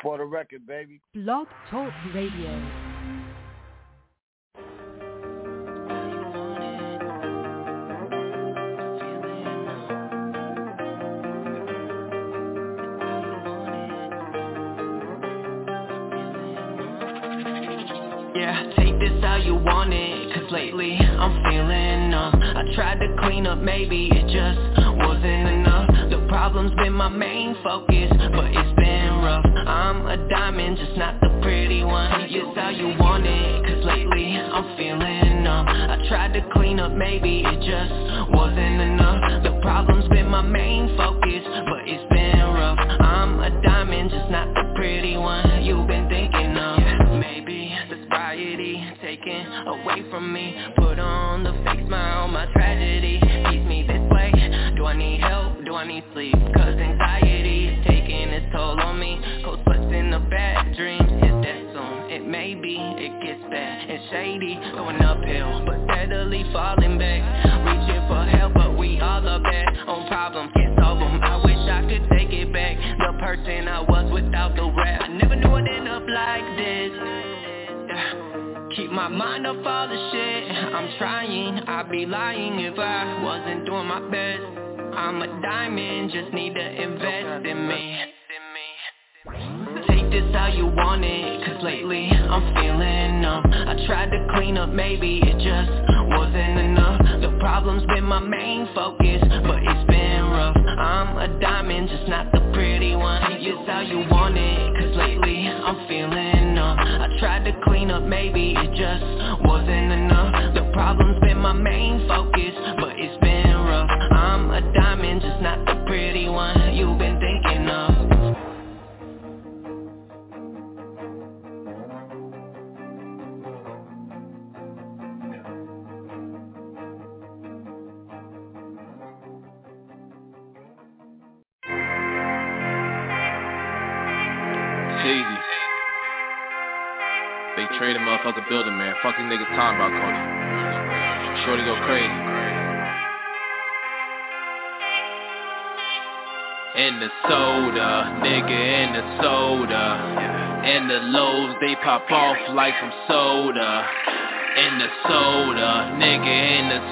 For the record, baby. Blog Talk Radio. Yeah, take this how you want it, cause lately I'm feeling numb. I tried to clean up, maybe it just wasn't enough. The problem's been my main focus, but it's been rough. I'm a diamond, just not the pretty one. Take this how you want it, cause lately I'm feeling numb. I tried to clean up, maybe it just wasn't enough. The problem's been my main focus, but it's been rough. I'm a diamond, just not the pretty one you've been thinking of. Maybe the sobriety taken away from me, put on the fake smile, my tragedy keeps me this way. Do I need help? Do I need sleep? Cause anxiety is taking its toll on me. Cold sweats in the bad dreams, is that soon? It may be, it gets bad and shady, going uphill but steadily falling back. Reaching for help but we all are bad on problems, can't solve them. I wish I could take it back, the person I was without the rap. I never knew I'd end up like this. Keep my mind off all the shit I'm trying, I'd be lying if I wasn't doing my best. I'm a diamond, just need to invest in me. Take this how you want it, cause lately I'm feeling numb. I tried to clean up, maybe it just wasn't enough. The problem's been my main focus, but it's been rough. I'm a diamond, just not the pretty one. Take this how you want it, cause lately I'm feeling numb. I tried to clean up, maybe it just wasn't enough. The problem's been my main focus, but it's been rough. I'm a diamond, just not the pretty one you've been thinking of. Cheesy. They trade a motherfucker building, man. Fuck these niggas talking about Cody. Shorty go crazy. In the soda, nigga in the soda. And the lows, they pop off like some soda. In the soda, nigga in the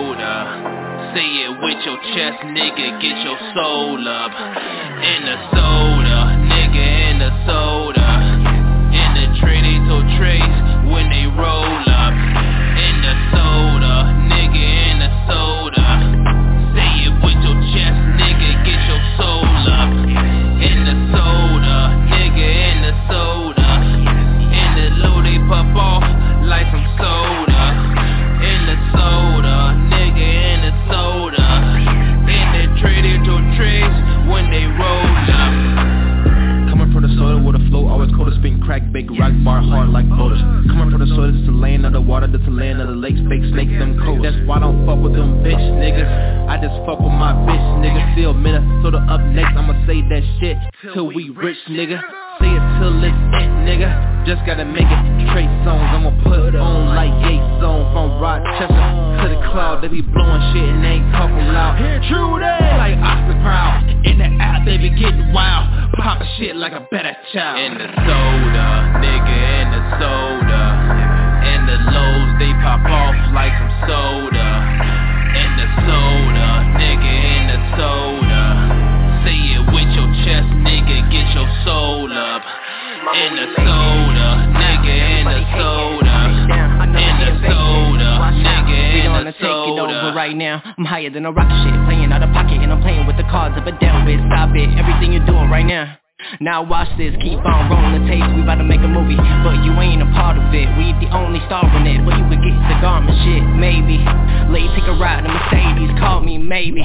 soda. Say it with your chest, nigga, get your soul up. In the soda, nigga in the soda. In the tray, they told trace when they roll up. In the soda, nigga in the soda. Say it with your chest, nigga, get your soul up. In the soda, nigga in the soda. In the low, they pop off like some soda. In the soda, nigga in the soda. In the tray, they told trace when they roll up. Coming from the soda with a flow, always cold as spin, crack, bake, rock, bar, hard like boulders. Coming from the soda, it's a lane of the water, that's a land of the lakes, fake snakes, them cold. That's why I don't fuck with them bitch niggas. I just fuck with my bitch nigga. Still Minnesota up next, I'ma say that shit till we rich nigga. Say it till it's it nigga. Just gotta make it Trey songs, I'ma put on like Ye song. From Rochester to the cloud, they be blowing shit and they ain't talking loud. True that, like Oscar Proud. In the app, they be getting wild, poppin' shit like a better child. In the soda, nigga in the soda. And the lows, they pop off like some soda. In the soda, nigga in the soda. Say it with your chest, nigga, get your soul up. In the soda, nigga in the soda. In the soda, nigga in the soda. Take it over right now. I'm higher than a rocket shit, playing out of pocket, and I'm playing with the cards of a devil. Stop it, everything you're doing right now. Now watch this, keep on rolling the tapes. We about to make a movie, but you ain't a part of it. We the only star in it, but you could get the garment shit, maybe. Late, take a ride in Mercedes, call me maybe.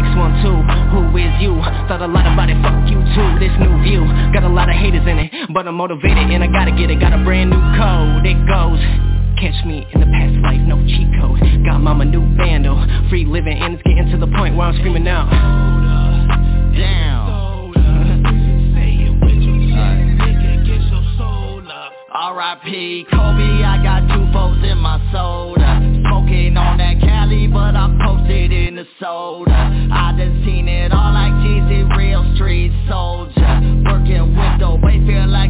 612, who is you? Thought a lot about it, fuck you too. This new view, got a lot of haters in it, but I'm motivated and I gotta get it. Got a brand new code, it goes. Catch me in the past life, no cheat code. Got mama new vandal, free living, and it's getting to the point where I'm screaming out. Down. R.I.P. Kobe, I got 2 folks in my soda. Smoking on that Cali, but I'm posted in the soda. I done seen it all like Jeezy, real street soldier. Working with the Wayfair like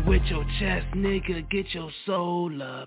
it with your chest, nigga, get your soul up.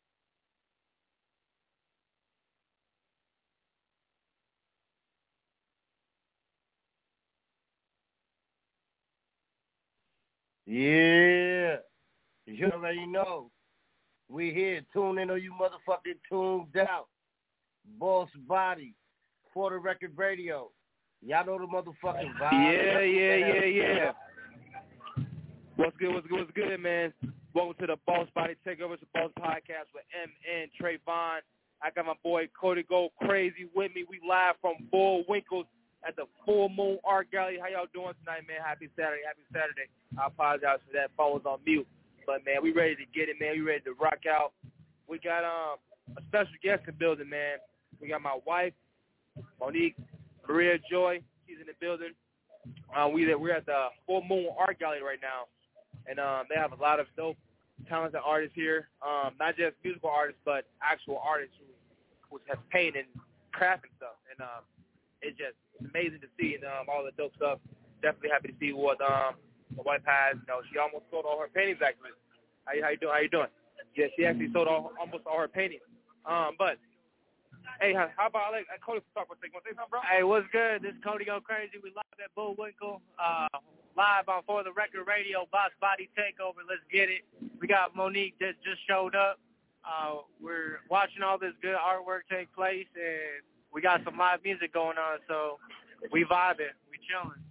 Yeah, you already know. We here. Tune in or you motherfucking tuned out. Boss Body, For the Record Radio. Y'all know the motherfucking vibe. Yeah. What's good, man? Welcome to the Boss Body Takeover. It's the Boss Podcast with MN Trayvon. I got my boy Cody Go Crazy with me. We live from Bullwinkle at the Full Moon Art Gallery. How y'all doing tonight, man? Happy Saturday. I apologize for that. Phone was on mute. But, man, we ready to get it, man. We ready to rock out. We got a special guest in the building, man. We got my wife, Monique Maria Joy. She's in the building. We're at the Full Moon Art Gallery right now. And they have a lot of dope, talented artists here. Not just musical artists, but actual artists who have paint and craft and stuff. And it's amazing to see and all the dope stuff. Definitely happy to see what my wife has. You know, she almost sold all her paintings, actually. How you doing? Yeah, she actually sold almost all her paintings. But hey, how about I let Cody talk for a second? Want to say something, bro? Hey, what's good? This is Cody Go Crazy. We live at Bullwinkle, live on For the Record Radio, Boss Body Takeover. Let's get it. We got Monique that just showed up. We're watching all this good artwork take place, and we got some live music going on, so we vibing. We chilling.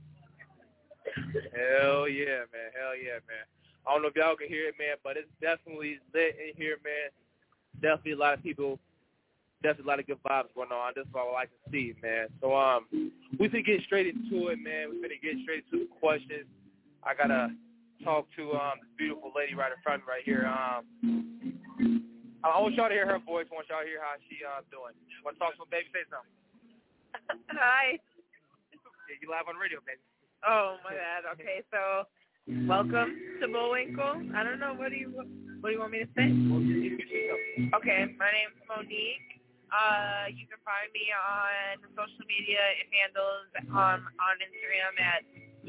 Hell yeah, man. I don't know if y'all can hear it, man, but it's definitely lit in here, man. Definitely a lot of people. Definitely a lot of good vibes going on. That's what I like to see, man. So we finna get straight into it, man. We finna get straight to the questions. I gotta talk to this beautiful lady right in front of me right here. I want y'all to hear her voice. I want y'all to hear how she doing. Want to talk to her, baby? Say something. Hi. Yeah, you live on the radio, baby. Oh my God. Okay, so welcome to Bullwinkle. I don't know. What do you want me to say? Okay, my name's Monique. You can find me on social media handles on Instagram at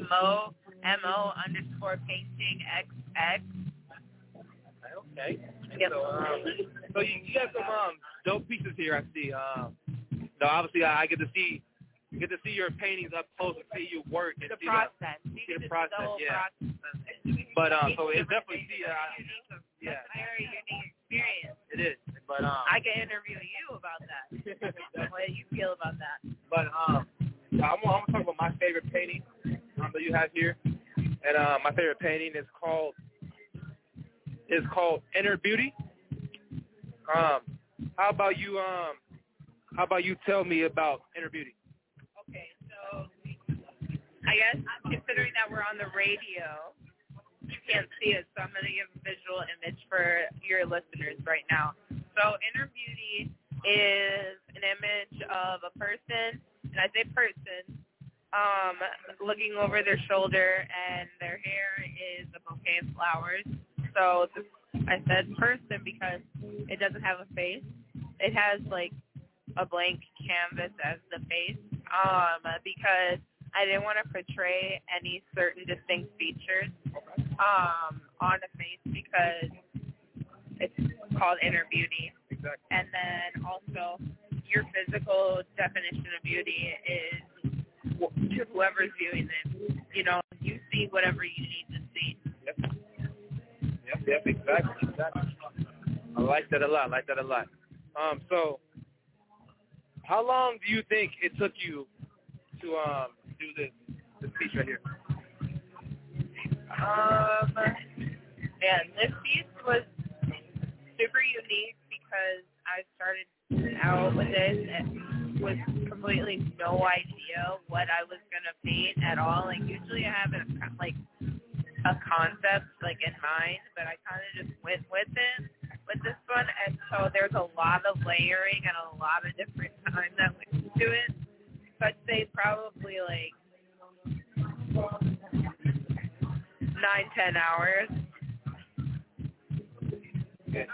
mo_painting xx. Okay. Yep. So you got some dope pieces here. I see. So obviously I get to see your paintings up close and see you work and the see process. the process. The whole Yeah. process. But so it's definitely It's a very unique experience. It is. But I can interview you about that. What do you feel about that? But I'm gonna talk about my favorite painting that you have here, and my favorite painting is called Inner Beauty. How about you tell me about Inner Beauty? Okay, so I guess considering that we're on the radio, you can't see it, so I'm going to give a visual image for your listeners right now. So Inner Beauty is an image of a person, and I say person, looking over their shoulder, and their hair is a bouquet of flowers. So I said person because it doesn't have a face. It has like a blank canvas as the face, because I didn't want to portray any certain distinct features on a face because it's called Inner Beauty. Exactly. And then also your physical definition of beauty is to whoever's viewing it. You know, you see whatever you need to see. Yep, exactly. I like that a lot. So how long do you think it took you to do this piece right here? This piece was super unique because I started out with this and with completely no idea what I was gonna paint at all. Like usually I have a concept like in mind, but I kind of just went with it with this one, and so there's a lot of layering and a lot of different time that went into it. So I'd say probably like 9-10 hours. Yeah.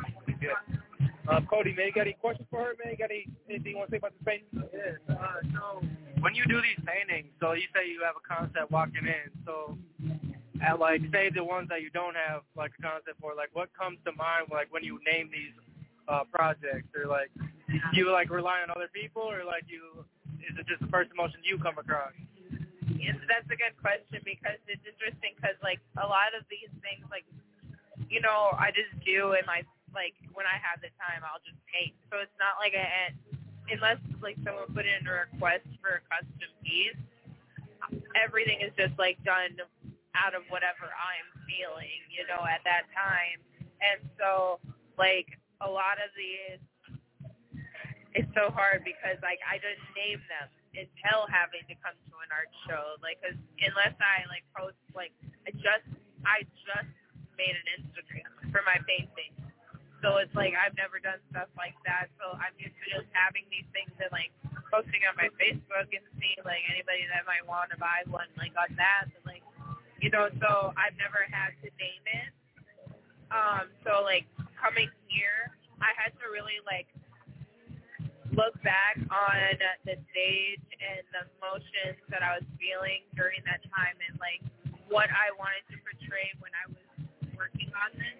Cody, man, you got any questions for her, man? You got anything you want to say about this painting? Yes. So when you do these paintings, so you say you have a concept walking in, so And, like, say the ones that you don't have, like, a concept for, like, what comes to mind, like, when you name these projects? Or, like, do you, like, rely on other people, or, like, is it just the first emotion you come across? Yes, that's a good question, because it's interesting, because, like, a lot of these things, like, you know, I just do, and, like, when I have the time, I'll just paint. So it's not like unless, like, someone put in a request for a custom piece, everything is just, like, done out of whatever I'm feeling, you know, at that time. And so, like, a lot of these, it's so hard because, like, I didn't name them until having to come to an art show. Like, cause unless I, like, post, like, I just made an Instagram for my painting. So it's like I've never done stuff like that. So I'm used to just having these things and, like, posting on my Facebook and seeing, like, anybody that might want to buy one, like, on that. And, like, you know, so I've never had to name it. So, like, coming here, I had to really, like, look back on the stage and the emotions that I was feeling during that time and, like, what I wanted to portray when I was working on this.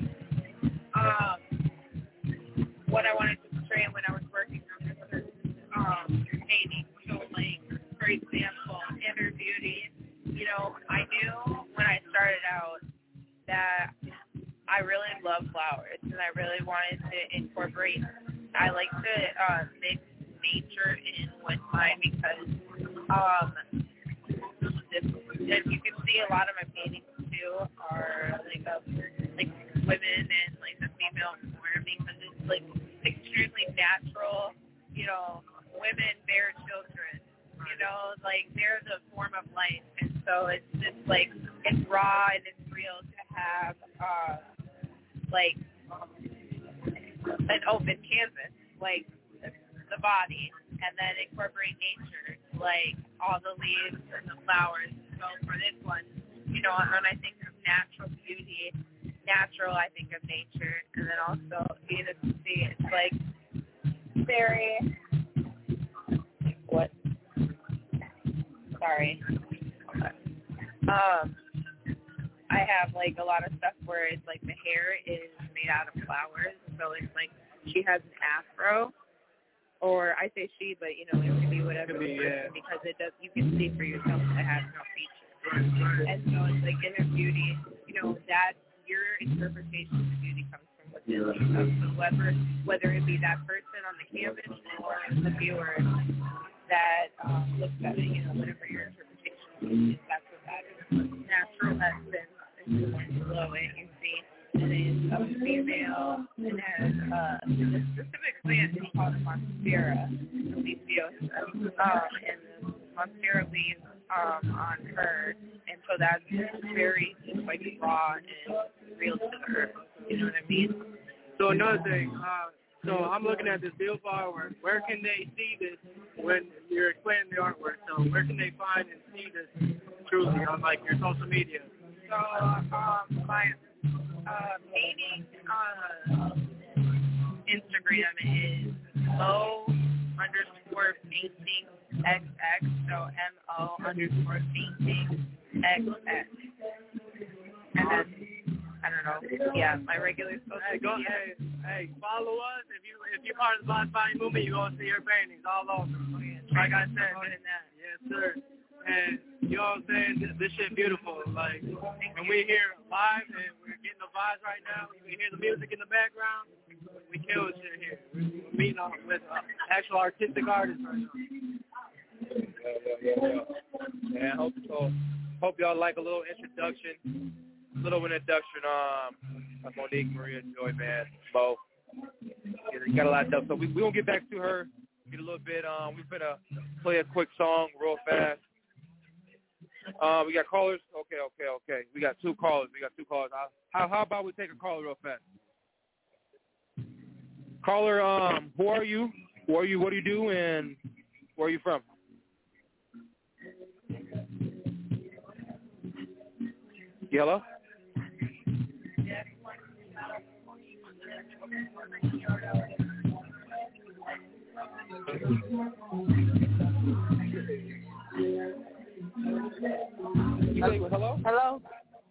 What I wanted to portray when I was working on this painting. So, like, for example, Inner Beauty, you know, I knew when I started out that I really love flowers, and I really wanted to incorporate, I like to mix nature in with mine because if you can see a lot of my paintings too are like women and, like, the female form, because it's, like, extremely natural. You know, women bear children. You know, like, they're the form of life, and so it's just, like, it's raw and it's real to have like an open canvas, like the body, and then incorporate nature, like all the leaves and the flowers. So for this one, you know, when I think of natural beauty, I think of nature, and then also you know, see, it's like very what? Sorry. I have, like, a lot of stuff where it's like the hair is made out of flowers, so it's like she has an afro, or I say she, but, you know, it can be whatever, because it does. You can see for yourself that it has no features, and so it's like Inner Beauty. You know, that your interpretation of beauty comes from within yourself. So whether it be that person on the canvas or the viewer that looks at it, you know, whatever your interpretation is, that's what that is. Natural essence. Below it, you see it is a female. It has specifically I think called Monstera deliciosa, and the Monstera leaves on her, and so that's very just like raw and real to her. You know what I mean? So another thing, so I'm looking at this beautiful artwork. Where can they see this when you're explaining the artwork? So where can they find and see this truly on, like, your social media? So my painting Instagram is mo_painting XX. So mo_painting XX. And then I don't know. Yeah, my regular social media. Hey, follow us. If you're part of the Boss Body movement, you're gonna see your paintings all over. Like I said, yes sir. And you know what I'm saying? This shit beautiful. Like, when we're here live and we're getting the vibes right now, we hear the music in the background, we kill shit here. We're meeting with actual artistic artists right now. Yeah, hope y'all like a little introduction. Of Monique, Maria, Joy, man, Bo. You got a lot of stuff. So we're going to get back to her, get a little bit. We're going to play a quick song real fast. We got callers? Okay. We got two callers. How about we take a caller real fast? Caller, who are you? What do you do, and where are you from? Hello? Hello?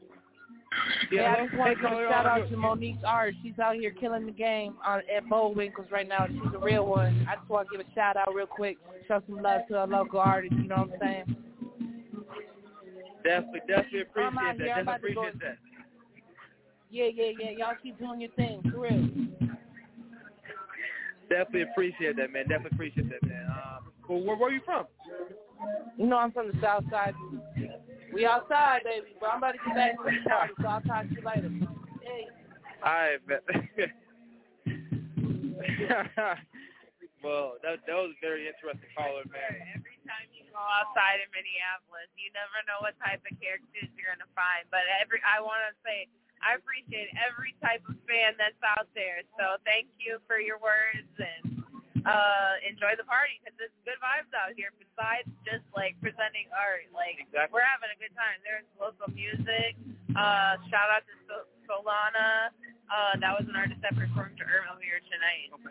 Yeah, I just want to give a shout out to Monique's art. She's out here killing the game at Bullwinkles right now. She's a real one. I just want to give a shout out real quick, show some love to a local artist. You know what I'm saying? Definitely appreciate that. Definitely appreciate that. Yeah. Y'all keep doing your thing, for real. Definitely appreciate that, man. Well, where are you from? You know I'm from the South Side. We outside, baby. But I'm about to get back to the party, so I'll talk to you later. Hey. All right, man. Well, that was a very interesting caller, man. Every time you go outside in Minneapolis, you never know what type of characters you're going to find. But I want to say I appreciate every type of fan that's out there. So thank you for your words and enjoy the party because there's good vibes out here besides just like presenting art. Like exactly. We're having a good time. There's local music. Shout out to Solana. That was an artist that performed earlier tonight. Okay.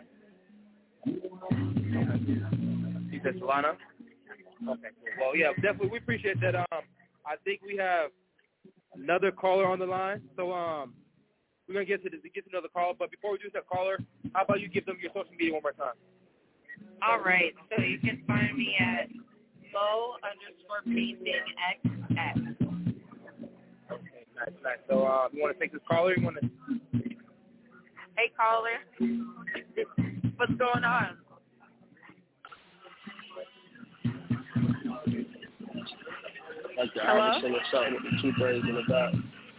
You said Solana? Okay, cool. Well, yeah, definitely we appreciate that. I think we have another caller on the line, so we're gonna get to another caller. But before we do that caller, how about you give them your social media one more time? All right, so you can find me at Mo_paintingxx. Okay, nice. So you want to take this caller? You want to? Hey, caller. What's going on? Like the Hello? Irish in the shot with the 2 birds in the back.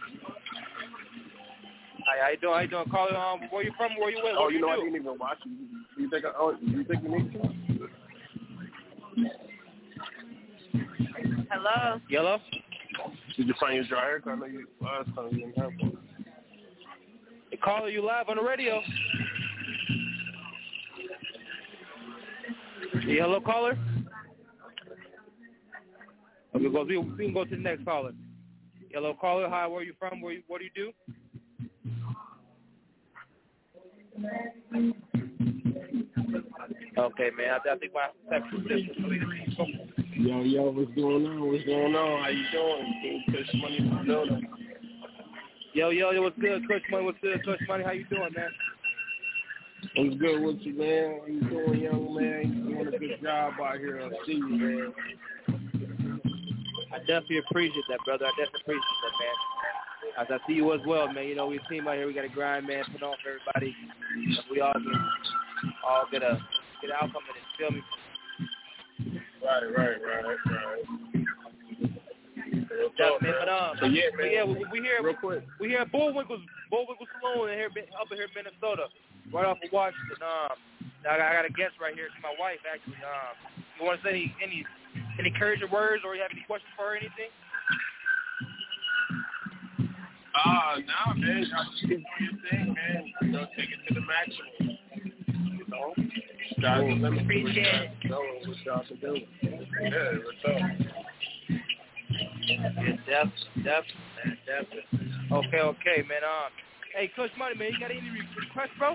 Hi, how you doing? Caller, where you from? Where you with? Oh, you know, I didn't even watch you. You think you need to? Hello? Yellow? Did you find your dryer? Cause I know you last time you didn't have one. Hey, caller, you live on the radio. Yeah, hello, caller? Okay, we can go to the next caller. Hello, caller. Hi, where are you from? What do you do? Okay, man. I think my technical system. Yo, what's going on? How you doing? Kush Money in the building. Yo, what's good? Kush Money, how you doing, man? What's good with you, man? How you doing, young man? You doing a good job out here. I see you, man. I definitely appreciate that, brother. Man. As I see you as well, man. You know, we're a team out here. We got to grind, man. Put on for everybody. We all get an outcome of it. Feel me? Right. Definitely, man, we here. Real quick. We here at Bullwinkle Saloon up here in Minnesota, right off of Washington. I got a guest right here. It's my wife, actually. You want to say any encouraging words, or you have any questions for her, or anything? Nah, man. Y'all just keep doing your thing, man. You know, take it to the maximum. You know? Sky's the limit. Appreciate it. What y'all can do. Yeah, what's up? Yeah, definitely. Okay, man. Hey, Kush Money, man, you got any requests, bro?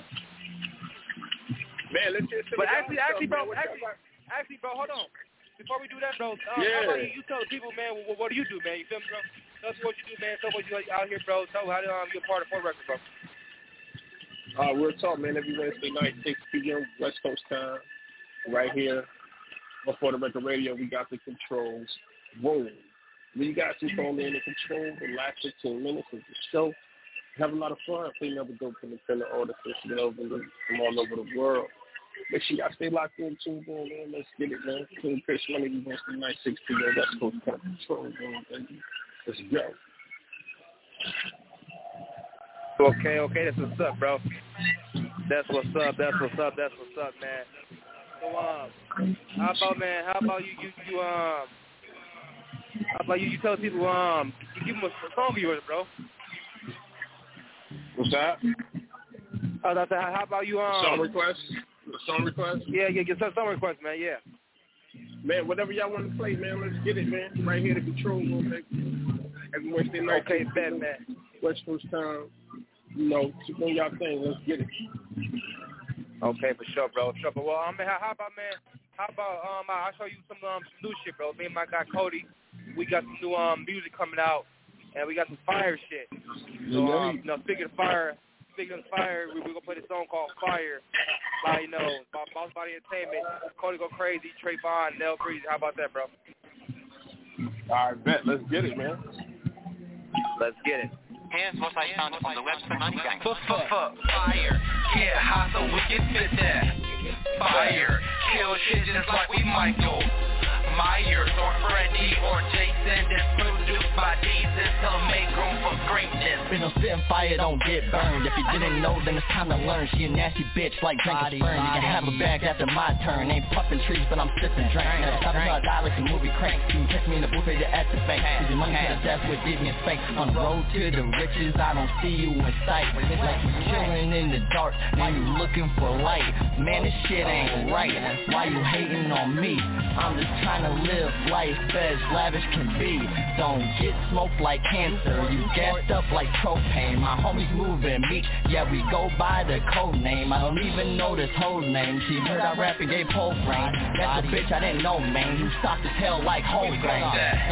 Man, let's get to But actually, bro, hold on. Before we do that, bro, how about you tell the people, man, what do you do, man? You feel me, bro? Tell us what you do, man. Tell what you out here, bro. Tell how you're part of Fort Record, bro. We'll talk, man, every Wednesday night, 6 p.m. West Coast time, right here on For the Record Radio. We got the controls rolling. We got you phone in and control the last 15 minutes of the show. Have a lot of fun. Play another dope independent artists from all over the world. Make sure y'all stay locked in, tuned in, man. Let's get it, man. King Kush Money, we Wednesday night, 6 p.m. West Coast time. Control, man, baby. Let's go. Okay, that's what's up, bro. That's what's up, man. So, how about you tell people, you give them a song of yours, bro. What's that? How about you, Song request? Yeah, get some song request, man, yeah. Man, whatever y'all want to play, man, let's get it, man. Right here, the control room, baby. Every Wednesday night. Okay, bet, man. West Coast time. You know, keep on y'all thing. Let's get it. Okay, for sure, bro. Well, how about I'll show you some new shit, bro. Me and my guy Cody, we got some new music coming out. and we got some fire shit. So, speaking of fire, we're going to play this song called Fire by, Boss Body Entertainment, Cody Go Crazy, Trayvon, Nell Breezy. How about that, bro? All right, bet. Let's get it, man. Let's get it. Here's what I found on the website. Fire. Yeah, how so we can fit that. Fire. Kill shit just like we Michael Myers or Freddy or Jason. That's produced by Jesus to make room for greatness. Been on spitting fire, don't get burned. If you didn't know, then it's time to learn. She a nasty bitch like drinking sperm. You can have a bag after my turn. Ain't puffing trees, but I'm sipping drink. Never stop until I die like a movie crank. You can catch me in the booth at the bank. Cause your money to the death with Disney and Spank. On the road to the riches, I don't see you in sight. Like you chilling in the dark, and you looking for light. Man, this shit ain't right. Why you hating on me? I'm just trying to live life as lavish can be. Don't get smoked like cancer. You gassed up like propane. My homies moving me. Yeah, we go by the code name. I don't even know this whole name. She heard I rap and gave whole brain. That's a bitch I didn't know, man. You stopped his hell like whole grain.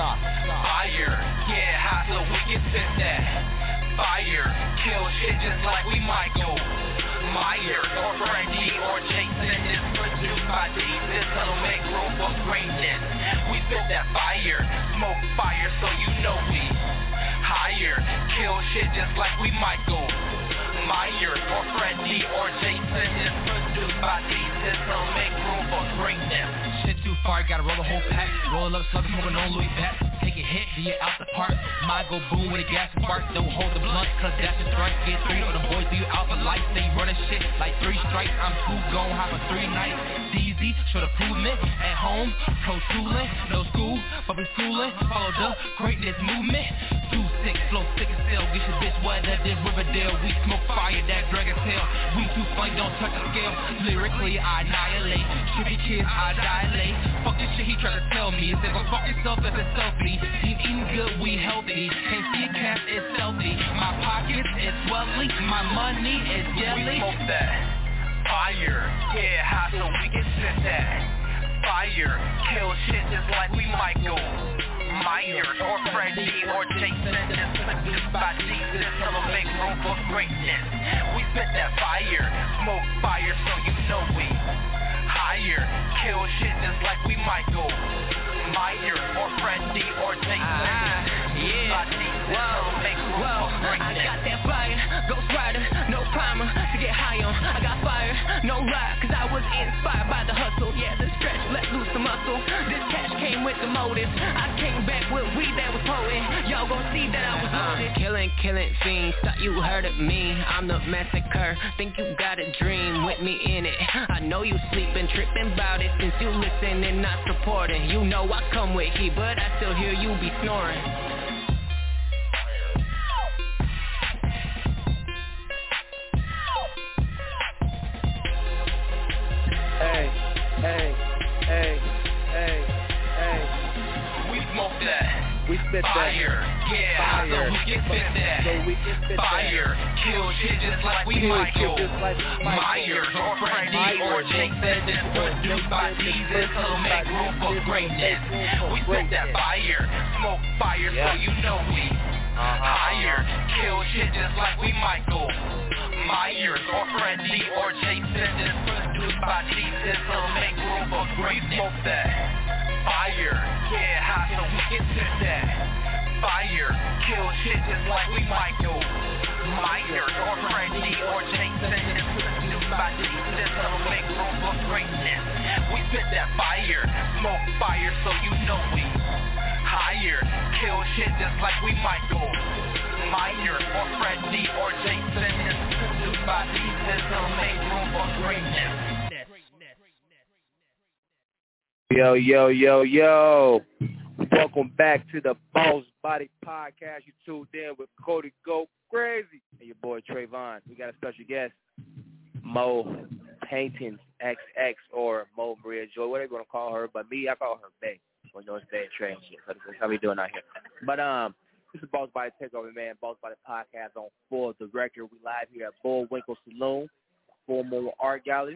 Fire. Yeah, how so we can fit that. Fire. Kill shit just like we Michael Myers or Freddy or Jason. Is produced by Jesus to make room for greatness. We spit that fire, smoke fire so you know we higher. Kill shit just like we Michael Myers or Freddy or Jason. Is produced by Jesus to make room for greatness. Shit too far, gotta roll the whole pack. Roll up, slug, smoking on Louis Bat. Take a hit, be it out the park. My go boom with a gas and spark. Don't hold the blunt, cause that's a strike. Get three for the boys, do you out for life. They running shit like 3 strikes. I'm too gone, hop for 3 nights. DZ, show the improvement. At home, pro schooling. No school, but we schooling. Follow the greatness movement. 2-6, flow sick as hell. Get your bitch wetter than Riverdale. We smoke fire, that dragon tail. We too funny, don't touch the scale. Lyrically, I annihilate. Trippy kids, I dilate. Fuck this shit, he tried to tell me. He said, go fuck yourself as a selfie. Team eating good, we healthy. Can't see a cat, it's selfie. My pockets is swelling. My money is jelly. We smoke that fire. Yeah, how so we can sit that. Fire. Kill shit just like we Michael Myers or Freddy or Jason. Just produced by Jesus to make room for greatness. We spit that fire, smoke fire so you know we higher. Kill shit just like we Michael Myers or Freddy or Jason. Yeah, whoa, I got that fire, Ghost Rider, no primer to get high on. I got fire, no ride, cause I was inspired by the hustle. Yeah, the stretch, let loose the muscle. This cash came with the motive. I came back with weed that was potent. Y'all gon' see that I was loaded. Killing fiends, thought you heard of me. I'm the massacre, think you got a dream with me in it. I know you sleeping, tripping about it since you listen and not supporting. You know I come with heat, but I still hear you be snoring. Hey. We smoke that. We spit fire. That. Yeah, fire. So we can spit that. Fire. Kill shit just like we Michael Myers or Freddy or Jason. That's produced by Jesus to make room for greatness. We spit that fire. Smoke fire so you know we higher. Kill shit just like we Michael Myers or Freddy or Jason. That's produced by Jesus to make room for greatness. Smoke that fire. Yeah, how so we can sit that. Fire. Kill shit just like we Michael Myers or Freddy or Jason. That's produced by Jesus to make room for greatness. We spit that fire. Smoke fire so you know we higher. Kill shit just like we Michael Myers or Freddy or Jason. That's produced by Jesus to make room for greatness. Yo. Welcome back to the Boss Body Podcast. You tuned in with Cody Go Crazy and your boy Trayvon. We got a special guest, Mo Paintings XX or Mo Maria Joy, whatever you want to call her. But me, I call her Bay. Well, no, it's Bay and Trey and shit. So that's how we doing out here. But this is Boss Body Takeover, man. Boss Body Podcast on For the Record. We live here at Bullwinkle Saloon, former art gallery.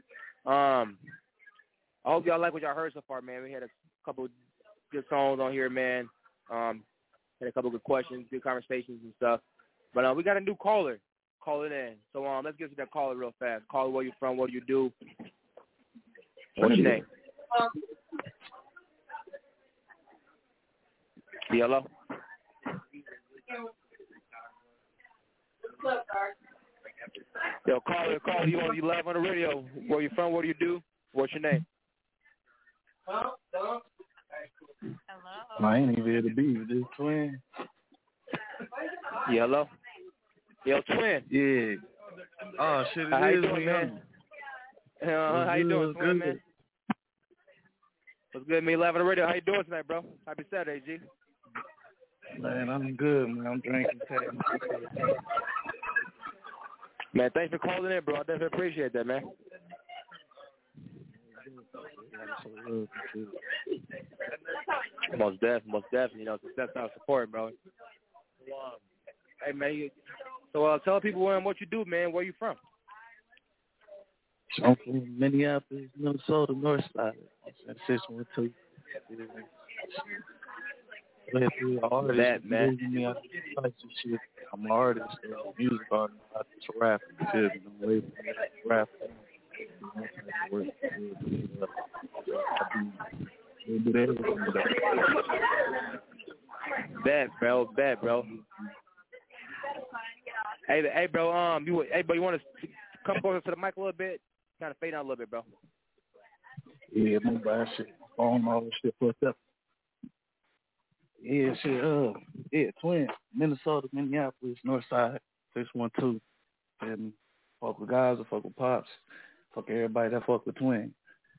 I hope y'all like what y'all heard so far, man. We had a couple good songs on here, man. Had Had a couple good questions, good conversations and stuff. But we got a new caller calling in. So let's get to that caller real fast. Caller, where you from? What do you do? What's your name? Hello? Yo, caller, you live on the radio. Where you from? What do you do? What's your name? Hello. I ain't even here to be with this twin. Yeah, hello? Yo, twin. Yeah. Oh, shit, How you doing, man? How you doing, twin, man? What's good, me live on the radio? How you doing tonight, bro? Happy Saturday, G. Man, I'm good, man. I'm drinking. Man, thanks for calling in, bro. I definitely appreciate that, man. Most definitely, you know, that's our support, bro. Hey, man, so tell people what you do, man. Where you from? I'm from Minneapolis, Minnesota, North Side. 612. That, man. I'm an artist, music artist, not just a rapper. I'm away from rap. Bad, bro. Hey, bro. You want to come closer to the mic a little bit? Kind of fade out a little bit, bro. Yeah, my bad shit. Phone, all this shit fucked up. Yeah, shit. Yeah, twin. Minnesota, Minneapolis, North Side, 612. And fuck with guys, or fuck with pops. Fuck everybody that fuck with twin.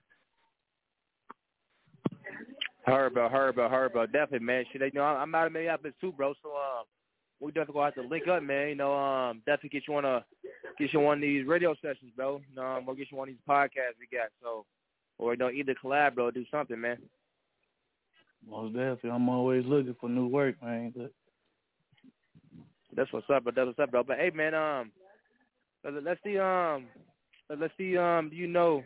Heard about. Definitely, man. Shit, you know, I'm out of Minneapolis too, bro. So we definitely gonna have to link up, man. You know, definitely get you on one of these radio sessions, bro. We'll get you on these podcasts we got. So, or you know, either collab, bro, or do something, man. Most definitely. I'm always looking for new work, man. But that's what's up, bro. But hey, man, let's see, you know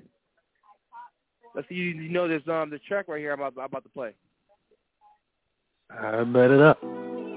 this the track right here I'm about to play. I bet it up.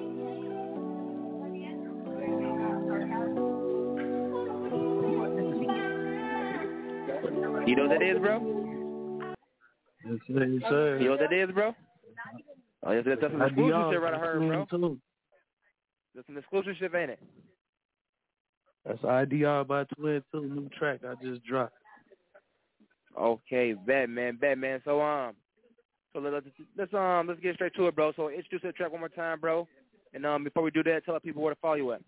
You know what that is, bro? Yes, sir. You know what that is, bro? Oh, yes, that's some exclusive shit right I heard, bro. That's some exclusive shit, ain't it? That's IDR by Twin 2, new track I just dropped. Okay, bad man. So let's get straight to it, bro. So introduce the track one more time, bro. And before we do that, tell people where to follow you at.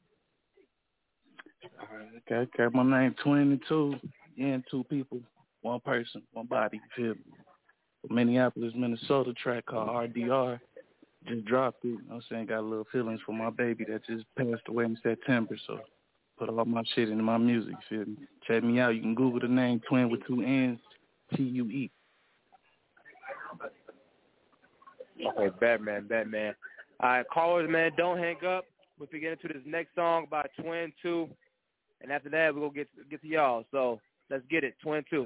Okay. My name 22. Yeah, 2 people, 1 person, 1 body. You feel me? Minneapolis, Minnesota track called RDR. Just dropped it. You know what I'm saying? Got a little feelings for my baby that just passed away in September. So put all my shit into my music. You feel me? Check me out. You can Google the name Twin with 2 N's, TUE. Okay, bad man. All right, callers, man, don't hang up. We'll get into this next song by Twin 2. And after that, we're going to get to y'all. So let's get it, Twin 2.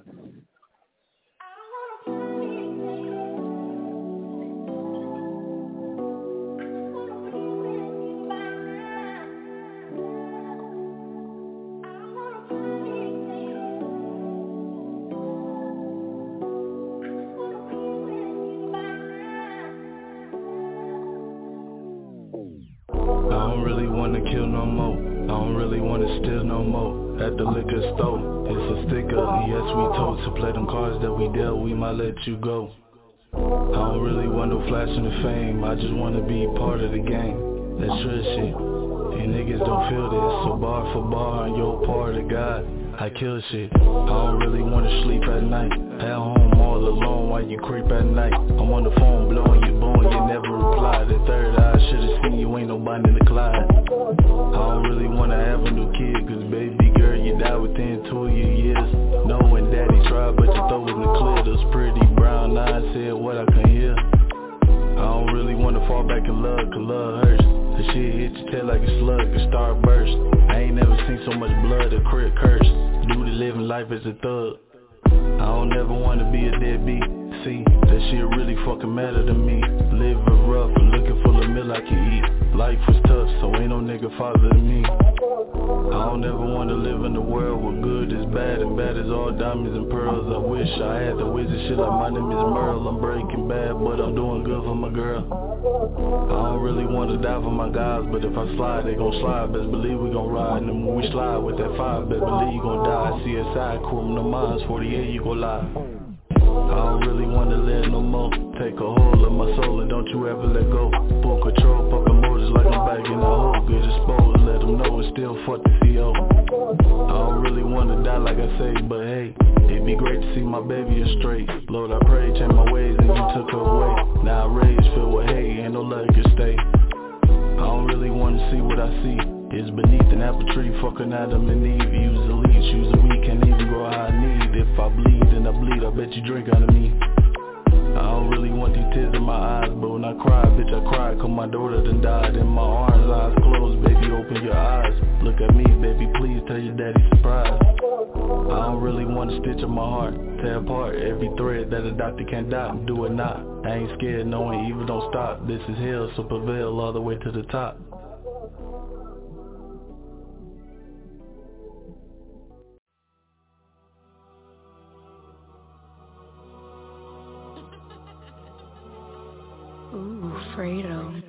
At the liquor store, it's a sticker. Yes, we told to play them cards that we dealt, we might let you go. I don't really want no flash in the fame, I just want to be part of the game. That's real shit. And niggas don't feel this, so bar for bar, you're part of God. I kill shit. I don't really want to sleep at night. At home all alone while you creep at night. I'm on the phone blowing your bone, you never reply. The third eye should've seen you, ain't nobody in the Clyde. I don't really want to have a new kid, cause baby girl, you die within 2 of your years. Knowing daddy tried, but your throat wasn't clear. Those pretty brown eyes said what I couldn't hear. I don't really want to fall back in love, cause love hurts. The shit hit your tail like a slug, a star burst. I ain't never seen so much blood, a crit curse. Dude living life as a thug. I don't ever want to be a deadbeat. see that shit really fucking matter to me. Living rough and looking for the meal I can eat. Life was tough, so ain't no nigga father than me. I don't ever wanna live in a world where good is bad and bad is all diamonds and pearls. I wish I had the wizard shit like my name is Merle. I'm breaking bad, but I'm doing good for my girl. I don't really wanna die for my guys, but if I slide, they gon' slide. Best believe we gon' ride, and then when we slide with that 5, best believe you gon' die. CSI, criminal minds, 48, you gon' lie. I don't really wanna live no more. Take a hold of my soul and don't you ever let go. Full control, pumping motors like I'm back in the hole. Get exposed, let them know it's still fuck the CO. I don't really wanna die like I say, but hey, it'd be great to see my baby straight. Lord, I pray, change my ways and you took her away. Now I rage, filled with hate, ain't no luck can stay. I don't really wanna see what I see. It's beneath an apple tree, fucking Adam and Eve. Use a leech, use a weed, can't even grow how I need. If I bleed, then I bleed, I bet you drink out of me. I don't really want these tears in my eyes, but when I cry, bitch, I cry, cause my daughter done died. In my arms, eyes closed, baby, open your eyes. Look at me, baby, please tell your daddy surprise. I don't really want to stitch in my heart, tear apart every thread that a doctor can't dot. Do it not, I ain't scared, knowing evil don't stop. This is hell, so prevail all the way to the top. Ooh, Fredo.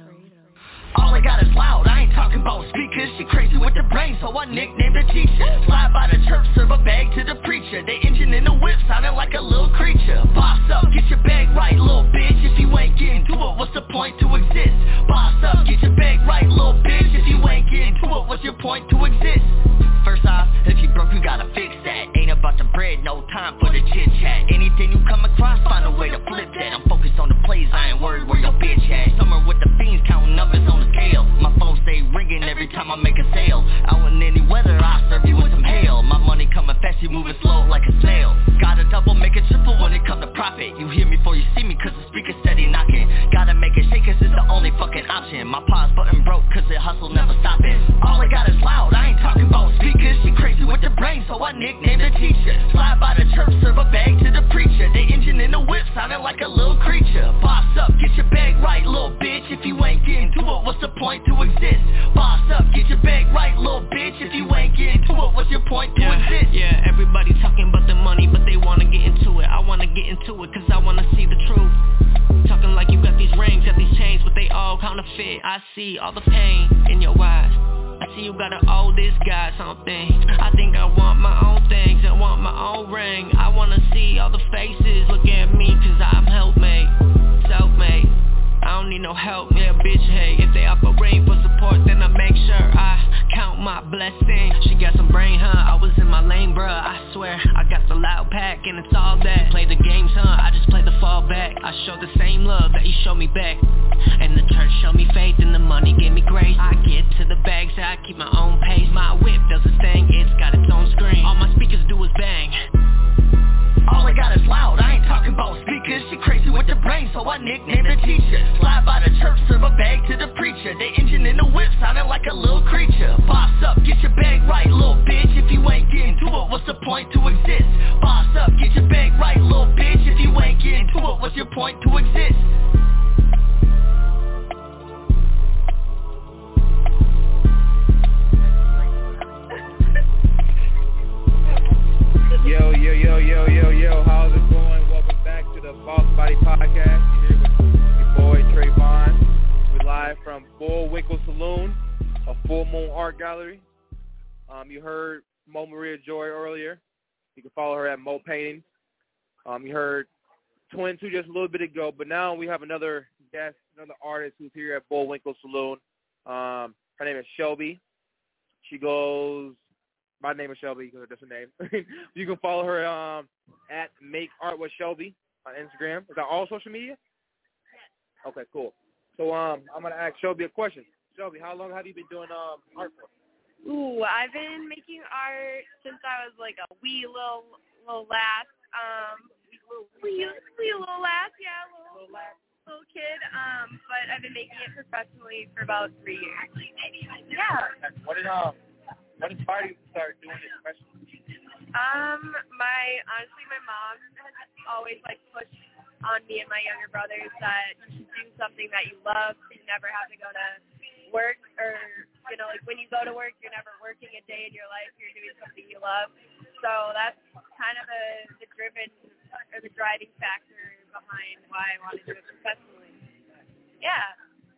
All I got is loud, I ain't talking about speakers. She crazy with the brain, so I nicknamed her teacher. Slide by the church, serve a bag to the preacher. The engine in the whip sounding like a little creature. Boss up, get your bag right, little bitch. If you ain't getting to it, what's the point to exist? Boss up, get your bag right, little bitch. If you ain't getting to it, what's your point to exist? First off, if you broke, you gotta fix that. Ain't about the bread, no time for the chit chat. Anything you come across, find a way to flip that. I'm focused on the plays, I ain't worried where your bitch at. Summer with the fiends, counting numbers on the scale. My phone stay ringing every time I make a sale. Out in any weather, I serve you with some hail. My money coming fast, you moving slow like a snail. Gotta double, make it triple when it comes to profit. You hear me before you see me, cause the speaker steady knocking. Gotta make it shake, cause it's the only fucking option. My pause button broke, cause the hustle never stopping. All I got is loud, I ain't talking about speakers. She crazy with the brain, so I nicknamed her teacher. Slide by the church, serve a bag to the preacher. The engine in the whip sounding like a little creature. Boss up, get your bag right, little bitch. If you ain't getting to it, what's the point to exist? Boss up, get your bag right, little bitch. If you ain't getting to it, what's your point to exist? Yeah, everybody talking about the money, but they wanna get into it. I wanna get into it, cause I wanna see the truth. Talking like you got these rings, got these chains, but they all counterfeit. I see all the pain in your eyes. I see you gotta owe this guy something. I think I want my own things and want my own ring. I wanna see all the faces look at me, cause I'm helpmate, self-made. I don't need no help, yeah, bitch, hey. If they offering for support, then I make sure I count my blessings. She got some brain, huh? I was in my lane, bruh. I swear, I got the loud pack, and it's all that. Play the games, huh? I just play the fallback. I show the same love that you show me back. And the church showed me faith, and the money gave me grace. I get to the bags, I keep my own pace. My whip does its thing, it's got its own screen. All my speakers do is bang. All I got is loud, I ain't talking about speakers. She crazy with the brain, so I nicknamed her teacher. Slide by the church, serve a bag to the preacher. The engine in the whip sounding like a little creature. Boss up, get your bag right, little bitch. If you ain't getting to it, what's the point to exist? Boss up, get your bag right, little bitch. If you ain't getting to it, what's your point to exist? Yo, how's it going? Welcome back to the Boss Body Podcast. You're here with your boy, Trayvon. We're live from Bullwinkle Saloon, a full moon art gallery. You heard Mo Maria Joy earlier. You can follow her at Mo Painting. You heard Twin 2 just a little bit ago, but now we have another guest, another artist who's here at Bullwinkle Saloon. Her name is Shelby. She goes... My name is Shelby, because that's her name. You can follow her at Make Art with Shelby on Instagram. Is that all social media? Yes. Okay, cool. So I'm going to ask Shelby a question. Shelby, how long have you been doing art for? Ooh, I've been making art since I was like a wee little lass. Wee little lass, yeah, little kid. But I've been making it professionally for about 3 years. Yeah. What inspired you to start doing it professionally? My mom has always pushed on me and my younger brothers that you should do something that you love. So you never have to go to work, or like when you go to work, you're never working a day in your life. You're doing something you love. So that's kind of the driving factor behind why I want to do it professionally. Yeah.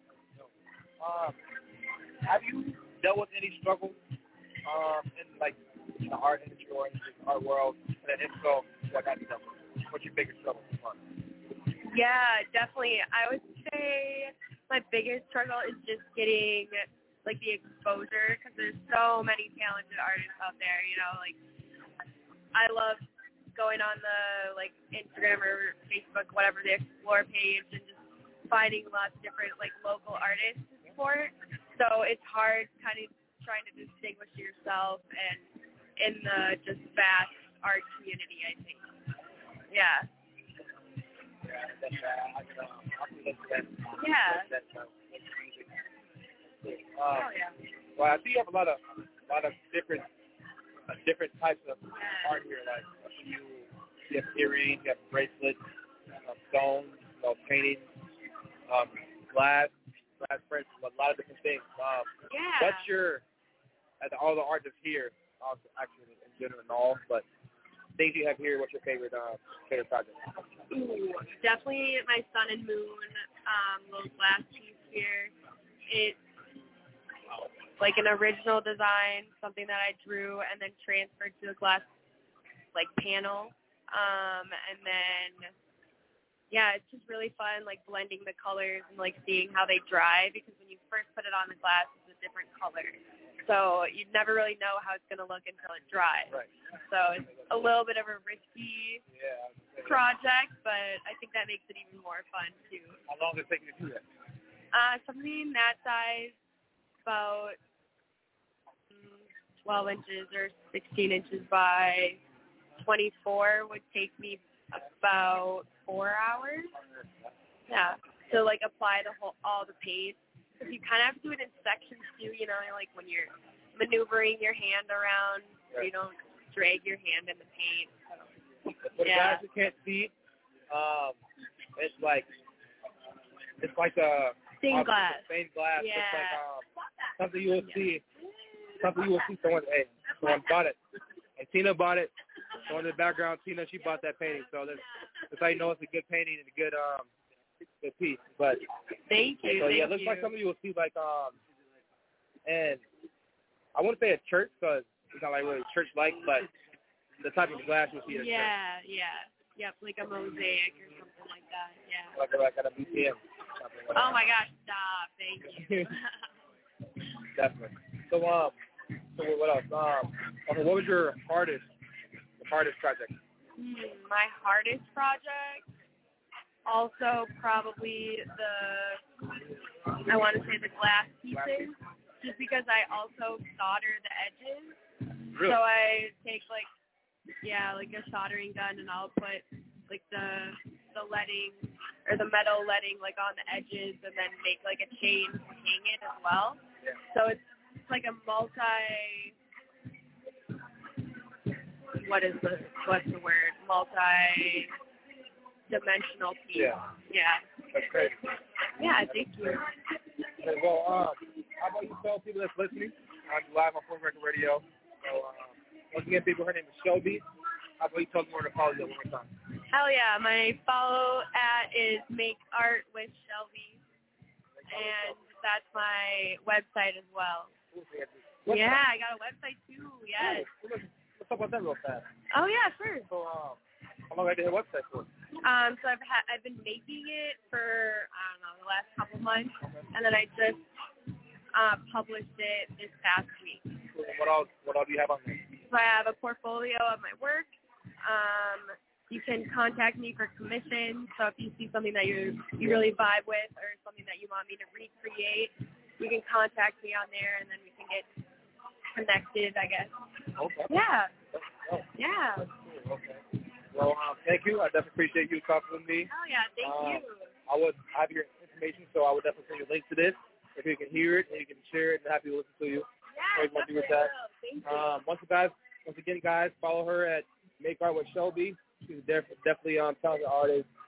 Have you dealt with any struggles in the art industry or in the art world? And if so, what kind of stuff? What's your biggest struggle so far? Yeah, definitely. I would say my biggest struggle is just getting the exposure, because there's so many talented artists out there. I love going on the Instagram or Facebook, whatever, the Explore page, and just finding lots of different local artists to support. So it's hard kind of trying to distinguish yourself and in the just vast art community, I think. Yeah. Yeah. Well, I see you have a lot of different types of art here. Like you have earrings, you have bracelets, stones, paintings, glass prints, a lot of different things. What's your, all the art that's here, actually in general and all, but things you have here, what's your favorite project? Ooh, definitely my Sun and Moon little glass piece here. It's like an original design, something that I drew and then transferred to a glass panel. And then it's just really fun blending the colors and seeing how they dry, because when you first put it on the glass, it's a different color. So you never really know how it's going to look until it dries. Right. So it's a little bit of a risky project, but I think that makes it even more fun too. How long does it take you to do that? Something that size, about 12 inches or 16 inches by 24 would take me about 4 hours. Yeah. So apply all the paint. Because you kind of have to do it in sections too, when you're maneuvering your hand around, so you don't drag your hand in the paint. So, for the guys who can't see, it's like a stained glass. Stained glass. Yeah. It's something you will see. Something you will see. Someone bought it, and Tina bought it. So in the background, Tina, she bought that painting. So that's how you know it's a good painting and a good piece. But thank you. So it looks like something you will see and I wouldn't say a church, because it's not really church-like, but the type of glass you'll see at a church. Yep, like a mosaic or something like that. Yeah. Like at a museum. Oh my gosh, stop! Thank you. Definitely. So what else? What was your hardest project? My hardest project, also probably I want to say the glass pieces, just because I also solder the edges. Really? So I take a soldering gun, and I'll put the leading or the metal leading on the edges, and then make a chain to hang it as well. Yeah. So it's a multi-dimensional piece. Yeah. That's great. Yeah, thank you. Okay, well, how about you tell people that's listening? I'm live on Fort Record Radio. So, once again, people, her name is Shelby. How about you tell them where to follow you one more time? Hell yeah. My follow is Make Art with Shelby. And that's my website as well. Yeah, I got a website too. Yes. Let's talk about that real fast. Oh yeah, sure. So, how long have you had a website for? So I've been making it for the last couple months, and then I just published it this past week. What all do you have on there? So I have a portfolio of my work. You can contact me for commission. So if you see something that you really vibe with, or something that you want me to recreate, you can contact me on there, and then we can get connected, I guess. Okay. Yeah. Yeah. Okay. Well, thank you. I definitely appreciate you talking with me. Oh yeah, thank you. I have your information, so I would definitely send you a link to this. If you can hear it and you can share it, and happy to listen to you. Yeah, what you do with that. Thank you. Once again, guys, follow her at Make Art with Shelby. She's definitely talented artist.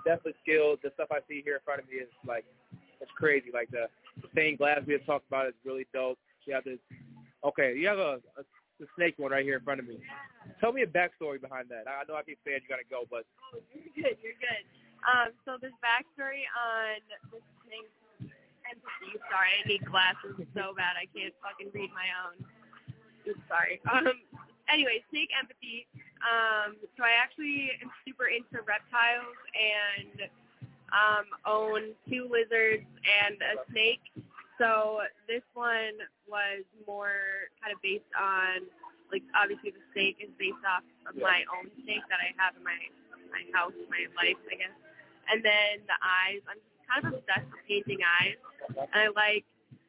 definitely skilled. The stuff I see here in front of me is like, it's crazy. Like the stained glass we had talked about is really dope. You have this. Okay, you have the snake one right here in front of me. Tell me a backstory behind that. I know I keep saying you gotta go, but You're good. So there's backstory on the snake empathy. Sorry, I need glasses so bad I can't fucking read my own. Oops, sorry. Anyway, snake empathy. So I actually am super into reptiles and own 2 lizards and a snake. So this one was more kind of based on, like, obviously the snake is based off of my own snake that I have in my house, my life, I guess. And then the eyes, I'm just kind of obsessed with painting eyes. And I like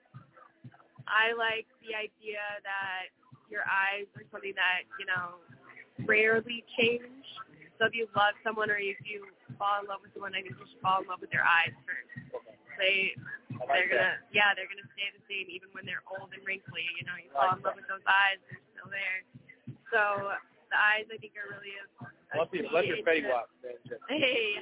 the idea that your eyes are something that, you know, rarely change. So if you love someone or if you fall in love with someone, I think you should fall in love with their eyes first. They're gonna stay the same even when they're old and wrinkly. You know, you fall in love with those eyes, they're still there. So the eyes, I think, are really let's your Fetty Wap. Hey.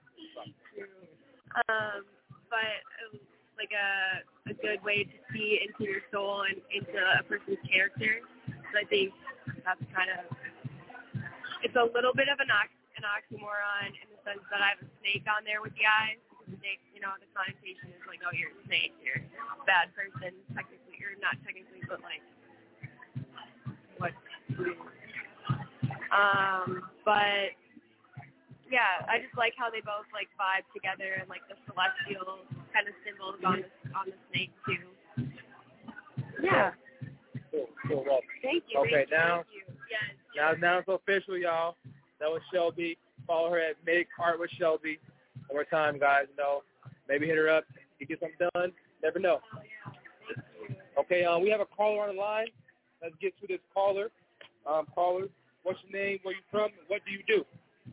But like a good way to see into your soul and into a person's character. So I think that's kind of, it's a little bit of an oxymoron in the sense that I have a snake on there with the eyes. Snake, you know, the connotation is like, oh, you're a snake, you're a bad person. Technically, you're not technically, but like, what? But yeah, I just like how they both like vibe together and like the celestial kind of symbols on the snake too. Yeah. Cool. Well, thank you. Okay, thank now, you. Yes. Now it's official, y'all. That was Shelby. Follow her at Make Art with Shelby. One more time, guys. You know, maybe hit her up. You get something done. Never know. Okay, we have a caller on the line. Let's get to this caller. Caller, what's your name? Where you from? What do you do?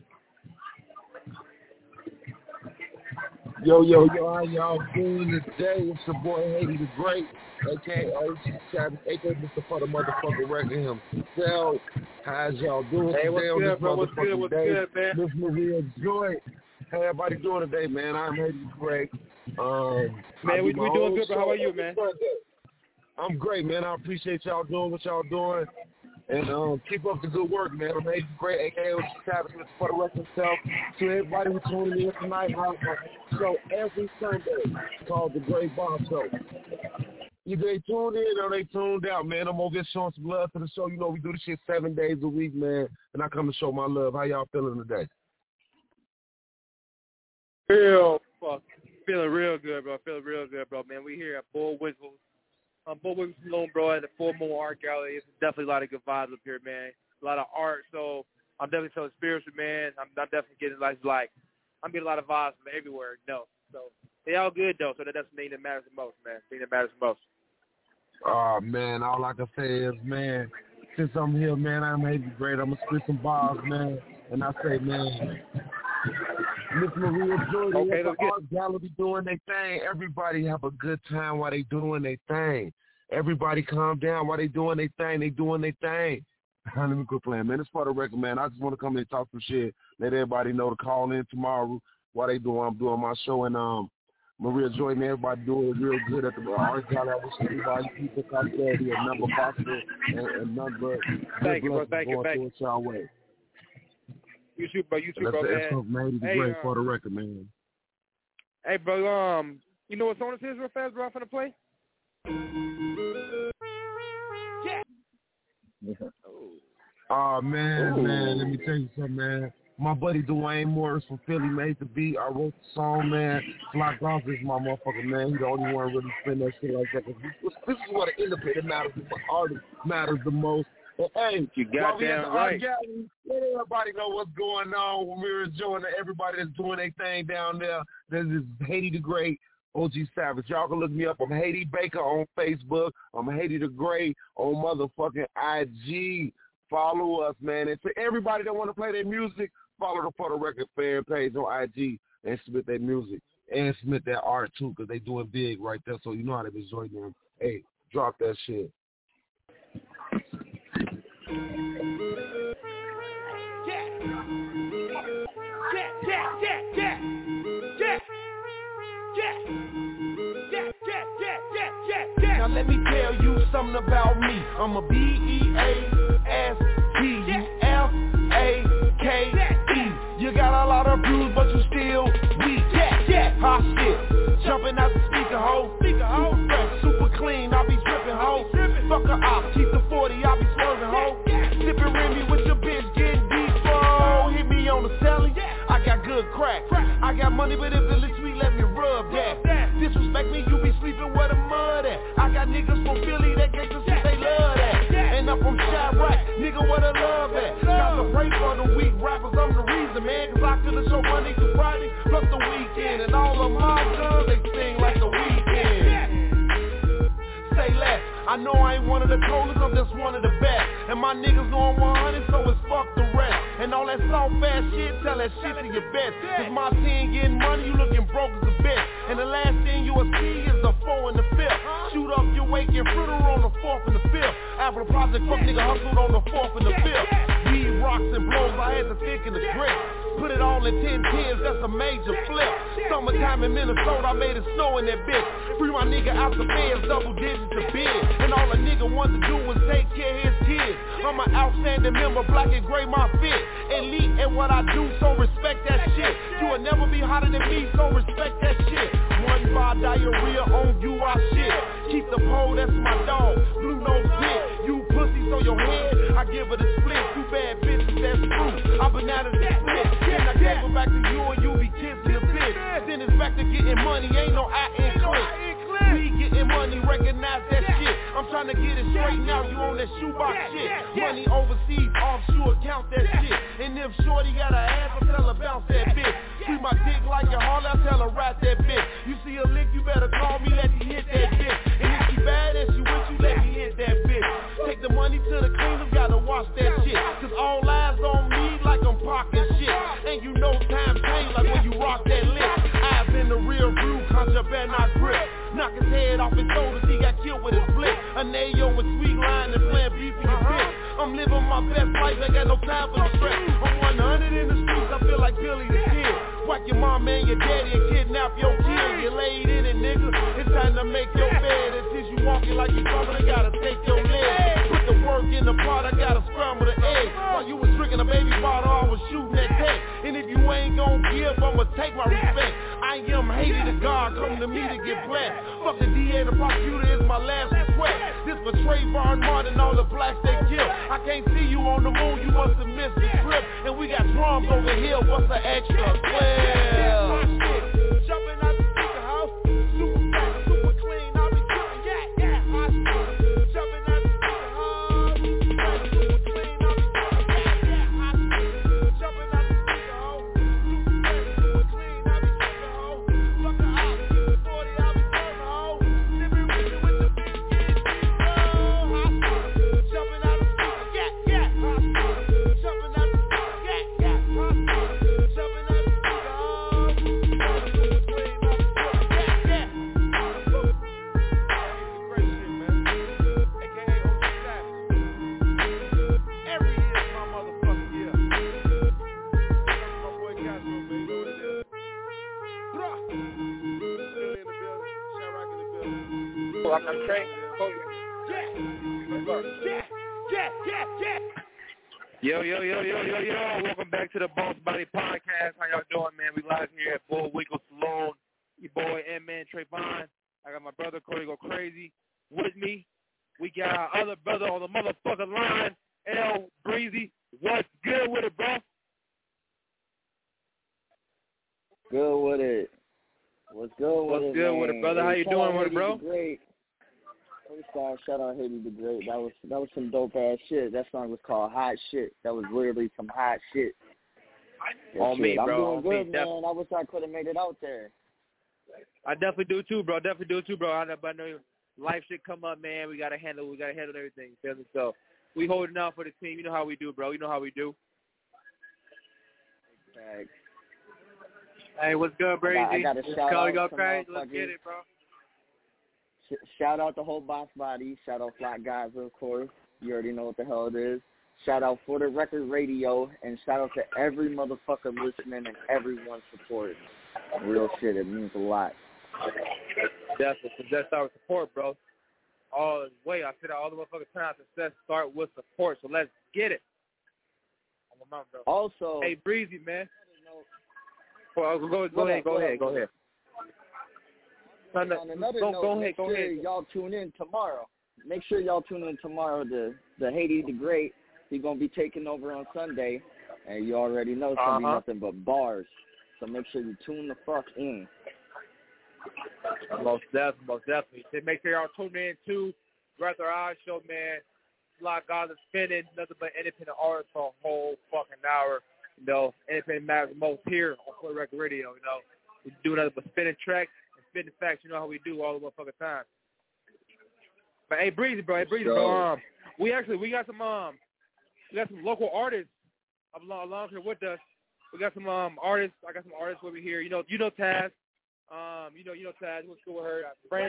Yo, how y'all doing today? It's your boy Haiti the Great, a.k.a. OG Savage, a.k.a. Mr. For the motherfucking record himself. How's y'all doing today on this What's motherfucking day? Good, man? Miss Maria Joy. How everybody doing today, man? I'm Haiti the Great. Man, we doing good, bro. How are you, man? I'm great, man. I appreciate y'all doing what y'all doing. And keep up the good work, man. I'm Haiti the Great, a.k.a. OG Savage, Mr. For the record himself. To everybody who's tuning in tonight, I have a show every Sunday called The Great Bob Show. Either they tuned in or they tuned out, man. I'm over here showing some love to the show. You know, we do this shit 7 days a week, man. And I come to show my love. How y'all feeling today? Feeling real good, bro. Man, we here at Bull Whistles. Bull Whistles Saloon, bro, at the Full Moon Art Gallery. It's definitely a lot of good vibes up here, man. A lot of art, so I'm definitely feeling spiritual, man. I'm definitely getting like I'm getting a lot of vibes from everywhere, So they all good though, so that's the thing that matters the most, man. Oh man, all I can say is, man, since I'm here, man, I'm Haiti Great. I'm gonna spit some bars, man, and I say, man, Miss Maria Jordan, the art gallery doing their thing. Everybody have a good time while they doing their thing. Everybody calm down while they doing their thing. They doing their thing. Let me quit playing, man. It's for the record, man. I just want to come in and talk some shit. Let everybody know to call in tomorrow while they doing. I'm doing my show, and Maria Jordan, everybody doing real good at the art gallery. I wish everybody people prosperity and number possible and number. Thank you, bro. Thank you. Y'all way. You too, bro, man. Hey, great for the record, man. Hey, bro, you know what song this is real fast, bro? I'm finna play. Oh, man, let me tell you something, man. My buddy Dwayne Morris from Philly made the beat. I wrote the song, man. Flock Golf is my motherfucker, man. He's the only one really spin that shit like that. This is what an independent matters. The artist matters the most. And, hey, you goddamn right. Let everybody know what's going on when we're enjoying everybody that's doing their thing down there. This is Haiti the Great, OG Savage. Y'all can look me up. I'm Haiti Baker on Facebook. I'm Haiti the Great on motherfucking IG. Follow us, man. And to everybody that want to play their music, follow the For the Record fan page on IG and submit their music and submit their art too, because they doing big right there. So you know how to enjoy them. Hey, drop that shit. Yeah. Now let me tell you something about me. I'm a B-E-A-S-T-U-F-A-K-E. You got a lot of views, but you still weak. Hot shit, jumping out the speaker, ho. Super fresh, super clean, I be dripping, ho. Fuck a op, keep the 40, I be swerving, ho. Sipping Remy with your bitch, getting deep, bro. Hit me on the celly, I got good crack. I got money, but if it looks sweet, let me rub that. Disrespect me, you be sleeping where the mud at. I got niggas from Philly that gangsta shit, they love that. And I'm from Chirac, nigga, where the love at. Got to pray for the weak rappers, I'm the reason, man. Cause I could've show Monday to Friday, plus the weekend. And all of my guns, they sing like the weekend. Say less, I know I ain't one of the coldest, I'm just one of the best. And my niggas know I'm 100, so it's fuck the rest. And all that soft ass shit, tell that shit to your best. Cause my team getting money, you looking broke as a bitch. And the last thing you will see is the 4 and the 5th. Shoot up your wake and fritter on the 4th and the 5th. After the project, fuck nigga hustled on the 4th and the 5th. Weed rocks and blows, I had to thick in the grip. Put it all in 10 tens, that's a major flip. Summertime in Minnesota, I made it snow in that bitch. Free my nigga out the feds, double digits to bid. And all a nigga wanted to do was take care of his kids. I'm an outstanding member, black and gray my fit. Elite at what I do, so respect that shit. You will never be hotter than me, so respect that shit. One bar diarrhea on you, I shit. Keep the pole, that's my dog. Blue nose pit, you pussy, so your head, I give it a split. Two bad bitches, that's true. I'm bananas and split. Then I gave it back to you and you be kissing a bitch. Then it's back to getting money, ain't no I in click. We getting money, recognize that shit. I'm trying to get it straight now, you on that shoebox shit. Money overseas, offshore, count that shit. And if shorty got a ass, I tell her bounce that bitch. Treat my dick like a hall, I tell her rat that bitch. You see a lick, you better call me, let me hit that bitch. And if she bad and she with you, let me hit that bitch. Take the money to the cleaners, gotta watch that shit. Cause all eyes on me like I'm parking shit. And you know time change like when you rock that lick. Eyes in the rear view, contraband I grip. Knock his head off his shoulders, he got killed with his blick. A Nayo with sweet line and playing beef in your bitch. I'm living my best life, ain't got no time for the stress. I'm 100 in the streets, I feel like Billy the Kid. Whack your mom and your daddy and kidnap your kid. You laid in it, nigga, it's time to make your bed. And since you walking like you talking, I gotta take your leg. Put the work in the pot, I gotta scramble the egg. While you was drinking a baby bottle, I was shooting that tech. And if you ain't gon' give, I'ma take my respect. I am hated to God, come to me to get blessed. Fuck the DA, the prosecutor is my last request. This for Trayvon Martin, all the blacks they kill. I can't see you on the moon, you must have missed the trip. And we got drums over here, what's the extra? Well, jumping out the speaker house, super fat, super clean, I be dripping, yeah, hot shit. Jumping out the speaker house, super fat, super clean, I be dripping, yeah, hot shit. Jumping out the speaker house, super fat, super clean, I be dripping, ho. Fuck the op, 40, I be serving, ho. Sipping Remy with the bitch, getting deep, hot shit. Jumping out the speaker, yeah, hot shit. Jumping out the speaker, yeah, hot shit. Jumping out the speaker, I'm Trey. Yo. Welcome back to the Boss Body Podcast. How y'all doing, man? We live here at Bullwinkle Saloon. Your boy, M-Man Trayvon. I got my brother, Cody Go Crazy, with me. We got our other brother on the motherfucking line, L Breezy. What's good with it, bro? Good with it. What's good with it, What's good with it, brother? How you doing with it, bro? Shout out Haiti the Great. That was some dope ass shit. That song was called Hot Shit. That was literally some hot shit. On me, bro. I'm doing good, man. I wish I could have made it out there. I definitely do too, bro. I know life should come up, man. We gotta handle everything. You feel me? So we holding out for the team. You know how we do, bro. You know how we do. Thanks. Hey, what's good, Brady? I got a shout out. Go crazy. Let's get it, bro. Shout out the whole Boss Body. Shout out Flat Guys, of course. You already know what the hell it is. Shout out For the Record Radio, and shout out to every motherfucker listening and everyone supporting. Real shit, it means a lot. Definitely. Success start with support, bro. All the way. I said that all the motherfucking time. Success start with support. So let's get it. Bro. Also, hey, Breezy, man. Go ahead. On another note, make sure y'all tune in tomorrow. Make sure y'all tune in tomorrow to the Haiti the Great. He's going to be taking over on Sunday. And you already know it's going to be nothing but bars. So make sure you tune the fuck in. Most definitely. So make sure y'all tune in to Rather Odd Show, man. Like God is spinning, nothing but independent artists for a whole fucking hour. You know, independent matters most here on Full Record Radio. You know, we do nothing but spinning tracks and spinning facts. You know how we do all the motherfucking time. But hey, Breezy, bro. We got some local artists along here with us. We got some artists. I got some artists over here. You know Taz. You know Taz. We went to school with her.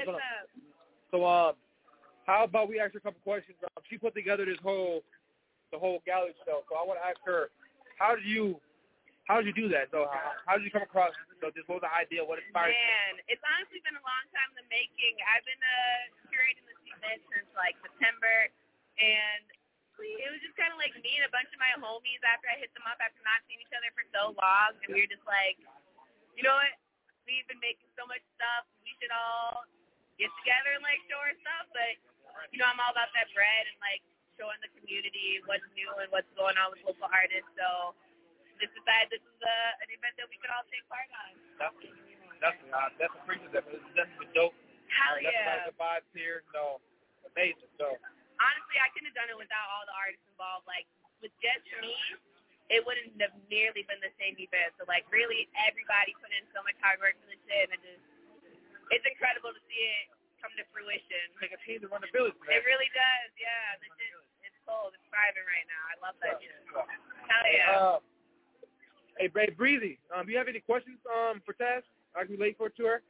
So how about we ask her a couple questions? She put together the whole gallery show. So I want to ask her, how did you do that? So how did you come across this whole idea? What inspired you? Man, it's honestly been a long time in the making. I've been curating this event since like September, and it was just kind of like me and a bunch of my homies after I hit them up after not seeing each other for so long, and we were just like, you know what? We've been making so much stuff. We should all get together and like show our stuff, but you know, I'm all about that bread and, like, showing the community what's new and what's going on with local artists. So just decided this is an event that we could all take part on. That's appreciative. This is definitely dope. Hell yeah. That's the vibes here. So, amazing. So, honestly, I couldn't have done it without all the artists involved. Like, with just me, it wouldn't have nearly been the same event. So, like, really everybody put in so much hard work for this shit, and it's incredible to see it come to fruition. Make a team to run the village, man. It really does, yeah. It's cold. It's thriving right now. I love that shit. Hell yeah. Hey, Breezy, do you have any questions for Taz? I can relate to her?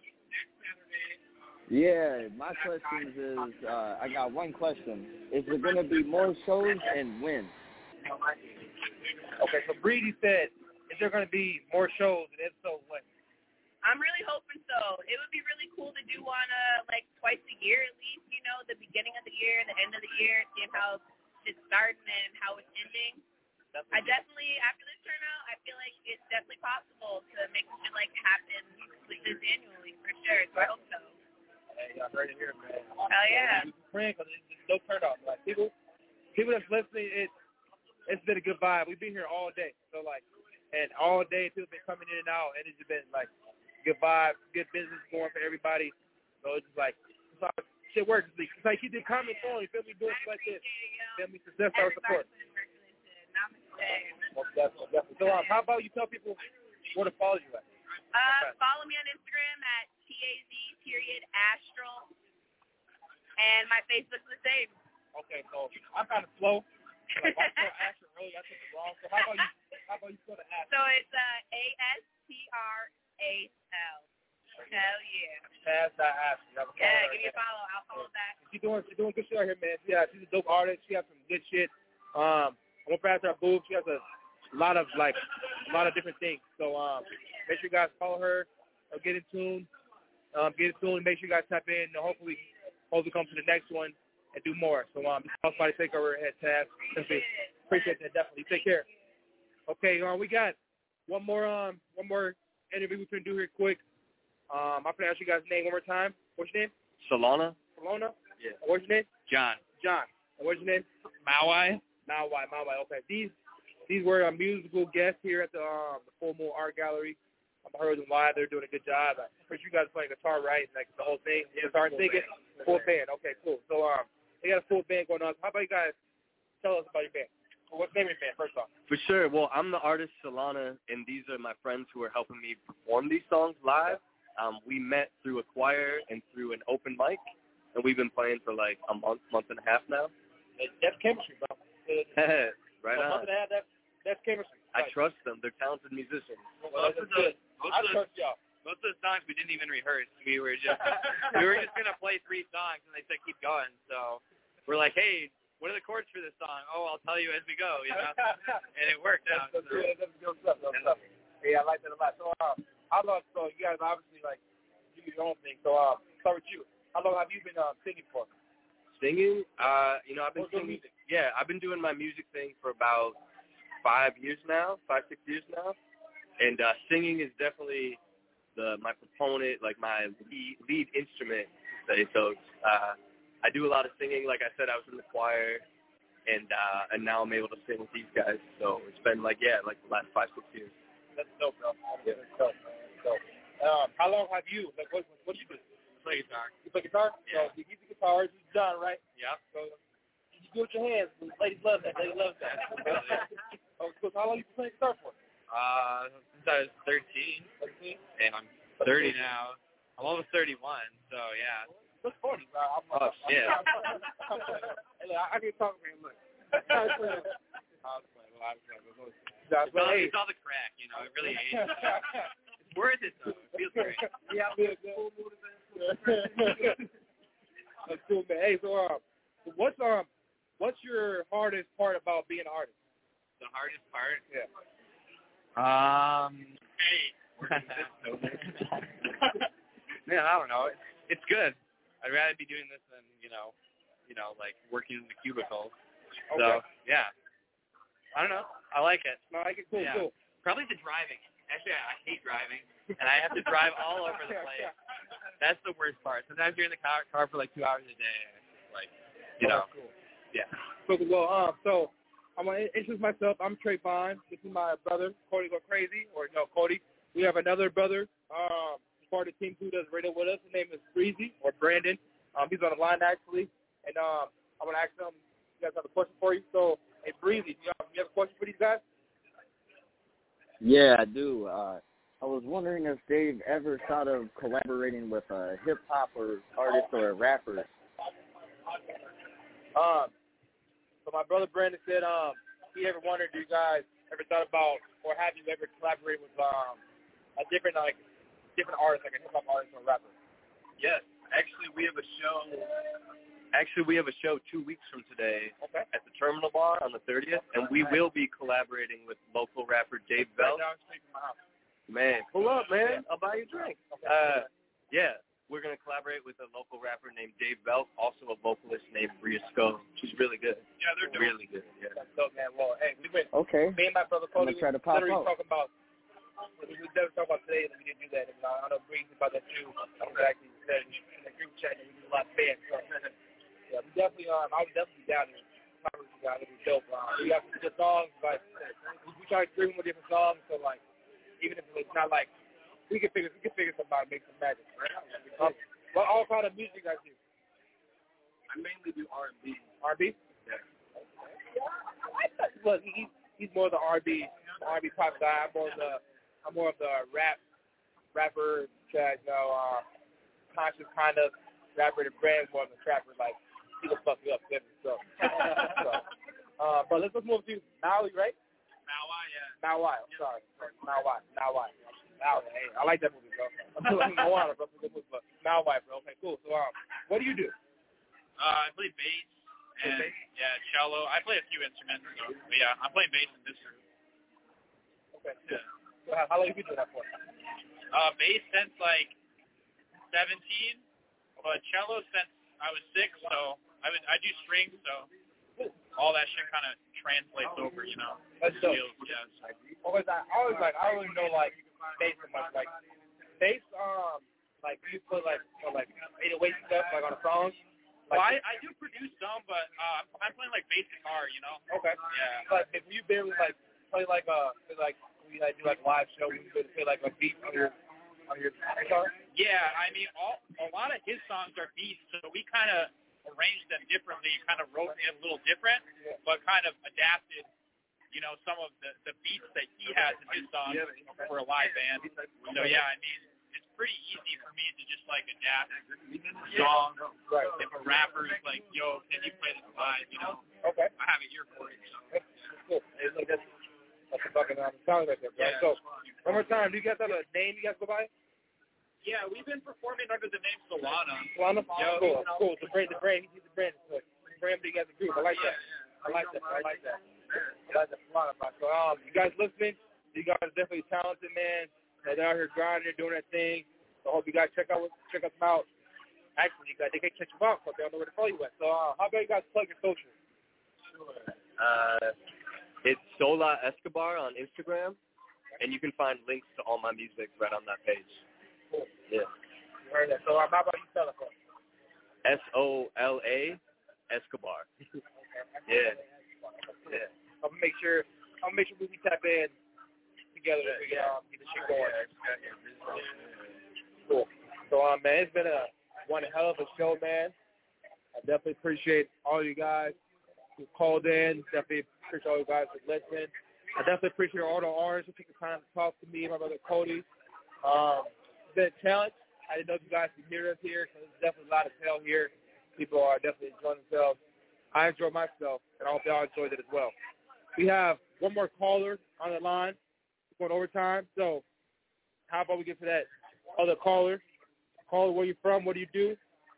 Yeah, my question is, I got one question. Is there going to be more shows and when? Okay, so Breezy said, is there going to be more shows, and if so, when? I'm really hoping so. It would be really cool to do one like twice a year at least, you know, the beginning of the year, the end of the year, seeing how it's starting and how it's ending. I definitely, after this turnout, I feel like it's definitely possible to make shit like happen this annually for sure. So I hope so. Hey, I heard it here, man. Hell yeah. Praying because there's no turnout. Like people that's listening, it's been a good vibe. We've been here all day, so like, and all day people been coming in and out, and it's just been like. Good vibe, good business going for everybody. So it's just like, shit works. It's like keep the comments on. You feel me? Doing shit like this. Feel me? Success our support. Most definitely. So how about you tell people where to follow you at? Follow me on Instagram at TAZ_Astral. And my Facebook's the same. Okay, so I'm kind of slow. Like, I spell Astral early. I took it wrong. So how about you spell the Astral? So it's ASTRAL. Hell yeah. Taz.Astral. Yeah, give me a follow. I'll follow that. She's doing good shit out here, man. Yeah, she's a dope artist. She has some good shit. I'm gonna pass her booth. She has a lot of different things. So make sure you guys follow her. Get in tune. Make sure you guys tap in. And hopefully come to the next one and do more. So this Boss Body Takeover at Taz. Appreciate that definitely. Take care. Okay, we got one more interview we can do here quick. I'm going to ask you guys' name one more time. What's your name? Solana. Yeah. What's your name? John. And what's your name? Mawai. Okay. These were musical guests here at the Full Moon Art Gallery. I heard them live. They're doing a good job. I'm pretty sure you guys playing guitar, right? Like the whole thing. Guitar and singing. Full band. Okay, cool. So they got a full band going on. How about you guys tell us about your band? What's the name of your band, first off? For sure. Well, I'm the artist Solana, and these are my friends who are helping me perform these songs live. We met through a choir and through an open mic, and we've been playing for like a month and a half now. That's chemistry, bro. Right on. Month and a half, that's chemistry. I trust them. They're talented musicians. I trust y'all. Most of the songs we didn't even rehearse. We were just gonna play 3 songs, and they said keep going. So we're like, hey, what are the chords for this song? Oh, I'll tell you as we go, you know. And it worked out. That's good stuff. Yeah, I like that a lot. So how long? So you guys obviously like you do your own thing. So start with you. How long have you been singing for? Singing? I've been singing. Yeah, I've been doing my music thing for about 5 years now, 5-6 years now. And singing is definitely my proponent, like my lead instrument, to say. So I do a lot of singing. Like I said, I was in the choir, and now I'm able to sing with these guys. So it's been like the last 5-6 years. That's dope, bro. That's dope, man. So, how long have you, what do you do? Play guitar. You play guitar? Yeah. So you get the guitar, it's done, right? Yeah. So you do it with your hands. Ladies love that. Ladies love that. So how long you been playing guitar for? Since I was 13. 13? And I'm 30 now. I'm almost 31, so yeah. That's funny, bro. Yeah. Hey, look, I can talk to him. Look. It's all the crack, you know. It really ages. It's worth it, though. It feels great. Yeah, that's cool, man. Hey, so what's your hardest part about being an artist? The hardest part? Yeah. Man, I don't know. It's good. I'd rather be doing this than, like working in the cubicle. Okay. So, yeah. I don't know. I like it. No, I like it. Cool, yeah. cool. Probably the driving. Actually, I hate driving, and I have to drive all over the place. That's the worst part. Sometimes you're in the car for like 2 hours a day, and it's like, Cool. Yeah. Cool. Well, so I'm going to introduce myself. I'm Trayvon. This is my brother, Cody Go Crazy, Cody. We have another brother, part of the team who does radio with us. His name is Breezy, or Brandon. He's on the line, actually. And I'm going to ask him, you guys have a question for you. So, hey, Breezy, do you have a question for these guys? Yeah, I do. I was wondering if they've ever thought of collaborating with a hip-hop or artist or a rapper. So my brother Brandon said he ever wondered, do you guys ever thought about, or have you ever collaborated with a different artist, like a hip-hop artist or a rapper? Yes. Actually, we have a show 2 weeks from today at the Terminal Bar on the 30th, and we will be collaborating with local rapper Dave Bell. Man, pull up, man. I'll buy you a drink. Yeah, we're going to collaborate with a local rapper named Dave Bell, also a vocalist named Bria Sco. She's really good. Yeah, they're really good. Yeah. That's dope, man. Well, hey, me and my brother I'm Cody, gonna try to pop literally out. talking about, we never talk about today, and we didn't do that. And I know Breezy about that too. I was actually said in the group chat that we do a lot of fans. So, yeah, we definitely, I would definitely be down there. Probably you guys, it'd be dope. We got some good songs, like, we try to stream with different songs, so like, even if it's not like, we can figure something out and make some magic. Right? What all kind of music you guys do? I mainly do R&B. R&B? Yeah. Look, he's more the R&B pop guy. I'm more of the rapper, conscious kind of rapper. The brand's more of the trapper, like he will fuck you up, different stuff. But let's move to Maui, right? Maui, yeah. Maui. Sorry, Maui. Hey, I like that movie, bro. I'm doing Moana, bro. Good movie, but Maui, bro. Okay, cool. So, what do you do? I play bass and cello. I play a few instruments, so but yeah, I'm playing bass in this group. Okay. Yeah. So how long have you been doing that for? Bass since like 17, but cello since I was 6. So I do strings, so all that shit kind of translates over, you know. That's dope. Skills, yeah. I always know like bass so much. Like bass, like you put like 808 stuff like on a song. Well, I do produce some, but I'm playing like bass guitar, you know. Okay. Yeah. But if you barely like play like we do like live show, we could play like a beat on your guitar. Yeah, I mean a lot of his songs are beats, so we kind of arranged them differently, kind of wrote it a little different, but kind of adapted, you know, some of the beats that he has in his songs for a live band. So yeah, I mean, it's pretty easy for me to just like adapt the song. Right. If a rapper's like, yo, can you play this live, you know? Okay. I have an ear for it. So. Cool. That's a fucking sound right there, bro. Yeah. So one more time, do you guys have a name you guys go by? Yeah, we've been performing under the name Solana. Solana? Yo, cool. The brand. He's the brand. So brand big as a group. I like that. I like that. Solana, bro. So you guys listening? You guys are definitely talented, man. They're out here grinding, they're doing their thing. So I hope you guys check us out. Actually, you guys, they can catch you out, but they don't know where to follow you at. So how about you guys plug your social? Sure. It's Sola Escobar on Instagram, and you can find links to all my music right on that page. Cool. Yeah. You heard that. So how about you spell it for us? SOLA Escobar. Yeah. Yeah. I'm gonna make sure we tap in together to get the shit going. Cool. So man, it's been one hell of a show, man. I definitely appreciate all you guys who called in. Definitely appreciate all you guys for listening. I definitely appreciate all the artists who took the time to talk to me, my brother Cody. It's been a challenge. I didn't know if you guys could hear us here, because there's definitely a lot of hell here. People are definitely enjoying themselves. I enjoyed myself, and I hope y'all enjoyed it as well. We have one more caller on the line. It's going overtime, so how about we get to that other caller? Caller, where you from? What do you do?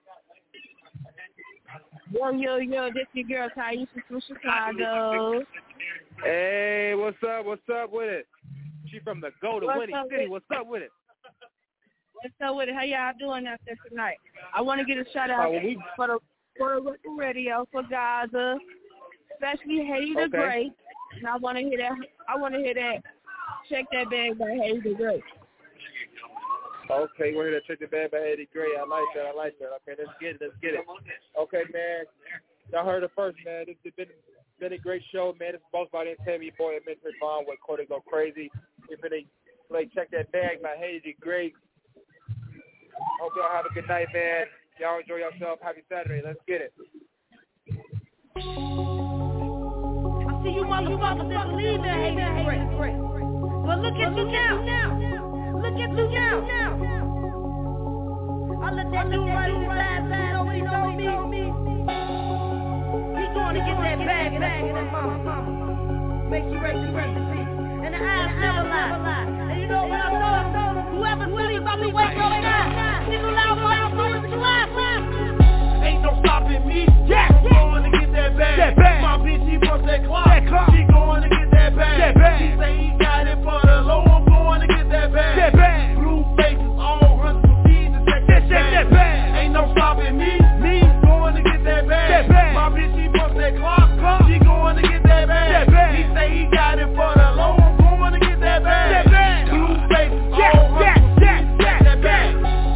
Yo, this your girl Taisha from Chicago. Hey, what's up with it? She from the Go to Winning City. What's up with it? What's up with it? How y'all doing out there tonight? I want to get a shout out for the Record Radio for Gaza, especially Haiti the Great. And I want to hear that. Check that bag by Haiti the Great. Okay, we're here to check the bag by Haiti the Great. I like that. Okay, let's get it. Okay, man. Y'all heard it first, man. It's been a great show, man. It's Boss Body Entertainment, your boy Admin Trayvon with Cody Go Crazy. We're going to play Check That Bag by Haiti the Great. Hope y'all have a good night, man. Y'all enjoy yourself. Happy Saturday. Let's get it. I see you motherfuckers that believe in Haiti the Great. But look at you now. Look at you now. I let that dude right in his ass over, he know me. He's going to get that bag and that mama. Make you raise the peace. And the eyes never lie. And you know what I told him? Whoever sleep about me, wake up now. Nigga loud for you, ain't no stopping me. Yeah. I'm going to get that bag. My bitch, she bust that clock. She going to get that bag. She say he got it for the low. I'm going to get that bag. Blue faces all running some fees to check that bag. Ain't no stopping me. Going to get that bag. My bitch, she bust that clock. She going to get that bag. He say he got it for the low. I'm going to get that bag. Blue faces all running some fees to check that bag.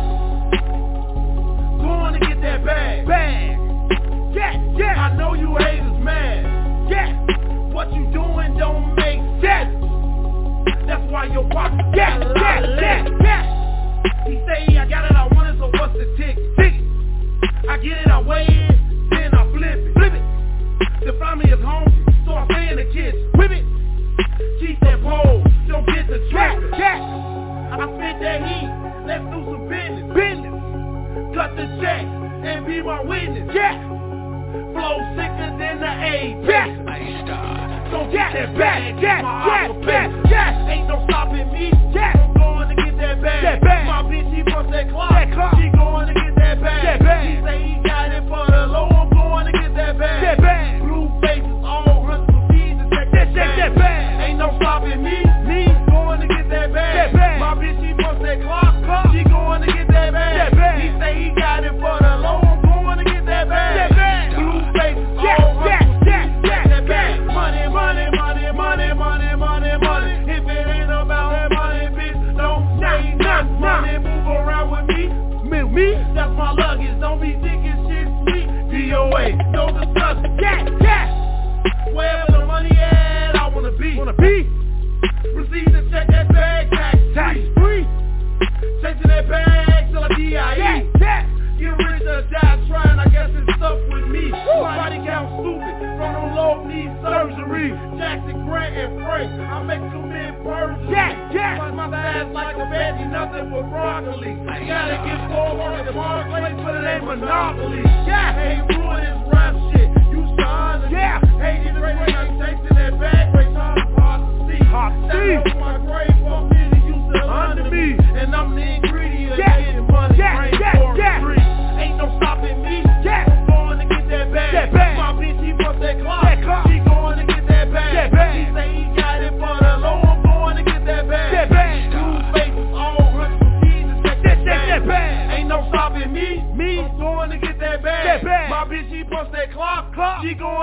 Going to get that bag. Yeah. I know you haters mad. Yeah. What you doing don't make sense. That's why your pocket got a lot of less. He say I got it, I want it, so what's the ticket? I get it, I weigh it, then I flip it. The family is hungry, so I stay in the kitchen. Whip it. Keep that pole, don't get the trick. I spit that heat, let's do some business. Cut the check and be my witness. Yeah. Flow sicker than the A. Yeah. So get that bag. Yeah. Ain't no stopping me. Yeah. I'm going to get that bag. My bitch, she bust that clock. She going to get that bag. He say he got it for the low. I'm going to get that bag. Blue faces all run some fees to check that bag. Ain't no stopping me. Going to get that bag. My bitch, she bust that clock. She going to get that bag. He say he got it for the low. I'm going to get that bag. Blue faces all run some fees to check that bag. Money. If it ain't about that money, bitch, don't say nothing. Money, move around with me. That's my luggage. Don't be thinking shit sweet. DOA, no discussion. Yeah. Wherever the money at, I wanna be. Proceed to check that bag, tax free. Chasing that bag till I DIE. Get rich or die trying, I guess it's stuck with me. Body count stupid, front on low, need surgery. Jackson, Grant, and Frank, I make too many purges. Like my ass like a veggie, nothing but broccoli. Gotta get forward in the marketplace, but it ain't monopoly. Hey, ruin this rap shit, you son. Hey, the great, I'm chasing that bag, great time to hard to see. Stand up my grave, fuck me, you still under me. And I'm the ingredient, getting money, brain for free. Ain't no stopping me. I'm going to get that bag. My bitch, he bust that clock. She going to get that bag. He say he got it for the low. I'm going to get that bag. Blue faces all run some fees to check that bag.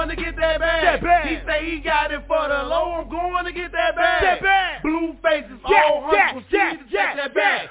going to get that bag. He say he got it for the low, I'm going to get that bag. Blue faces, all hustle, see to check that bag.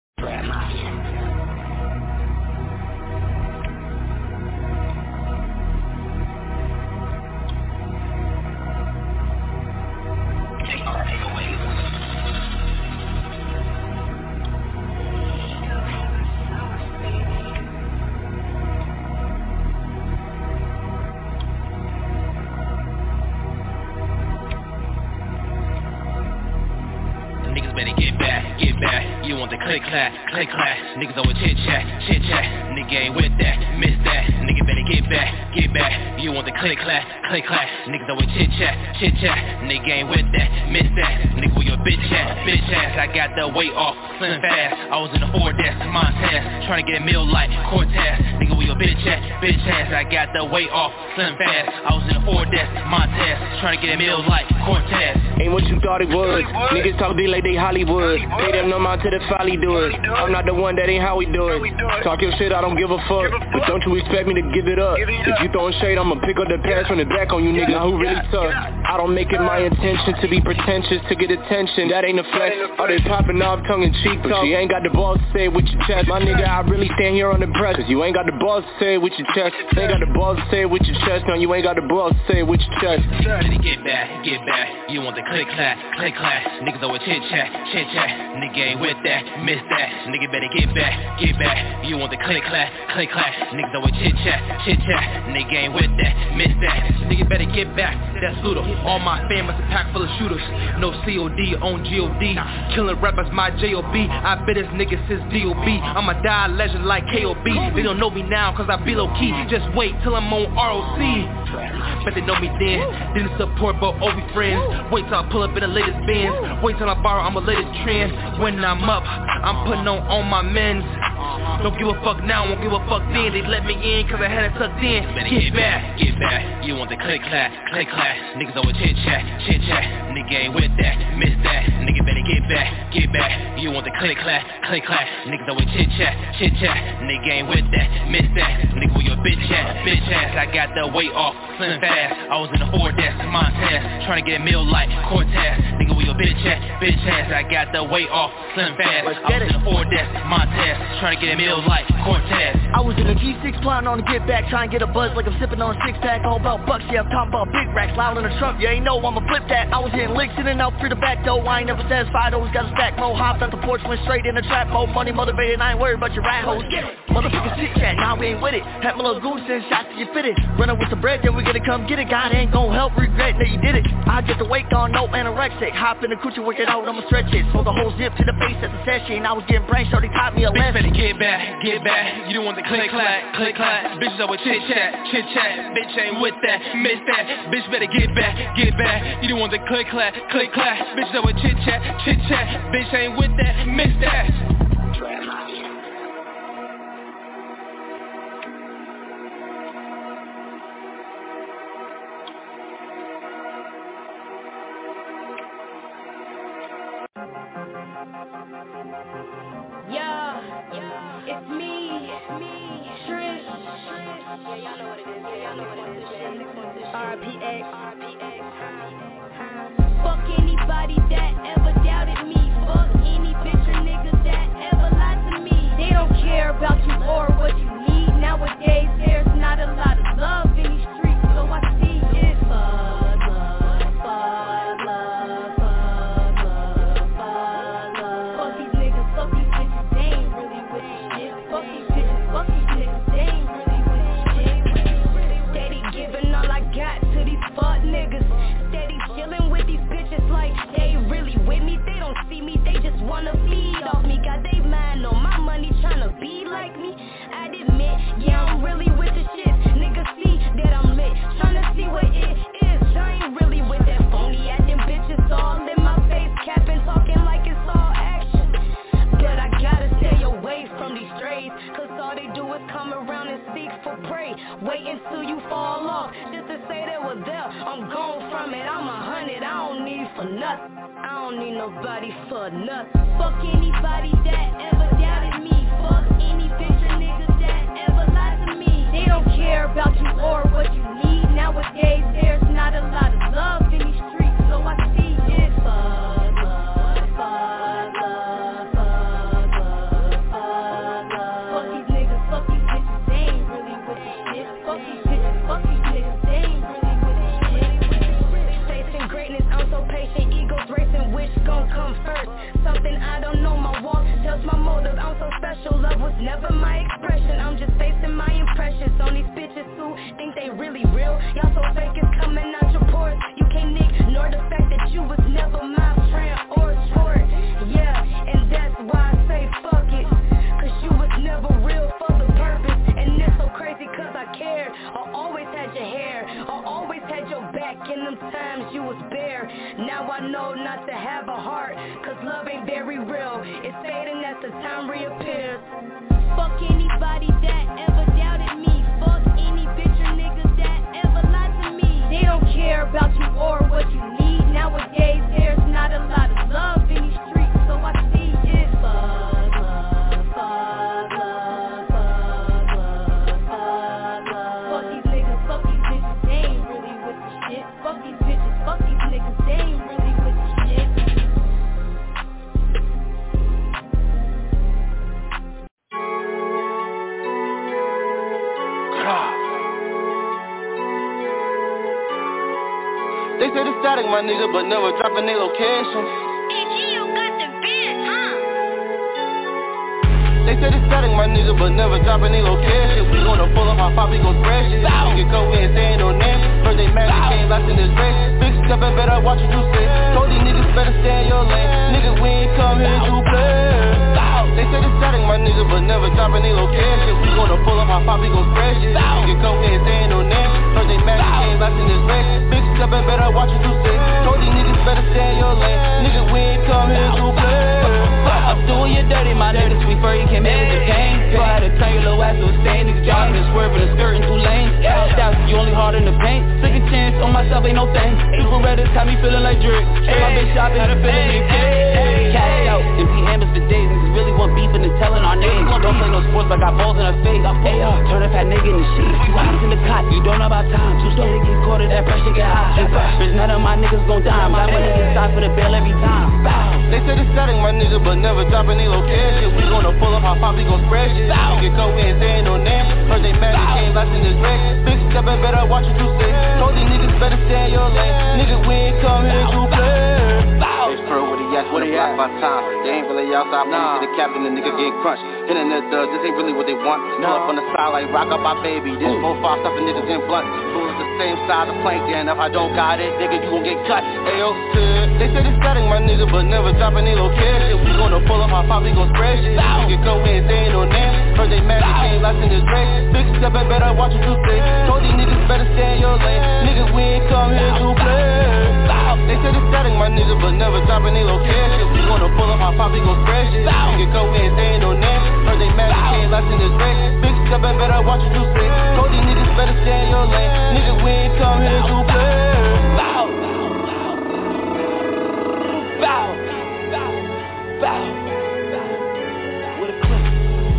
You want the click clack, niggas always chit chat, nigga ain't with that, miss that, nigga better get back, you want the click clack, niggas always chit chat, nigga ain't with that, miss that, nigga with your bitch ass, I got the weight off, slim fast, I was in the Ford that's Montana, trying to get a meal like Cortez, nigga with your bitch ass, I got the weight off, slim fast, I was in the Ford that's Montana, trying to get a meal like Cortez. Ain't what you thought it was, niggas talk big like they Hollywood, pay them no mind to the folly do it. I'm not the one, that ain't how we do it. Talk your shit, I don't give a fuck, but don't you expect me to give it up. If you throwing shade, I'ma pick up the pass from the back on you niggas. Now who really tough? I don't make it my intention to be pretentious, to get attention, that ain't a flex. All they popping off tongue in cheek talk, but you ain't got the balls to say it with your chest. My nigga, I really stand here on the breast, cause you ain't got the balls to say it with your chest. You ain't got the balls to say it with your chest. No, you ain't got the balls to say it with your chest. Get back, you want the click clack, niggas always chit chat, nigga ain't with that, miss that, nigga better get back, you want the click clack, niggas always chit chat, nigga ain't with that, miss that, nigga better get back, that's Ludo, all my fam is a pack full of shooters, no COD on GOD, killing rappers my J.O.B., I bet this nigga since D.O.B., I'ma die legend like K.O.B., they don't know me now cause I be low key, just wait till I'm on ROC, bet they know me then, didn't support but all we friends, wait till I pull up in the latest Benz, wait till I borrow, I'm a latest trend, when I'm up, I'm putting on my men's, don't give a fuck now, won't give a fuck then, they let me in cause I had it tucked in, get back, you want the click clack, niggas always chit chat, nigga ain't with that, miss that, nigga better get back, you want the click clack, niggas always chit chat, nigga ain't with that, miss that, nigga with your bitch ass, I got the weight off, slim fast, I was in the Ford that's Montana, trying to get a meal like Cortez, nigga with your bitch ass, I got the weight off, slim fast, I was in the Ford that's Montana, trying to get a meal like Cortez. I was in a G6 plotting on to get back, trying to get a buzz like I'm sipping on a six-pack, all about bucks, yeah, I'm talking about big racks, loud in the trunk, you ain't know I'ma flip that, I was hitting licks in and out through the back door, I ain't never satisfied, always got a stack more, hopped out the porch, went straight in the trap mode, money motivated, I ain't worried about your rat hoes, motherfucker shit chat, nah we ain't with it, had my little goose and shots till you fit it, running with the bread, then we gonna come get it, God ain't gon' help, regret that you did it, I get the weight on, no anorexic, hop in the coochie, work it out, I'ma stretch it, so the whole zip to the face at the session, I was getting brain, shorty taught me a lesson. Bitch better get back, you don't want the click clack, bitches always chit chat, bitch ain't with that, miss that, bitch better get back, you don't want the click clack, bitches always chit chat, bitch ain't with that, miss that. Yeah, it's me, Trish. Y'all know what it is. RPX. Fuck anybody that ever doubted me. Fuck any bitch or nigga that ever lied to me. They don't care about you or what you need. Nowadays, there's not a lot of love in these streets, so I see it. Wanna feed off me, got they mind on my money, tryna be like me. I admit, yeah, I'm really with the shit. Niggas see that I'm lit, tryna see what it is. I ain't really with that phony acting, bitches all in my face, capping, talking like it's all action. But I gotta stay away from these strays, cause all they do is come around and seek for prey. Wait until you fall off, just to say they were there. I'm gone from it, I'm 100, I don't need for nothing. I don't need nobody for nothing. Fuck anybody that ever doubted me. Fuck any bitch or niggas that ever lied to me. They don't care about you or what you need. Now Nowadays there's not a lot of love in these streets, so I see it. Fuck these niggas, fuck these bitches, they ain't really with this shit. Fuck these bitches, fuck these niggas, they ain't really with this shit. Chasing greatness, I'm so patient, egos racing, which gon' come first? Something I don't know, my walk tells my motives, I'm so special, love was never my expression, I'm just facing my impressions on these bitches who think they really real. Y'all so fake, it's coming out your pores. You can't ignore the fact that you was never my friend or sport. Yeah, and that's why I say fuck it, cause you was never real for the purpose. And it's so crazy cause I cared. I always had your hair, I always had your back in them times you was bare. Now I know not to have a heart, cause love ain't very real. It's fading as the time reappears. Fuck anybody that ever doubted me. Fuck any bitch or nigga that ever lied to me. They don't care about you or what you need. Nowadays there's not a lot of love in these streets, so I see it. Fuck these niggas, fuck these bitches, they ain't really with the shit. Fuck these bitches, fuck these niggas, they ain't really with the shit. They say it's static, my nigga, but never dropping their location. They say it's static, my nigga, but never dropping their location. We gonna pull up, our pop, we gon' spread shit. Nigga go in, saying no name. First they mad, they came last in this race. Big step, I better watch what you say. Told these niggas better stay in your lane. Nigga, we ain't come here to play. They say it's static, my nigga, but never dropping their location. We gonna pull up, our pop, we gon' spread shit. Nigga go in, saying no name. First they mad, they came last in this race. Big step, I better watch what you say. Told these niggas better stay in your lane. Nigga, we ain't come here to play. I'm doing you dirty, my nigga, sweet fur, you came in with the pain. So I had to turn your little ass to a stain. Niggas driving and swerving and skirting through lanes. That's you only hard in the paint. Second chance on myself ain't no thing. Super red, got me feeling like Drake. Straight my bitch shopping, had a feeling like cash out, empty hammers for days. Niggas really want beefing and telling our names. Don't play no sports, but got balls in her face. Hey, turn a fat nigga in the sheets. You eyes in the cot, you don't know about time. Too slow to get caught at that pressure get high. There's none of my niggas gon' die. My money gets signed for the bail every time. They say it's static, my nigga, but never dropping their location. We gonna pull up, our pop, we gon' spread shit. Nigga go in, saying no name. First they mad, they came last in this race. Big step, I better watch what you say. Told these niggas better stay in your lane. Nigga, we ain't come here to play. They spur with a yes, with a block by time. They ain't really outside, nah. See the captain, the nigga get crunched. Hitting the thugs, this ain't really what they want. Pull up on the side like rock up my baby. This 4-5 stuffing niggas in blunt. Fools the same side of the plank, and if I don't got it, nigga, you gon' get cut. Ayo, they say it's static, my nigga, but never dropping their location. We gonna pull up, our pop, we gon' spread shit. Nigga go in, saying no name. First they mad, they came last in this race. Big step, I better watch what you say. Told these niggas better stay in your lane. Nigga, we ain't come here to play. They say it's static, my nigga, but never dropping their location. We gonna pull up, our pop, we gon' spread shit. Nigga go in, saying no name. First they mad, they came last in this race. Big step, I better watch what you say. Told these niggas better stay in your lane. Nigga, we ain't come here to play. With a clip.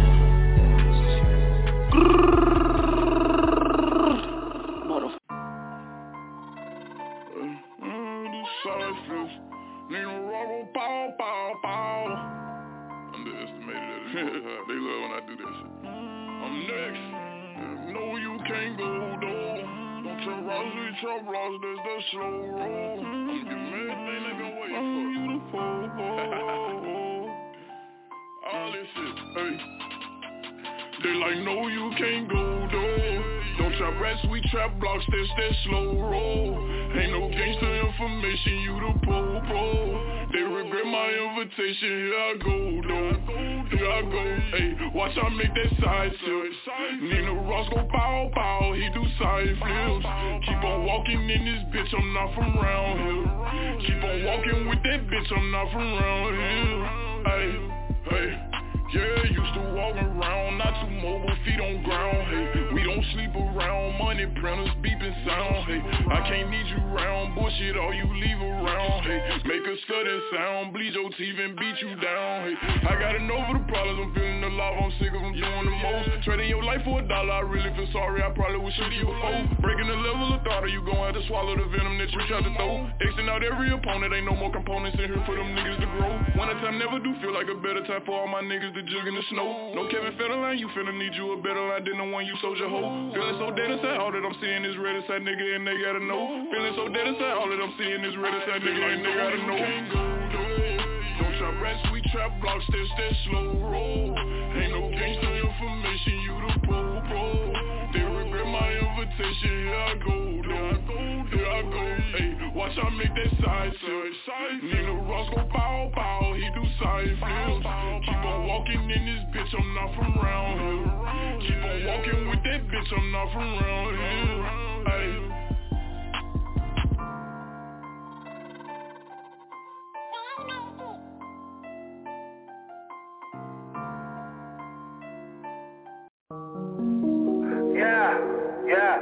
Nigga, roll, pow, pow, pow. Underestimated that. They love when I do that shit. I'm next. No, you can't go, though. Don't trust Ross, we trust Ross, that's the slow roll. I'm giving everything they gon' wait for. All this shit, hey. They like, no, you can't go, though. Don't trap rats, we trap blocks, that's that slow roll. Ain't no gangster information, you the po-po. They regret my invitation, here I go, though. Here I go, hey, watch I make that side tip. Nina Ross go pow pow, he do side flips. Keep on walking in this bitch, I'm not from round here. Keep on walking with that bitch, I'm not from round here. Hey, hey. Yeah, used to walk around, not too mobile, feet on ground, hey. We don't sleep around, money printers beeping sound, hey. I can't need you round, bullshit all you leave around, hey. Make a sudden sound, bleed your teeth and beat you down, hey. I gotta know for the problems, I'm feeling the love, I'm sick of them doing the most. Trading your life for $1, I really feel sorry, I probably would shoot you a foe. Breaking the level of thought, or you gon' have to swallow the venom that you tried to throw. Xing out every opponent, ain't no more components in here for them niggas to grow. One time never do feel like a better time for all my niggas to jig in the snow. No Kevin Federline, you finna need you a better line than the one you sold your hoe. Feeling so dead inside, all that I'm seeing is red inside, nigga, and they gotta know. Feeling so dead inside, all that I'm seeing is red inside, nigga, and they gotta know. Don't trap rats, we trap blocks, that's that slow roll. Ain't no gangster information, you the pro. They regret my invitation, here I go, here I go. Hey, watch I make that side flip. Nina Ross go bow, he do side flips. Keep on walking in this bitch, I'm not from round here. Keep on walking with that bitch, I'm not from round here. Hey. Yeah.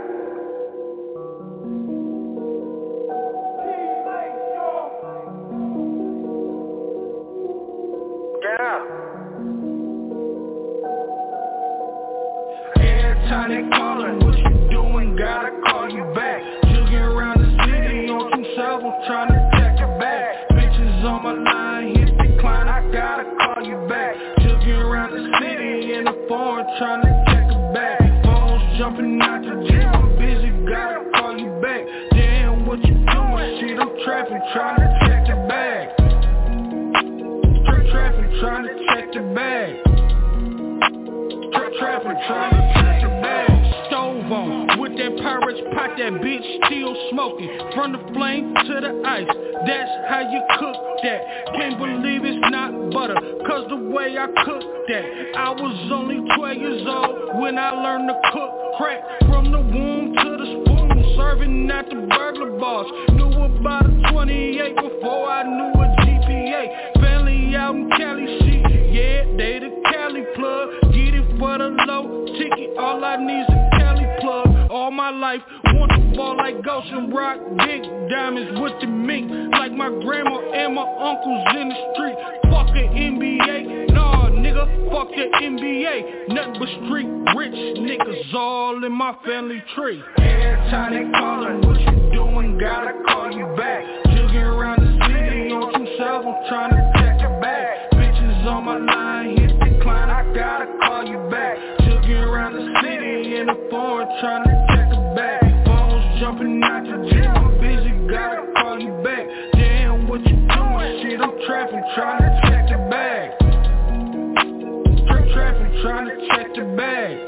Every time they callin', what you doing? Gotta call you back. Jugging around the city on 27, tryna check your bag. Bitches on my line, hit decline, I gotta call you back. Jugging around the city in the foreign, tryna check your bag. Phones jumping out the gym, I'm busy, gotta call you back. Damn, what you doing? Shit, I'm trapping, tryna check your bag. Trapping, tryna check the bag. Trapping, tryna check the bag. Stove on, with that Pirates pot, that bitch still smoking. From the flame to the ice, that's how you cook that. Can't believe it's not butter, cause the way I cook that. I was only 12 years old when I learned to cook crack. From the womb to the spoon, serving at the burglar bars. Knew about a 28 before I knew a GPA. Family out in Cali, shit, yeah, they the Cali plug. Get it for the low ticket, all I need's a Cali plug. All my life, want to ball like Ghost and rock big diamonds with the mink. Like my grandma and my uncles in the street. Fuck the NBA, nah nigga, fuck the NBA. Nothing but street rich niggas all in my family tree. Every time they callin', what you doing? Gotta call you back. Jugging around the city on 27, tryna check your bag. Bitches on my line, hit decline, I gotta call you back. Jugging around the city in the foreign, tryna check your bag. Phones jumping out the gym, I'm busy, gotta call you back. Damn, what you doing? Shit, I'm trapping, tryna check the bag. Trapping, tryna check the bag.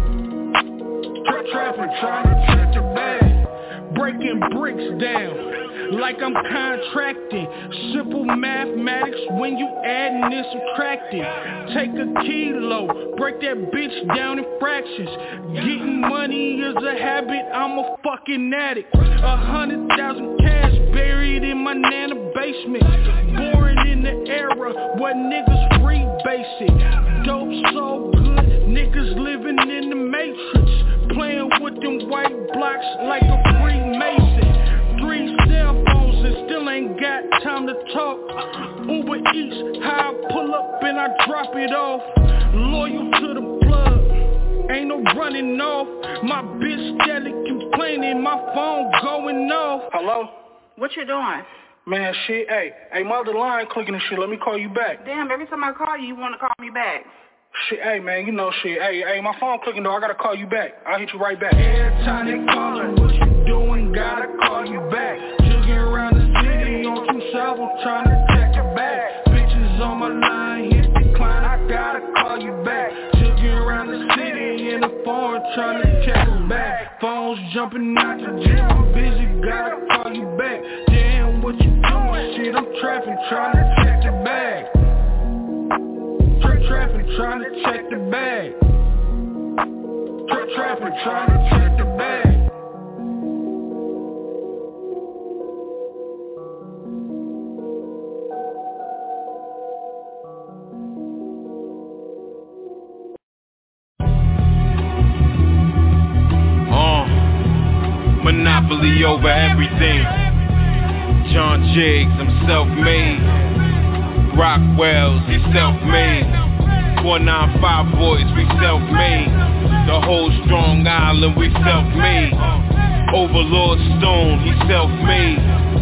Trapping, tryna check the bag. Breaking bricks down like I'm contracting. Simple mathematics when you adding and subtracting. Take a kilo, break that bitch down in fractions. Getting money is a habit, I'm a fucking addict. 100,000 cash buried in my nana basement. Born in the era where niggas free basic. Dope so good, niggas living in the matrix. Playing with them white blocks like a Freemason. 3 cell phones and still ain't got time to talk. Uber Eats, how I pull up and I drop it off. Loyal to the plug, ain't no running off. My bitch steady complaining, my phone going off. Hello? What you doing? Man, shit, hey, my other line clicking and shit, let me call you back. Damn, every time I call you, you want to call me back. Shit, hey, man, you know shit. Hey, my phone clicking though, I gotta call you back. I'll hit you right back. Every time they callin', what you doing? Gotta call you back. Jugging around the city on 27, tryna check your bag. Bitches on my line, hit decline, I gotta call you back. Jugging around the city in the foreign, tryna check your bag. Phones jumping out the gym, I'm busy, gotta call you back. Damn, what you doing? Shit, I'm trapping, tryna check the bag. Trapping, tryna check the bag. Trapping, tryna check the bag. family over everything. John Jiggs, I'm self-made. Rockwells, he self-made. 495 boys, we self-made. The whole Strong Island, we self-made. Overlord Stone, he self-made.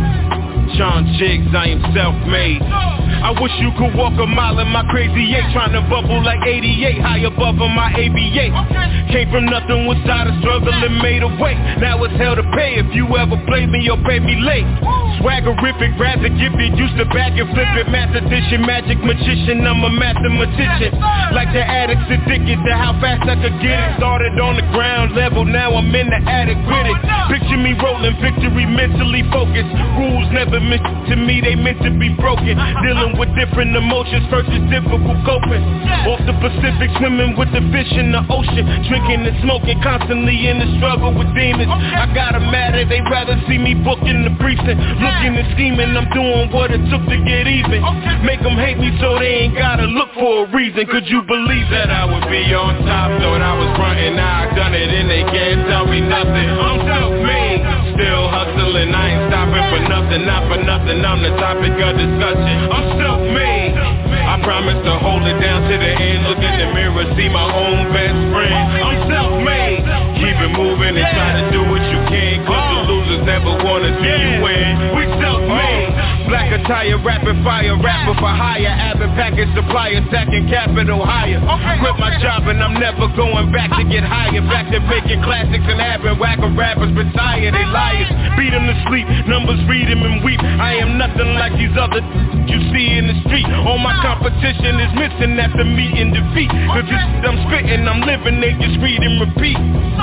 John Jiggs, I am self-made. I wish you could walk a mile in my crazy 8, trying to bubble like 88, high above on my ABA. Came from nothing, was out of struggle and made a way. Now it's hell to pay if you ever play me or pay me late. Swaggerific, rather gifted, used to back and flip it. Math addition, magic magician, I'm a mathematician. Like the addicts addicted to how fast I could get it. Started on the ground level, now I'm in the attic with it. Picture me rolling victory, mentally focused. Rules never meant to me, they meant to be broken. Dealing with different emotions, first is difficult coping. Off the Pacific, swimming with the fish in the ocean. Drinking and smoking, constantly in the struggle with demons. I got them mad at, they rather see me booking the precinct. Looking and scheming, I'm doing what it took to get even. Make them hate me so they ain't gotta look for a reason. Could you believe that I would be on top? Thought I was frontin', now I done it and they can't tell me nothing. I'm self-made, still hustling, I ain't stopping for nothing. Not for nothing, I'm the topic of discussion. I'm self-made, I promise to hold it down to the end. Look in the mirror, see my own best friend. I'm self-made, keep it moving and try to do what you can. Cause the losers never wanna see you win. We self-made, black attire, rapid fire, rapper for hire. Avid package supplier, stacking capital higher. Quit my job and I'm never going back to get higher. Back to making classics and having whacker rappers retire. They liars, beat them to sleep, numbers read them and weep. I am nothing like these other you see in the street. All my competition is missing after meeting defeat. Cause this I'm spitting, I'm living, they just read and repeat.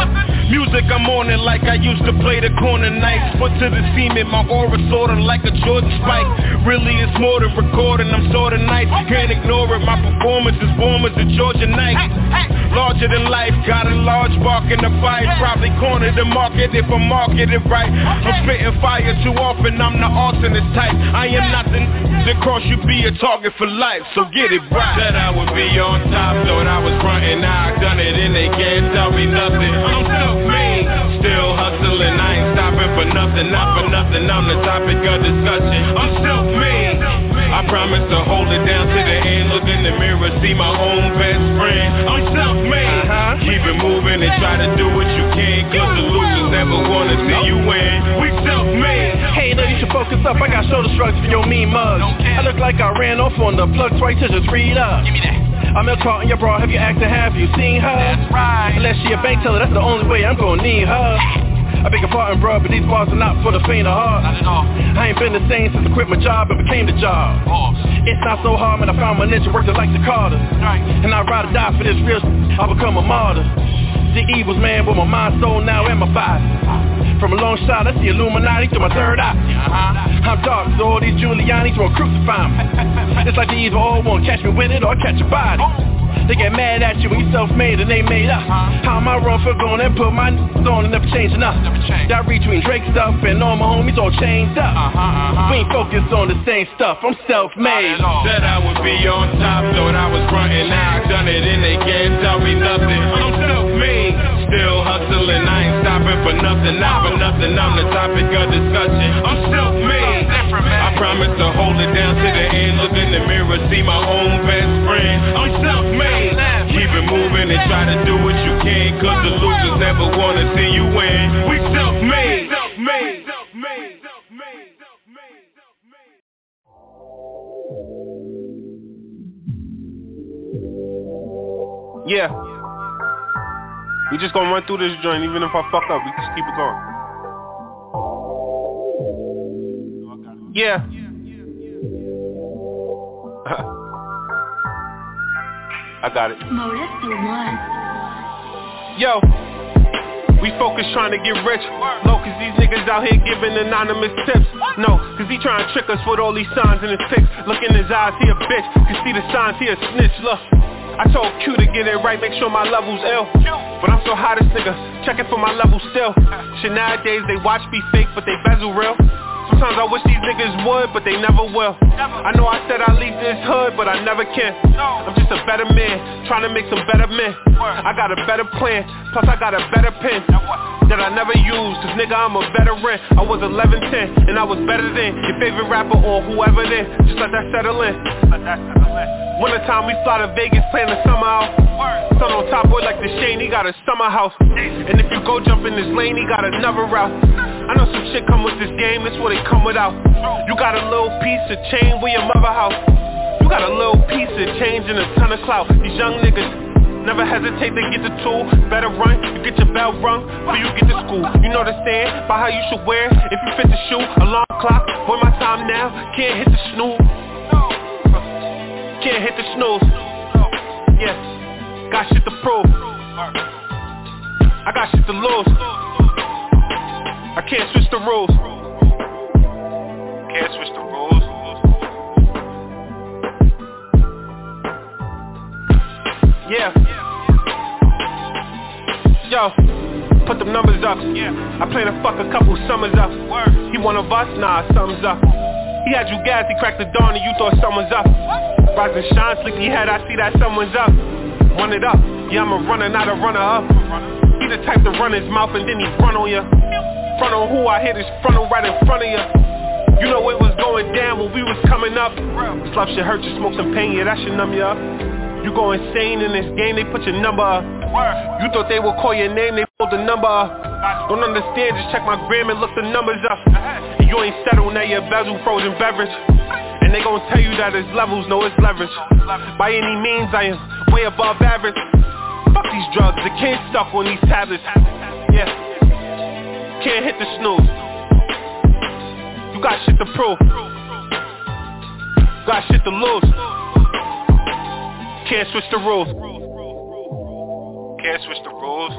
Music, I'm on it like I used to play the corner nights. Foot to the cement, my aura sorta like a Jordan spike. Really it's more than recording, I'm sorta nice. Can't ignore it, my performance is warm as a Georgia night. Larger than life, got a large bark in the fight. Probably corner the market if I market it right. I'm spitting fire too often, I'm the arsonist type. I am nothing, the cross you be a target for life, so get it right. Said I would be on top, thought I was frontin', now I done it and they can't tell me nothing. I'm self-made, still hustling, I ain't stopping for nothing. Not for nothing, I'm the topic of discussion. I'm self-made, I promise to hold it down to the end. Look in the mirror, see my own best friend. I'm self-made, keep it moving and try to do what you can. Cause the losers never wanna see you win. We self-made. Hey, no, you should focus up, I got shoulder shrugs for your mean mugs. I look like I ran off on the plug twice to just read up. Give me that. I'm ill caught in your bra, have you asked her, have you seen her? That's right. Unless she a bank teller, that's the only way I'm gonna need her. I beg your pardon, bro, but these bars are not for the faint of heart. Not at all. I ain't been the same since I quit my job and became the job. It's not so hard, man, I found my niche and worked it like the Carter. And I'd rather die for this real I'll become a martyr. The evil's man with my mind, soul, now and my body. From a long shot, I see Illuminati through my third eye. I'm dark, so all these Giulianis won't crucify me. It's like they either all won't catch me with it or catch a body. They get mad at you when you self-made and they made up. How am I wrong for going and put my on and never changing up? That retweet Drake stuff and all my homies all changed up. We ain't focused on the same stuff, I'm self-made. Said I would be on top, thought I was frontin', now I done it and they can't tell me nothing. I'm self-made, still hustling, I ain't stopping for nothing. Not for nothing, I'm the topic of discussion. I'm self-made, I promise to hold it down to the end. Look in the mirror, see my own best friend. I'm self-made, keep it moving and try to do what you can. Cause the losers never wanna see you win. We self-made, self-made, self-made, self-made, self-made, self-made. Yeah, we just gonna run through this joint. Even if I fuck up, we just keep it going. Yeah. I got it. Yo, we focus trying to get rich. No, cause these niggas out here giving anonymous tips. No, cause he trying to trick us with all these signs in his pics. Look in his eyes, he a bitch. Can see the signs, he a snitch. Look, I told Q to get it right, make sure my level's ill. But I'm so hot, this nigga checking for my level still. Shit, nowadays they watch be fake, but they bezel real. Sometimes I wish these niggas would, but they never will. I know I said I'd leave this hood, but I never can. I'm just a better man, trying to make some better men. I got a better plan, plus I got a better pen. that I never used. Cause nigga, I'm a veteran. I was 11-10, and I was better than your favorite rapper or whoever then. Just let that settle in. Winter time we fly to Vegas, playing the summer out. Sun on top, boy like the Shane, he got a summer house. And if you go jump in this lane, he got another route. I know some shit come with this game, that's what they come without. You got a little piece of chain with your mother house. You got a little piece of change and a ton of clout. These young niggas never hesitate to get the tool. Better run, you get your bell rung before you get to school. You know the stand by how you should wear. If you fit the shoe, alarm clock, boy my time now, can't hit the snooze. Can't hit the snooze. Yes, got shit to prove. I got shit to lose. I can't switch the rules. Can't switch the rules. Yeah. Yo, put them numbers up. I plan to fuck a couple summers up. He one of us? Nah, something's up. He had you gassed, he cracked the dawn and you thought someone's up. Rise and shine, sleepy head, I see that someone's up. Run it up, yeah I'm a runner, not a runner up. He the type to run his mouth and then he front on ya. Front on who I hit his frontal right in front of ya. You know it was going down when we was coming up. This love should hurt you, smoke some pain, yeah that should numb you up. You go insane in this game, they put your number up. You thought they would call your name, they pulled the number up. Don't understand, just check my gram and look the numbers up. And you ain't settled, now your bezel frozen beverage. And they gon' tell you that it's levels, no it's leverage. By any means I am way above average. Fuck these drugs, the kid's stuck on these tablets. Yeah, can't hit the snooze. You got shit to prove. Got shit to lose. Can't switch the rules. Can't switch the rules.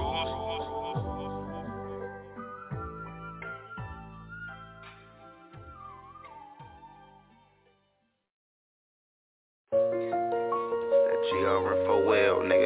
That G over for well, nigga.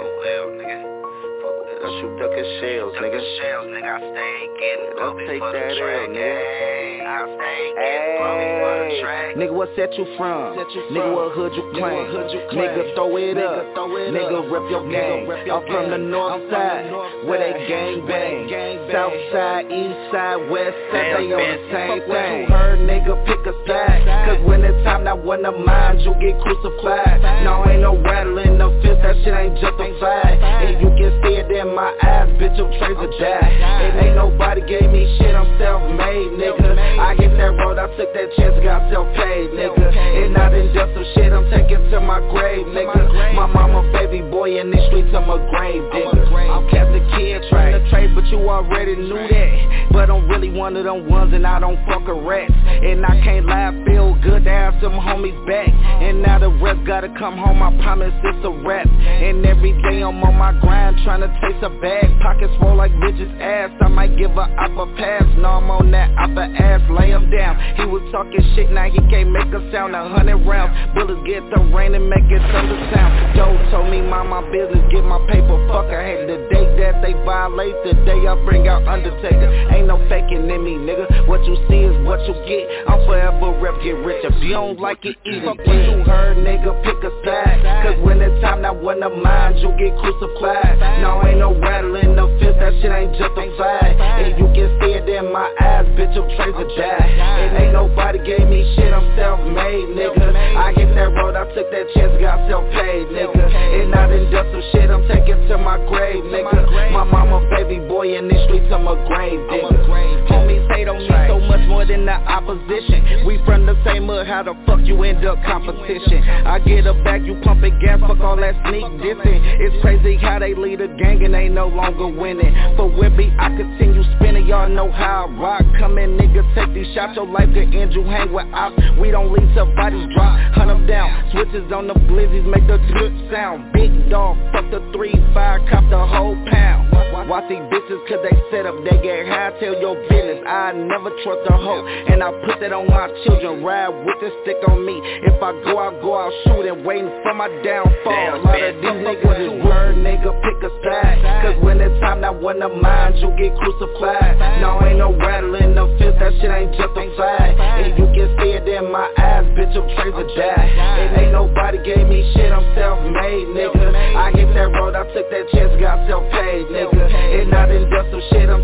I shoot duck and shells, nigga. I stay getting don't take that L, nigga. I stay getting for the track. Nigga, what set you from? Nigga, what hood you claim? Nigga, throw it up. Nigga, rep your gang. I'm from the north side, where they gang bang. South side, east side, west side, they on the same thing. Heard nigga pick a side, cause when it's time not one of mine, you get crucified. No, ain't no rattling the fist, that shit ain't justified. And you can see it in my eyes, bitch, your trays are die. And ain't nobody gave me shit, I'm self-made, nigga. I hit that road, I took that chance, got self-paid, nigga. And I done done some shit, I'm taking to my grave, nigga. My mama baby boy in these streets, I'm a grave digger. I'm kept the kid trying to trade, but you already knew that. But I'm really one of them ones and I don't fuck a rat. And I can't lie, feel good to have some homies back. And now the rest gotta come home, I promise it's a rap. And every day I'm on my grind, trying to taste a bag. Pockets full like bitches' ass, I might give a op a pass. No, I'm on that op a ass, lay him down. He was talking shit, now he can't make a sound. 100 rounds, bullets get the rain and make it thunder sound. Joe told me mind my business, get my paper, fuck I hate the day that they violate, the day I bring out Undertaker. Ain't no faking in me, nigga, what you see is what you get. I'm forever rep, get rich, if you don't like it, eat it. When you heard, nigga, pick a side, cause when it's time not one of mine, you get crucified. No, ain't no rattling the fist, that shit ain't justified. And you can see it in my eyes, bitch, your trays are die. And ain't nobody gave me shit, I'm self-made, nigga. I hit that road, I took that chance, got self-paid, nigga. And I done done some shit, I'm taking to my grave, nigga. My mama baby boy in these streets, I'm a grave digger. Homies hate on me so much more than the opposition. We from the same hood, how the fuck you end up competition? I get a back, you pumping gas, fuck all that sneak dissing. It's crazy how they lead a gang and they no longer winning. For Webby, I continue spinning, y'all know how I rock. Come in, nigga, take these shots, your life could end, you hang with ops. We don't leave till bodies drop, hunt them down. Switches on the blizzies, make the good sound. Big dog, fuck the 3-5, cop the whole pound. Watch these bitches cause they set up, they get high, tell your business. I never trust a hoe, and I put that on my children. Ride with the stick on me. If I go out shooting, waiting for my downfall. A lot of these niggas is word, nigga, pick a side. Cause when it's time not one of mine, you get crucified. No, ain't no rattling the fist, that shit ain't justified. And you can see it in my eyes, bitch, your trays are die. And ain't nobody gave me shit, I'm self-made, nigga. I hit that road, I took that chance, got self-paid, nigga. And I done done some shit, I'm taking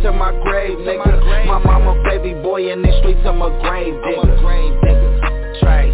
to my grave, nigga. My mama baby boy in these streets, I'm a grave digger. Trace.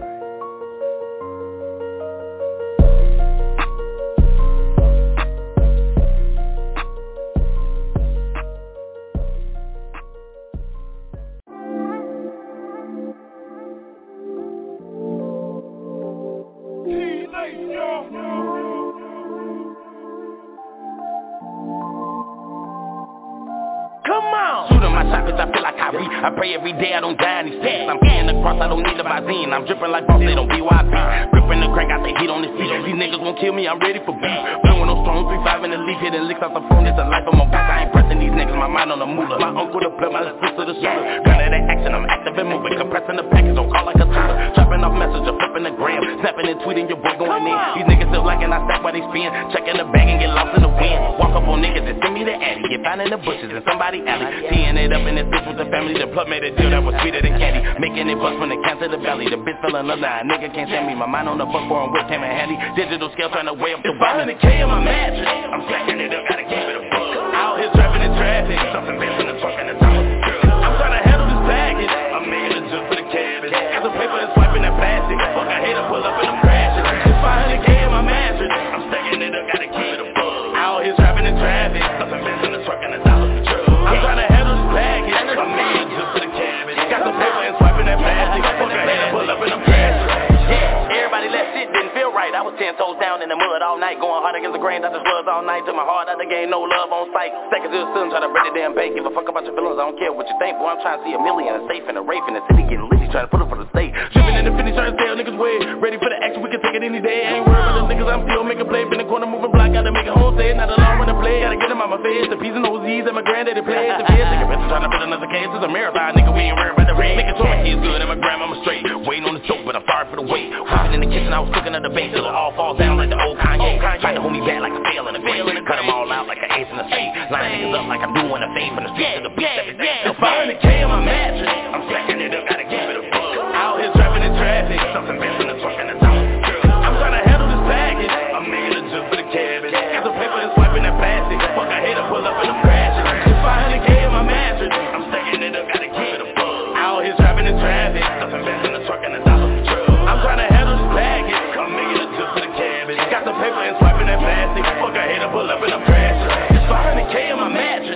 I feel like I pray every day I don't die in these stacks. I'm getting across, I don't need a Visine. I'm dripping like boss, they don't BYP. Gripping the crank, got the heat on the seat. These niggas won't kill me, I'm ready for beef. Blowing on strong, 3-5 in the leaf. Hitting licks off the phone, it's a life of my back. I ain't pressing these niggas, my mind on the moolah. My uncle the plug, my little sister the shooter. Gun at the action, I'm active and moving. Compressing the package, don't call like a tutor. Chopping off messenger, flipping the gram. Snapping and tweeting, your boy going in. These niggas still liking, I stack while they spin. Checking the bag and get lost in the wind. Walk up on niggas and send me the addy. Get found in the bushes and somebody alley. Teeing it up in this bitch with the family. The plug made a deal that was sweeter than candy. Making it bust when it counts to the belly. The bitch fell in love, now a nigga can't stand me. My mind on the fuck for him, whip came in handy. Digital scale trying to weigh up the bottom. It's 500K in my mattress. I'm stacking it up, gotta keep it a book. Out here trapping in traffic. Something best in the truck and the top. I'm trying to handle this package. I'm making a jump for the cabbage. Got some paper and swiping that plastic. Fuck, I hate to pull up and I'm crashing. It's 500K in my mattress. I'm stacking it up, gotta keep it a book. Out here trapping in traffic. Something best in the truck and the top. I'm trying to handle this package. I'm making a jump for the cabbage. Got some paper and swiping that plastic. Fuck, I hate to pull up and I'm crashing. Yeah, everybody left shit didn't feel right. I was 10 toes down in the mud all night, going hard against the grain. I just was all night to my heart out the game, no love on sight. Seconds to the sun, try to break the damn bank. Give a fuck about your feelings, I don't care what you think. Boy, I'm trying to see a million, a safe and a rape in the city, getting litty, trying to put it for the state. Dripping in the 50, trying to stay on niggas' way. Ready for the action, we can take it any day. I ain't worried about the niggas, I'm still making play. Been in the corner, moving block, gotta make a home stay. Not a long run to play, gotta get them out my face. The P's and OZ's and my granddaddy plays. The kids take a bitch, trying to build another case. It's a marathon, nigga, we ain't worried about the rain. Making sure my kids good and my grandmama straight. Waiting on the soap, but I'm sorry for the wait. Whipping in the kitchen, I was cooking at the base till it all falls down like the old Kanye. Trying to hold me back like a fail in the face. Cut them all out like an ace in the safe. Line niggas up like I'm doing a fade from the street to the beach every day. It's 500K in my mattress. I'm stacking it up, gotta keep it a book. Out here trapping in traffic. Something best in the truck and the top. I'm trying to handle this package. I'm making a jump for the cabbage. Got some paper and swiping that plastic. Fuck, I hate to pull up and I'm crashing. It's 500K in my mattress. I'm stacking it up, gotta keep it a book. Out here trapping in traffic. Something best in the truck and the top. I'm trying to handle this package. I'm making a jump for the cabbage. Got some paper and swiping that plastic. Fuck, I hate to pull up and I'm crashing. It's 500K in my mattress.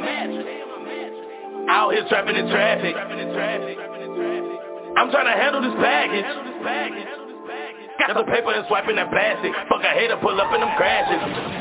Out here trapping in traffic. I'm trying to handle this package. Got the paper and swiping that plastic. Fuck, I hate to pull up and I'm crashing.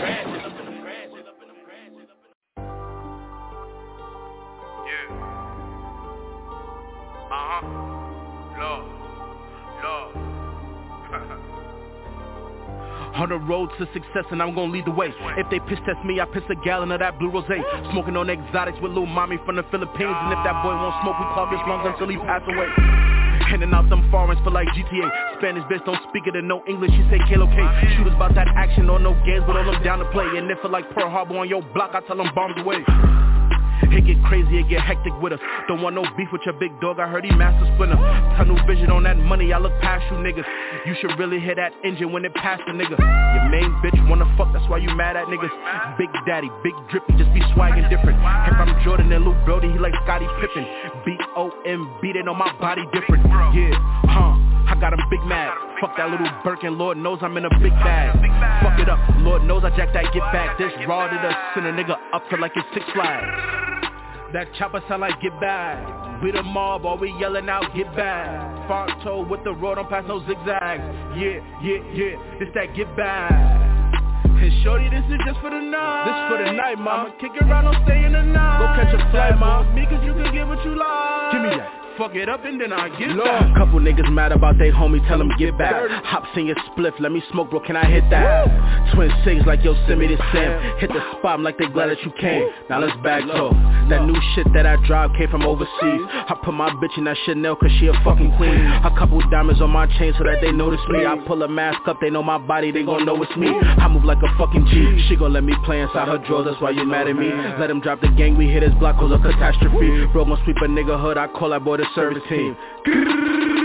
On the road to success and I'm gon' lead the way. If they piss test me, I piss a gallon of that blue rosé. Smoking on exotics with Lil Mommy from the Philippines. And if that boy won't smoke, we clog his lungs until he pass away. Handing out them foreigns for like GTA. Spanish bitch don't speak it and no English, she say Kalo K. Shooters about that action or no games, but all them down to play. And if it like Pearl Harbor on your block, I tell them bombs away. It get crazy, it get hectic with us. Don't want no beef with your big dog, I heard he master splinter. Tunnel vision on that money, I look past you niggas. You should really hear that engine when it pass the nigga. Your main bitch wanna fuck, that's why you mad at niggas. Big daddy, big drippy, just be swagging different. If I'm Jordan and Luke Brody, he like Scottie Pippen. B-O-M-B, they know my body different. Yeah, I got him big mad. Fuck that little Birkin, Lord knows I'm in a big bag. Fuck it up, Lord knows I jack that get back. This raw to the send a nigga up to like it's Six Flags. That chopper sound like get back. We the mob, all we yelling out get back. Far toe with the road, don't pass no zigzags. Yeah, it's that get back. And shorty, this is just for the night. This for the night, mama. Kick around, don't stay in the night. Go catch a flight, mama. Me, cause you can get what you like. Give me that. Fuck it up and then I get back. Couple niggas mad about they homie, tell them get back. Hop senior spliff, let me smoke, bro, can I hit that? Twin six like yo, send me this Sam. Hit the spot, I'm like they glad that you came. Now let's back talk. That new shit that I drive came from overseas. I put my bitch in that Chanel cause she a fucking queen. A couple diamonds on my chain so that they notice me. I pull a mask up, they know my body, they gon' know it's me. I move like a fucking G. She gon' let me play inside her drawers, that's why you mad at me. Let him drop the gang, we hit his block, cause a catastrophe. Bro gon' sweep a nigga hood, I call that boy the service team.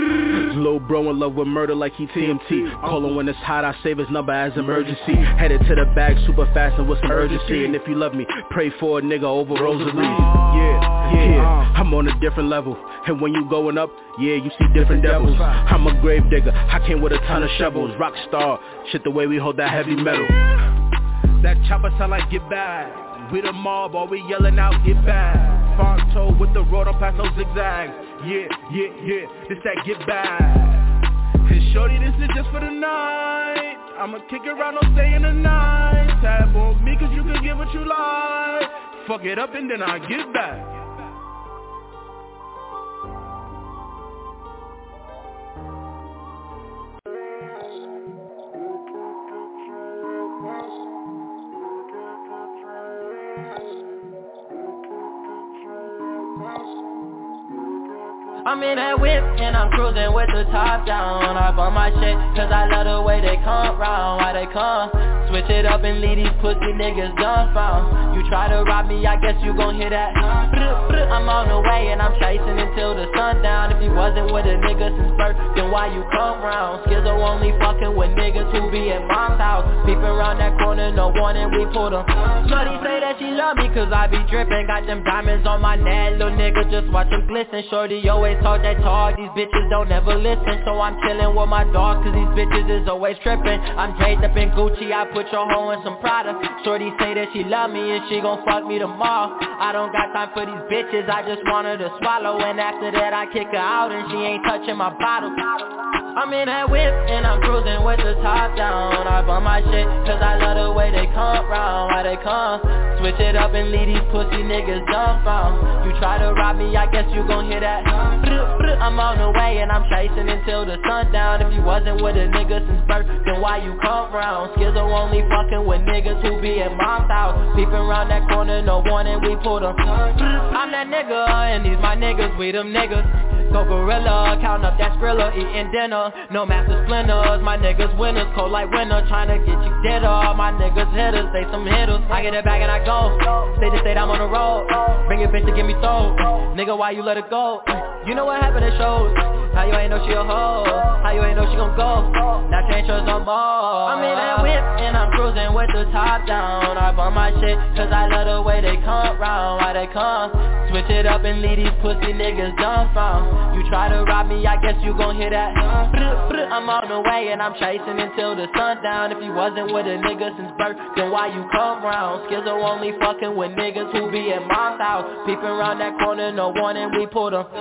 Lil bro in love with murder like he TMT. Call him when it's hot, I save his number as emergency. Headed to the bag super fast and with some urgency. And if you love me, pray for a nigga over rosary. Yeah, I'm on a different level. And when you going up, yeah, you see different devils. I'm a grave digger, I came with a ton of shovels. Rock star, shit the way we hold that heavy metal. That chopper sound like get back. We the mob, all we yelling out, get back. Font toe with the road, don't pass no zigzags. Yeah, this that get back. And shorty, this is just for the night. I'ma kick around, don't stay in the night. Tab on me, cause you can get what you like. Fuck it up and then I get back. I'm in that whip and I'm cruising with the top down. I bump my shit cause I love the way they come round. Why they come? Switch it up and leave these pussy niggas dumbfound. You try to rob me, I guess you gon' hear that. I'm on the way and I'm chasing until the sundown. If you wasn't with a nigga since birth, then why you come round? Skizzo only fucking with niggas who be at mom's house. Peeping around that corner, no warning, we pull them. Shorty say that she love me cause I be drippin'. Got them diamonds on my neck, little nigga just watch them glisten. Shorty always talk that talk, these bitches don't ever listen. So I'm chillin' with my dog cause these bitches is always trippin'. I'm draped up in Gucci, I put your hoe in some Prada. Shorty say that she love me and she gon' fuck me tomorrow. I don't got time for these bitches, I just want her to swallow. And after that I kick her out and she ain't touching my bottle. I'm in that whip and I'm cruising with the top down. I bump my shit cause I love the way they come round. Why they come? Switch it up and leave these pussy niggas dumbfound. You try to rob me, I guess you gon' hear that. I'm on the way and I'm chasing until the sundown. If you wasn't with a nigga since birth, then why you come round? Skizzo only fucking with niggas who be at mom's house. Peeping around that corner, no warning, we pull them. I'm that nigga and these my niggas, we them niggas. Go gorilla, count up that Skrilla, eating dinner. No master splinters, my niggas winners. Cold like winter, tryna get you dead up. My niggas hitters, they some hitters. I get it back and I go. State to state, I'm on the road. Bring your bitch to get me sold. Nigga, why you let it go? You know what happened at shows. How you ain't know she a hoe? How you ain't know she gon' go? Now change yours no more. I'm in that whip and I'm cruising with the top down. I bump my shit cause I love the way they come round. Why they come? Switch it up and leave these pussy niggas dumbfound. You try to rob me, I guess you gon' hear that. I'm on the way and I'm chasing until the sundown. If you wasn't with a nigga since birth, then why you come round? Skizzo only fucking with niggas who be at mom's house. Peeping around that corner, no warning, we pull them.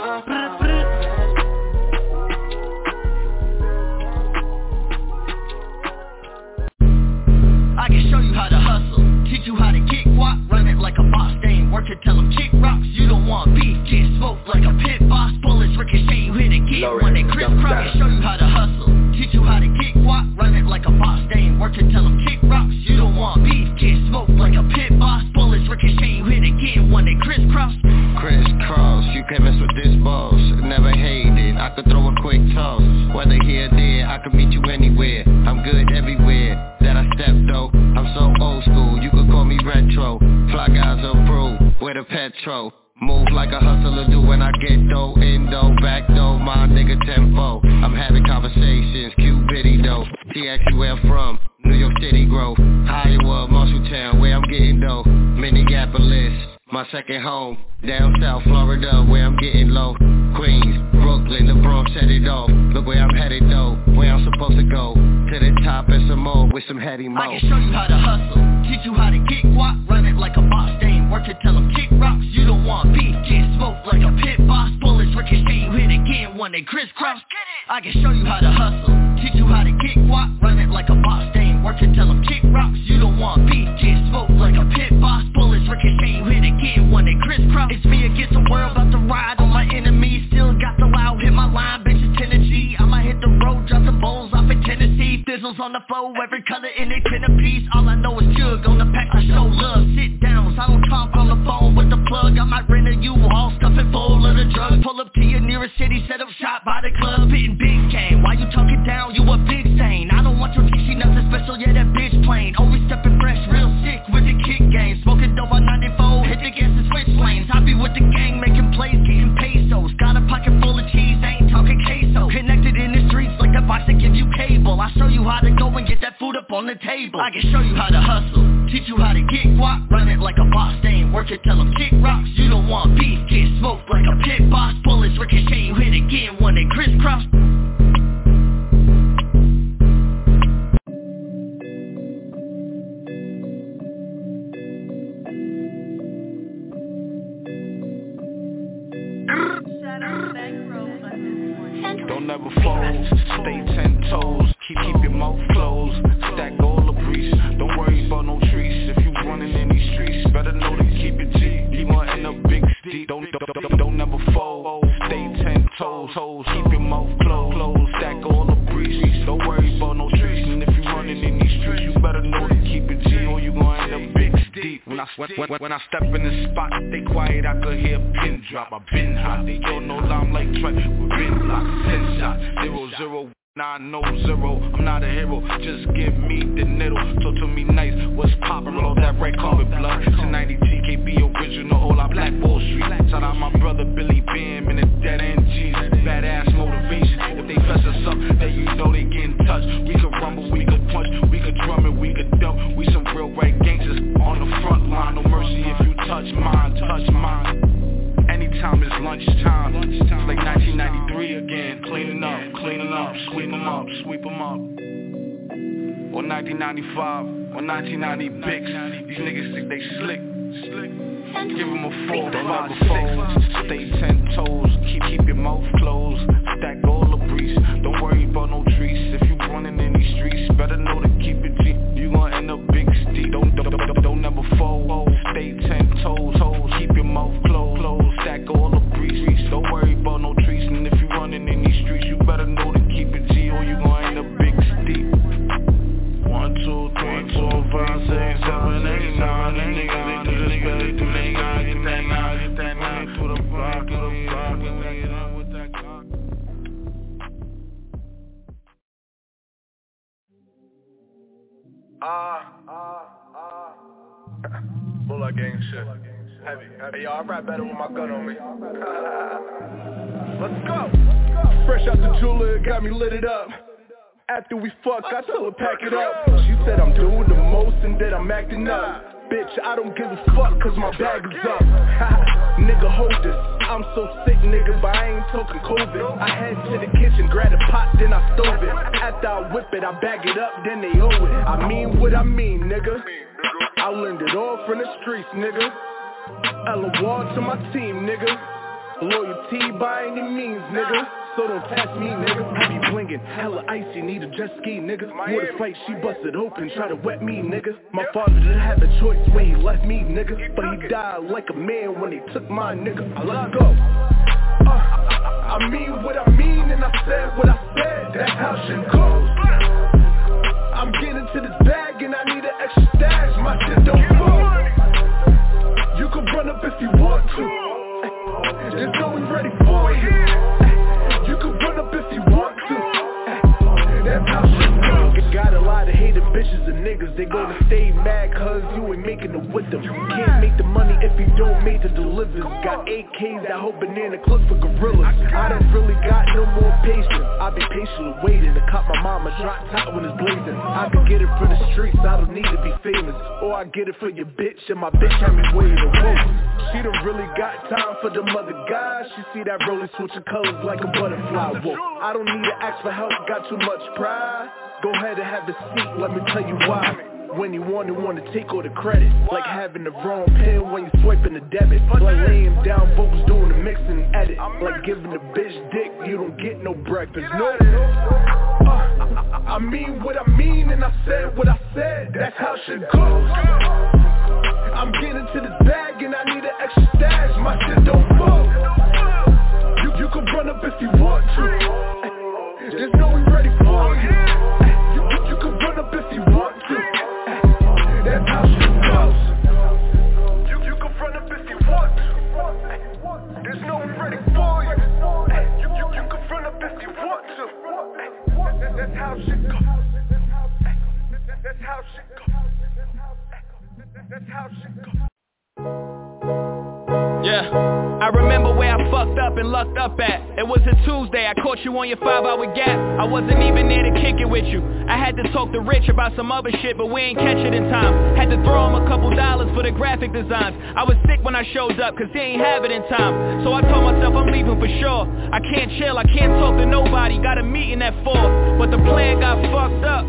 I can show you how to hustle, teach you how to kick walk, run it like a boss, they ain't work to tell them kick rocks. You don't want beef, get smoked like a pit boss, bullets ricochet, you hit again when they crisscross. I can show you how to hustle, teach you how to kick walk, run it like a boss, they ain't work to tell them kick rocks. You don't want beef, get smoked like a pit boss, bullets ricochet, you hit again when they crisscross. Crisscross, you can't mess with this boss, never hated, I could throw a quick toss. Whether here or there, I could meet you anywhere, I'm good everywhere that I step though. I'm so old school, you could call me retro. Fly guys approve, with a petrol. Move like a hustler do when I get dough. In dough, back dough, my nigga tempo. I'm having conversations, cute bitty though. She asks you where I'm from, New York City Grove, Iowa, Marshalltown, where I'm getting dough. Minneapolis, my second home. Down south Florida, where I'm getting low. Queens, Brooklyn, the Bronx, set it off. Look where I'm headed though, where I'm supposed to go. To the top and some more with some heady mo. I can show you how to hustle, teach you how to kick walk, run it like a boss, they ain't work to tell them kick rocks. You don't want beef, get smoked like a pit boss, bullets ricochet, you hit again when they crisscross. I can show you how to hustle, teach you how to kick walk, run it like a boss, they ain't work to tell them kick rocks. You don't want beef, get smoked like a pit boss, bullets ricochet, you hit again when they crisscross. It's me against the world, about to ride on my enemies. Still got the loud, hit my line, bitches 10 to G. I might hit the road, drop the bowls off in Tennessee. Fizzles on the floor, every color in it, 10 a piece. All I know is jug on the pack, I show love. Sit downs, I don't talk on the phone with the plug. I might rent a U-Haul, stuffing full of the drugs. Pull up to your nearest city, set up shop by the club. Hitting big game, why you talking down, you a big stain. I don't want your TC, nothing special, yeah that bitch plain. Always stepping fresh, real sick with the kick game. Smoking dope on 94, hit the gas and switch lanes. I be with the gang, making plays, getting pesos. Got a pocket full of cheese, ain't talking queso. Connected in the table. I can show you how to hustle, teach you how to get guap. Run it like a boss, they ain't work it, tell them kick rocks. You don't want beef, get smoked like a pit boss. Bullets ricochet, you hit again when they crisscross. Don't never fold, stay 10 toes, keep your mouth closed, stack all the breeze, don't worry about no trees, if you running in these streets, better know to keep it G, you gon' end up big steep, don't never fold, stay 10 toes, keep your mouth closed, stack all the breeze, don't worry about no trees, and if you running in these streets, you better know to keep it G, or you gon' end up big steep. When I step in the spot, they quiet, I could hear a pin drop. I been hot, they don't know that I'm like Trey. We been locked, 10 shots, 0-0, 9-0. I'm not a hero, just give me the needle. Talk to me nice, what's poppin'? Roll that red carpet blood. 1090 TKB original, all out Black Wall Street. Shout out my brother Billy Bam and the dead end G's. Badass motivation. If they fess us up, then you know they get in touch. We could rumble, we could punch, we could drum and we could dump. We some real right gangsters on the front line. No mercy if you touch mine, touch mine. Anytime it's lunchtime, it's like 1993 again. Cleaning up, sweep 'em up. Or 1995, or 1990 Bics. These niggas think they slick. Give 'em a 4, 5, 6. Stay 10 toes, keep your mouth closed. Stack all the breeze, don't worry about no trees. If you running in these streets, better know to keep it G. You gon' end up big steep. Don't never fold. Stay 10 toes, keep your mouth closed. Stack all the breeze, don't worry about no trees. And if you running in these streets, you better know to keep it G, or you gon' end up big steep. 1, 2, 3, 4, 5, 6, 7, 8, 9. Them niggas they do this better than they got. Get that 9 to the block, and we get on with that clock. Bullet gang shit. Heavy. Hey, yo, I rap better with my gun on me. Let's go. Fresh out the jeweler, it got me lit it up. After we fuck, I tell her pack it up. She said I'm doing the most and that I'm acting up. Bitch, I don't give a fuck cause my bag is up. Nigga, hold this. I'm so sick, nigga, but I ain't talking COVID. I head to the kitchen, grab a pot, then I stove it. After I whip it, I bag it up, then they owe it. I mean what I mean, nigga. I learned it all from the streets, nigga. LOR to my team, nigga. Loyalty by any means, nigga. So don't test me, nigga. I be blingin', hella icy, need a jet ski, nigga. Water fight, she busted open, try to wet me, nigga. My father didn't have a choice when he left me, nigga. But he died like a man when they took my nigga. Let's go. I mean what I mean and I said what I said. That's how shit goes. I'm getting to this bag and I need an extra stash. My shit don't fall. You can run up if you want to. There's no one ready for you. You can run up if you want to. That's how shit goes. Got a lot of hated bitches and niggas. They gonna stay mad cause you ain't making it with them. You can't make the money if you don't make the delivers. Got AKs that hold banana clips for gorillas. I don't really got no more patience. I be patiently waiting to cop my mama drop top when it's blazing. I could get it for the streets, I don't need to be famous. Or I get it for your bitch and my bitch had me waiting to wait. She don't really got time for them other guys. She see that rolling switching colors like a butterfly. Whoa, I don't need to ask for help, got too much pride. Go ahead and have a seat, let me tell you why. When you want to take all the credit. Like having the wrong pen when you swiping the debit. Like laying down vocals doing the mix and edit. Like giving the bitch dick, you don't get no breakfast, no. I mean what I mean and I said what I said. That's how shit goes. I'm getting to this bag and I need an extra stash. My shit don't fall. You can run up if you want to. There's no one ready for you. You can run up if you want to. That's how shit goes. You can run up if you want to. There's no one ready for you. You can run up if you want to. That's how shit goes. That's how shit goes. That's how shit goes. Yeah, I remember where I fucked up been lucked up at. It was a Tuesday, I caught you on your 5-hour gap. I wasn't even there to kick it with you. I had to talk to Rich about some other shit, but we ain't catch it in time. Had to throw him a couple dollars for the graphic designs. I was sick when I showed up, cause he ain't have it in time. So I told myself I'm leaving for sure. I can't chill, I can't talk to nobody. Got a meeting at 4, but the plan got fucked up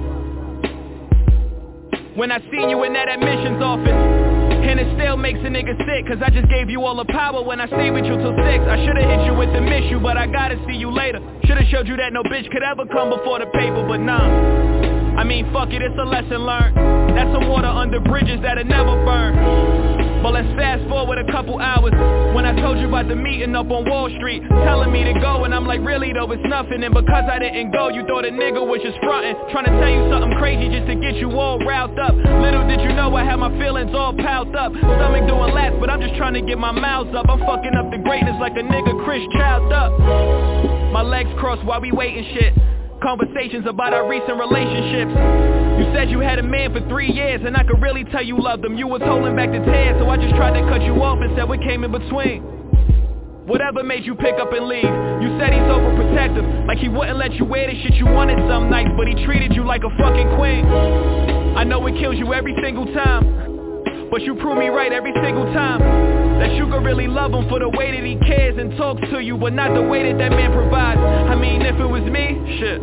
when I seen you in that admissions office. And it still makes a nigga sick, cause I just gave you all the power when I stayed with you till 6. I should've hit you with the miss you, but I gotta see you later. Should've showed you that no bitch could ever come before the paper, but nah. I mean, fuck it, it's a lesson learned. That's some water under bridges that'll never burn. But let's fast forward a couple hours, when I told you about the meeting up on Wall Street, telling me to go, and I'm like, really though, it's nothing. And because I didn't go, you thought a nigga was just frontin', trying to tell you something crazy just to get you all riled up. Little did you know I had my feelings all piled up. Stomach doing laps, but I'm just trying to get my mouth up. I'm fucking up the greatness like a nigga Chris Child up. My legs crossed while we waiting shit. Conversations about our recent relationships. You said you had a man for 3 years, and I could really tell you loved him. You was holding back the tears, so I just tried to cut you off and said what came in between. Whatever made you pick up and leave. You said he's overprotective, like he wouldn't let you wear the shit you wanted some nights, but he treated you like a fucking queen. I know it kills you every single time, but you prove me right every single time, that you could really love him for the way that he cares and talks to you, but not the way that that man provides. I mean, if it was me, shit,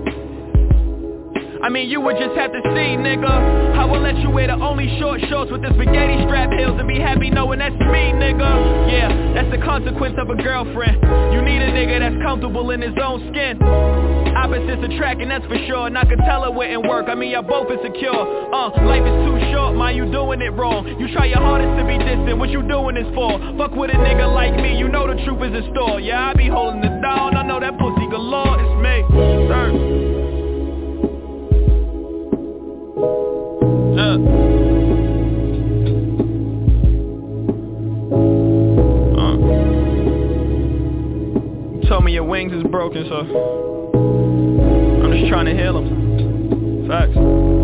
I mean, you would just have to see, nigga. I will let you wear the only short shorts with the spaghetti strap heels and be happy knowing that's me, nigga. Yeah, that's the consequence of a girlfriend. You need a nigga that's comfortable in his own skin. Opposites attract, and that's for sure, and I could tell it wouldn't work. I mean, y'all both insecure. Life is too short, man, you doing it wrong. You try your hardest to be distant, what you doing this for? Fuck with a nigga like me, you know the truth is in store. Yeah, I be holding it down, I know that pussy galore, it's me. Sir. You told me your wings is broken, so I'm just trying to heal them. Facts.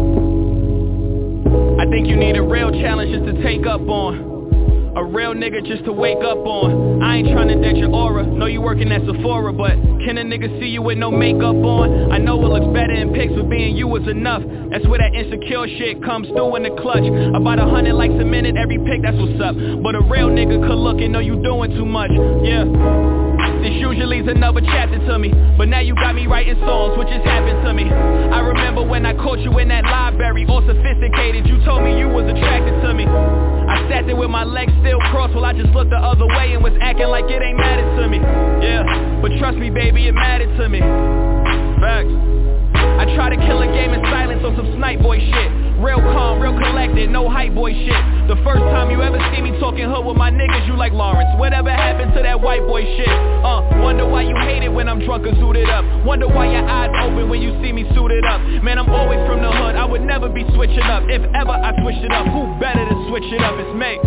I think you need a real challenge just to take up on. A real nigga just to wake up on. I ain't tryna date your aura. Know you working at Sephora, but can a nigga see you with no makeup on? I know it looks better in pics, but being you was enough. That's where that insecure shit comes through in the clutch. About 100 likes a minute, every pic, that's what's up. But a real nigga could look and know you doing too much. Yeah. This usually is another chapter to me, but now you got me writing songs, which just happened to me. I remember when I caught you in that library, all sophisticated. You told me you was attracted to me. I sat there with my legs still crossed while I just looked the other way and was acting like it ain't mattered to me. Yeah, but trust me, baby, it mattered to me. Facts. I try to kill a game in silence on some snipe boy shit. Real calm, real collected, no hype boy shit. The first time you ever see me talking hood with my niggas, you like Lawrence. Whatever happened to that white boy shit? Wonder why you hate it when I'm drunk or suited up. Wonder why your eyes open when you see me suited up. Man, I'm always from the hood, I would never be switching up. If ever I switched it up, who better to switch it up? It's me.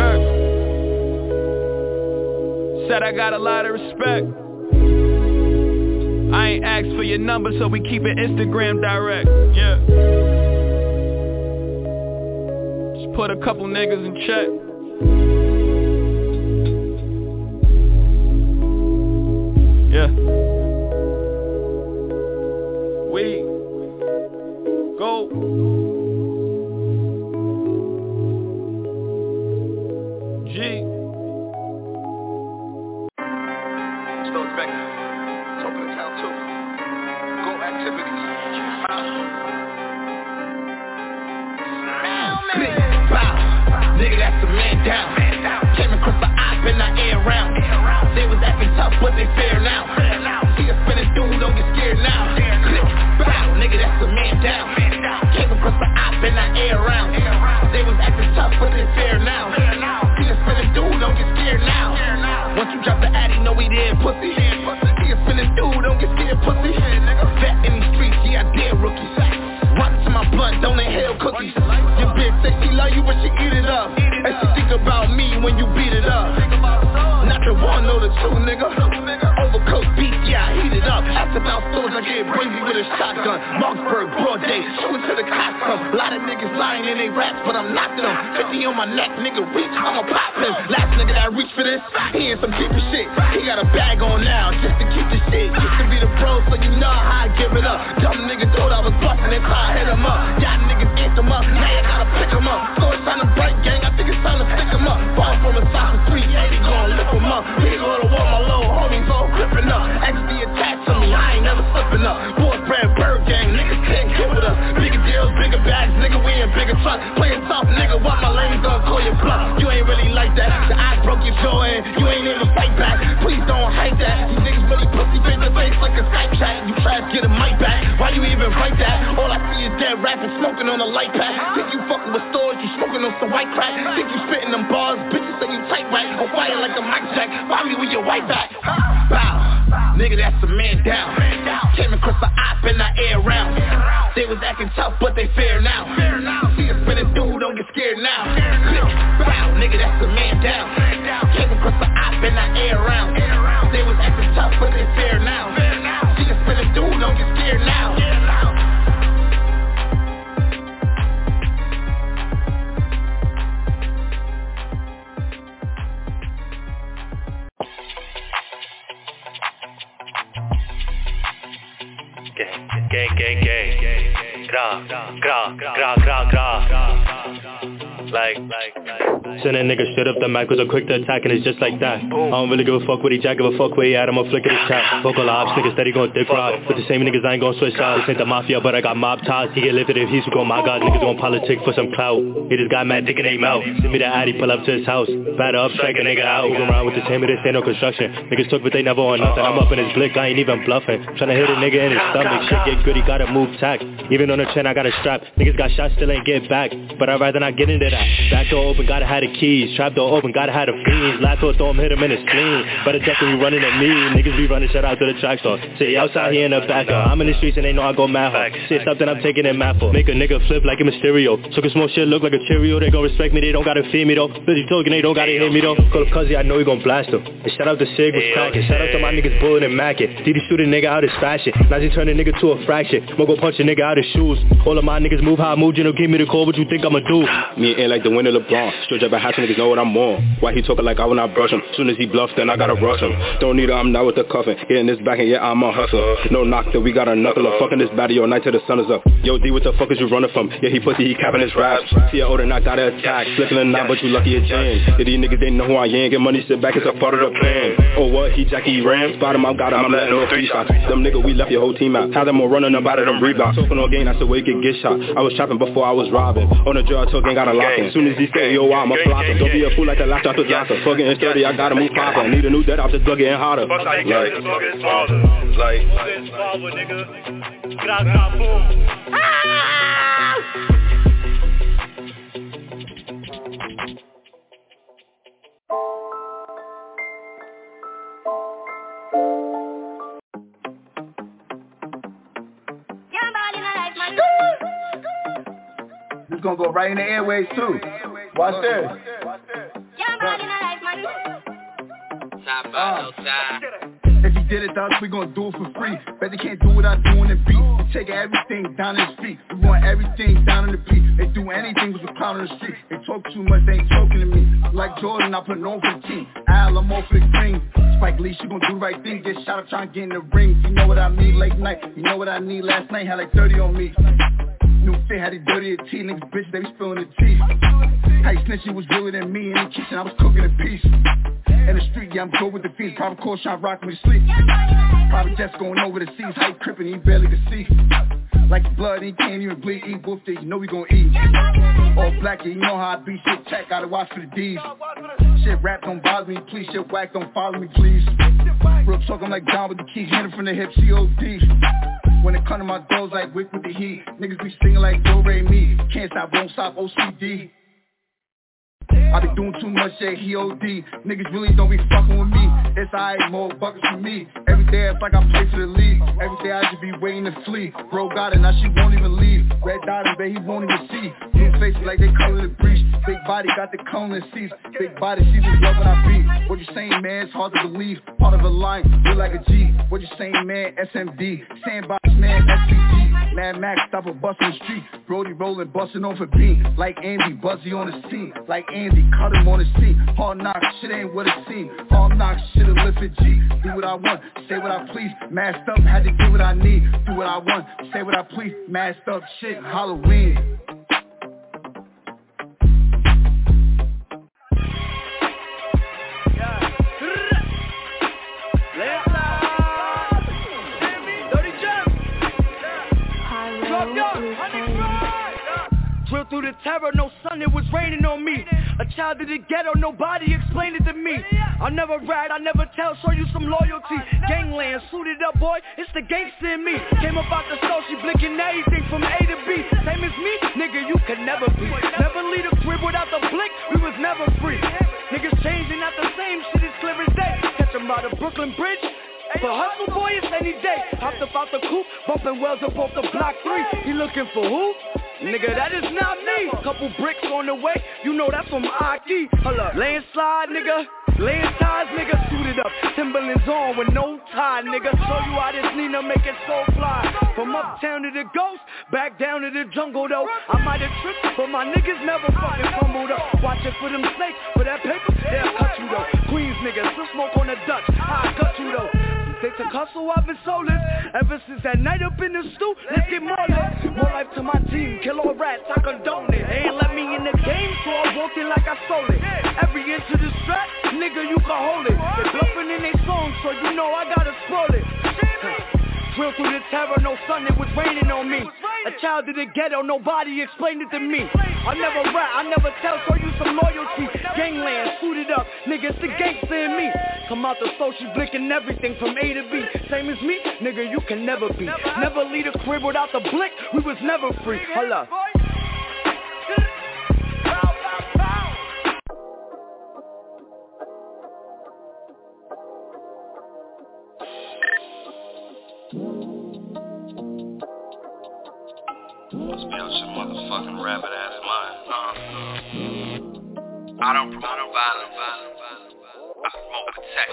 Said I got a lot of respect. I ain't asked for your number, so we keep it Instagram direct. Yeah. Just put a couple niggas in check. Yeah. We go. G. Still expecting. Top of the town too. Go activities. Nigga, that's the man down. Came across the op and I air round. They was acting tough, but they fair now. See us spinning dude, don't get scared now. Bow, nigga, that's the man down. Came across the op and I air round. They was acting tough, but they fair now. See us spinning dude, don't get scared now. Once you drop the addy, know we there, pussy. See us spinning dude, don't get scared, pussy. Vet in the streets, yeah, I dare rookies. Rock to my blunt, don't inhale cookies. Your bitch say she love you, but she eat it up. And she think about me when you beat it up. Not the one, know the two, nigga. Overcooked beef, yeah, I heat it up. Ask about stores, I get head, Brinzy with a shotgun. Marksburg, broad day, shooting to the cops come. A lot of niggas lying in they raps, but I'm knocking them. 50 on my neck, nigga reach, I'ma pop him. Last nigga that reached for this, he in some deeper shit. He got a bag on now, just to keep the shit. Used to be the bro, so you know how I give it up. Dumb nigga thought I was bustin' and I hit him up. Y'all niggas ate them up, now you gotta pick him up. So it's time to break gang, I think it's time to stick him up. Ball from a side of 380, gon' lift him up. We go to war, my little homies all gripping up. XD attached to me, I ain't never slipping up. Boy, brand bird gang, niggas can't get with us. Bigger deals, bigger bags, nigga, we in bigger trucks. Playing soft, nigga, while my lanes gon' call your bluff. You ain't really like that, the eye broke your jaw and you ain't even fight back. Please don't hate that, these niggas really pussy face to face like a Skype chat. You try to get a mic back, why you even write that? All I see is dead rapping, smoking on a light pack. Think you fucking with stores, you smoking on some white crack. Think you spitting them bars, bitches say you tight right. On fire like a mic check, find me with your white back. Bow, nigga, that's a man down. Came across the op in the air round. They was acting tough, but they fair now. See a spinning dude, don't get scared now. Bow, nigga, that's a man down. Came across the op in the air round. They was acting tough, but they fair now. See a spinning dude, don't get scared now. Gang. Gra. Like. Send that nigga straight up the mic was a quick to attack and it's just like that. I don't really give a fuck what he jack, give a fuck where he at, I'ma flick at his chat. Vocal ops, niggas steady gon' dick ride. But the same niggas I ain't gon' switch sides. This ain't the mafia, but I got mob ties. He get lifted if he's going my god, niggas gon' politic for some clout. He just got mad dick in their mouth. Send me the addy, pull up to his house. Batter up, strike a nigga out. Moving around with the same, but this ain't no construction. Niggas took but they never on nothing. I'm up in his blick, I ain't even bluffing. Tryna hit a nigga in his stomach. Shit get good, he gotta move tack. Even on the chin, I got a strap. Niggas got shot, still ain't get back. But I'd rather not get into that. Back door open, gotta have the keys. Trap door open, gotta have the fiends. Last door throw him, hit him in his spleen. Better definitely running at me. Niggas be running, shout out to the track store. Say outside here in the back door. I'm in the streets and they know I go mad hard. Say something I'm taking it mad for. Make a nigga flip like a Mysterio. So can small shit look like a Cheerio. They gon' respect me, they don't gotta fear me though. Busy talking, they don't gotta hear me though. Call up Cuzzy, I know he gon' blast him. And shout out to Sig was cracking. Shout out to my niggas Bullin' and Mackin. Did he shoot a nigga out his fashion? Now he turn a nigga to a fraction. Mo go punch a nigga out his shoes. All of my niggas move how I move, you know, give me the call, what you think I'ma do? Me and like the winner LeBron. Straight up a house, niggas know what I'm on. Why he talking like I will not brush him? Soon as he bluff, then I gotta rush him. Don't need her, I'm not with the cuffin'. Getting this back and yeah, I'm a hustler. No knock till we got a knuckler. Fucking this baddie all night till the sun is up. Yo, D, what the fuck is you running from? Yeah, he pussy, he capping his raps. See ya older, knocked out of attack. Flipping a knot, but you lucky at James. Yeah, these niggas, they know who I am. Get money, sit back, it's a part of the plan. Oh, what? He Jackie Ram? Spot him, I got him, I'm letting no 3 shots. Them nigga, we left your whole team out. Had them all running about it, them rebounds. Talking on game, that's the way you can get shot. I was trapping before I was robbing. On the drug, talking, got a lock in. Soon as he say, yo, I'ma flop him. Don't be a fool like the last out the Johnson. Fucking in 30, I gotta move proper. Need a new dead off, just plug getting hotter. Like, This gonna go right in the airways too. Watch this. If he did it to us, we gon' do it for free. Bet they can't do what I do on the beat. We take everything down in the street. We want everything down on the beat. They do anything with a clown on the street. They talk too much, they ain't talking to me. Like Jordan, I put on for the team. Al, I'm all for the green. Spike Lee, she gon' do the right thing. Get shot up trying to get in the ring. You know what I mean, late night. You know what I need, last night had like 30 on me. New fit had it dirty at tea. Niggas bitch, they be spilling the tea. How you snitch, was realer than me. In the kitchen, I was cooking a piece. In the street, yeah, I'm good with the feet. Private course, trying to rock me to sleep. Private jets going over the seas. How you crippin', he barely can see. Like his blood, he can't even bleed. Eat wolf, you know we gon' eat. All black, yeah, you know how I be. Shit check, gotta watch for the D's. Shit rap don't bother me, please. Shit whack, don't follow me, please. Real talk, I'm like John with the keys. Hit him from the hip, COD. When it come to my doors, like Wick with the heat. Niggas be singing like Do Re Mi. Can't stop, won't stop, OCD. I be doing too much shit, he OD. Niggas really don't be fucking with me. It's alright, more buckets for me. Every day it's like I play for the league. Every day I just be waiting to flee. Bro got it, now she won't even leave. Red dot and babe, he won't even see. Blue face like they color the breach. Big body got the cone and seats. Big body, she just love when I beat. What you saying, man? It's hard to believe. Part of a line, look like a G. What you saying, man? SMD. Sandbox, man, SPG. Mad Max, stop a bus on the street. Brody rolling, busting off a beat. Like Andy, Buzzy on the scene. Like Andy, cut him on the scene. Hard knocks, shit ain't what it seems. Hard knocks, shit'll lift a G. Do what I want, say what I please. Masked up, had to do what I need. Do what I want, say what I please. Masked up, shit, Halloween. Drilled through the terror, no sun, it was raining on me. A child of the ghetto, nobody explained it to me. I never rag, I never tell, show you some loyalty. Gangland, suited up boy, it's the gangster in me. Came up out the soul, she blinking everything from A to B. Same as me, nigga, you could never be. Never leave a crib without the blink, we was never free. Niggas changing, not the same, shit is clear as day. Catch them by the Brooklyn Bridge. For hustle boy, it's any day. Hopped up out the coupe, bumping wells up off the block 3. He looking for who? Nigga, that is not me. Couple bricks on the way, you know that's from Aki. Hold up, landslide, nigga. Land ties, nigga, suited up. Timberlands on with no tie, nigga. Show you how this Nina make it so fly. From uptown to the ghost, back down to the jungle though. I might have tripped, but my niggas never fucking fumbled up. Watch it for them snakes, for that paper, they'll cut you though. Queens niggas, still smoke on the Dutch, I cut you though. They took hustle, I've been soulless. Ever since that night up in the stew, let's get more lit. More life to my team, kill all rats, I condone it. They ain't let me in the game, so I walked in like I stole it. Every inch of the strap, nigga, you can hold it. They bluffing in they songs, so you know I gotta spoil it. Drilled through the terror, no sun, it was raining on me. A child of the ghetto, nobody explained it to me. I never rap, I never tell, show you some loyalty. Gangland, suited up, nigga, it's the gangster in me. Come out the soul, she blinking everything from A to B. Same as me, nigga, you can never be. Never leave a crib without the blick, we was never free. Hold up. Must be out your motherfucking rabbit ass mind. I don't promote violence. I promote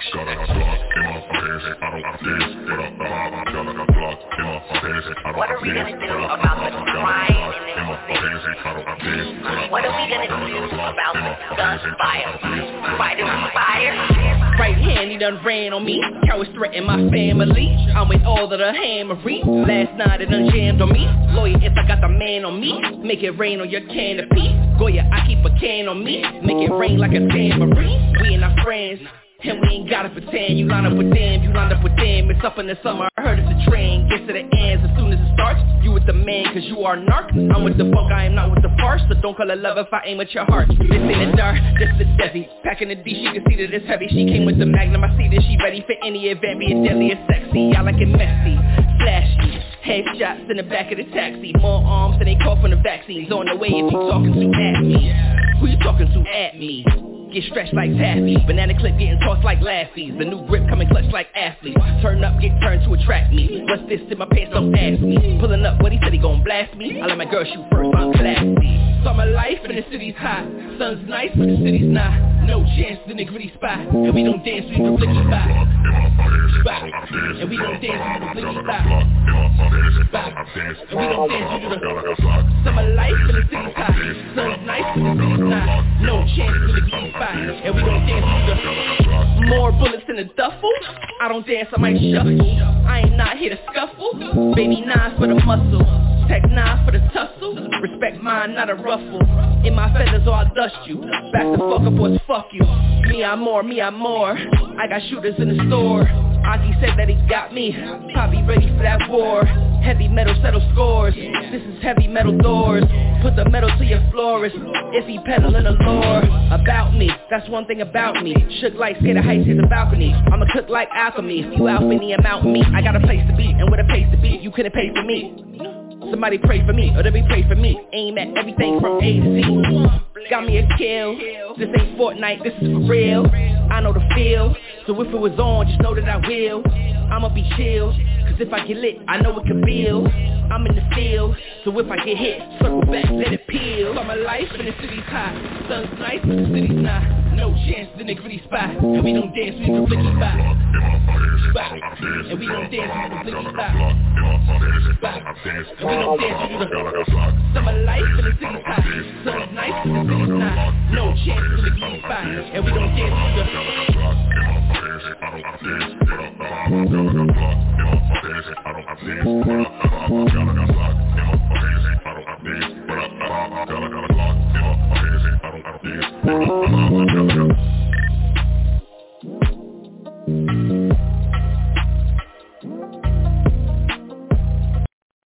protection. What are we gonna do about the crime in this city? What are we gonna do about the gunfire? Why do we fire? Right hand, he done ran on me. Cowards threaten my family. I'm with all of the hammery. Last night it done jammed on me. Lawyer, if I got the man on me, make it rain on your canopy. Goya, I keep a can on me. Make it rain like a tambourine. We and our friends, and we ain't gotta pretend. You line up with them, you line up with them. It's up in the summer, I heard it's a train. Gets to the ends as soon as it starts. You with the man, cause you are narc. I'm with the funk, I am not with the farce. So don't call it love if I aim at your heart. This in the dark, this the Debbie. Packing the D, she can see that it's heavy. She came with the Magnum, I see that she ready for any event. Be it deadly or sexy, I like it messy, flashy. Headshots in the back of the taxi. More arms than they call from the vaccines. On the way if you talking to at me. Who you talking to at me? Get stretched like taffy. Banana clip getting tossed like Lassie. The new grip coming clutch like athletes. Turn up, get turned to attract me. What's this in my pants, don't ask me. Pulling up, what he said he gon' blast me. I let my girl shoot first, I'm classy. Summer life and the city's hot. Sun's nice but the city's not. No chance the nigga really spot. And we don't dance, we the blicky spot. And we don't dance, we the blicky spot. And we don't dance, we do the summer life and the city's hot. Sun's nice but the city's not. No chance the nigga really spot. And we gon' dance to the more bullets in the duffel. I don't dance, I might shuffle. I ain't not here to scuffle. Baby nines for the muscle. Tech nines for the tussle. Respect mine, not a ruffle. In my feathers or I'll dust you. Back the fuck up or fuck you. Me I'm more, me I'm more. I got shooters in the store. Auntie said that he got me. Probably ready for that war. Heavy metal settle scores. This is heavy metal doors. Put the metal to your florist. If he peddling the lore about me, that's one thing about me. Shook like scared of heights, here's a balcony. I'ma cook like alchemy. If you out for me, I'm out me. I got a place to be, and with a place to be, you couldn't pay for me. Somebody pray for me, or they be pray for me. Aim at everything from A to Z. Got me a kill. This ain't Fortnite, this is for real. I know the feel, so if it was on, just know that I will. I'ma be chill, cause if I get lit, I know it can feel. I'm in the field. So if I get hit, circle back, let it peel. All my life in the city's hot. Sun's nice, but the city's not. No chance, the nigga really spot. And we don't dance, we do flicky spot. And we don't dance, we do flicky spot. And we don't dance, we do the summer life in the city's hot. Sun's nice, but the city's not. No chance, the nigga really spot. And we don't dance, we do the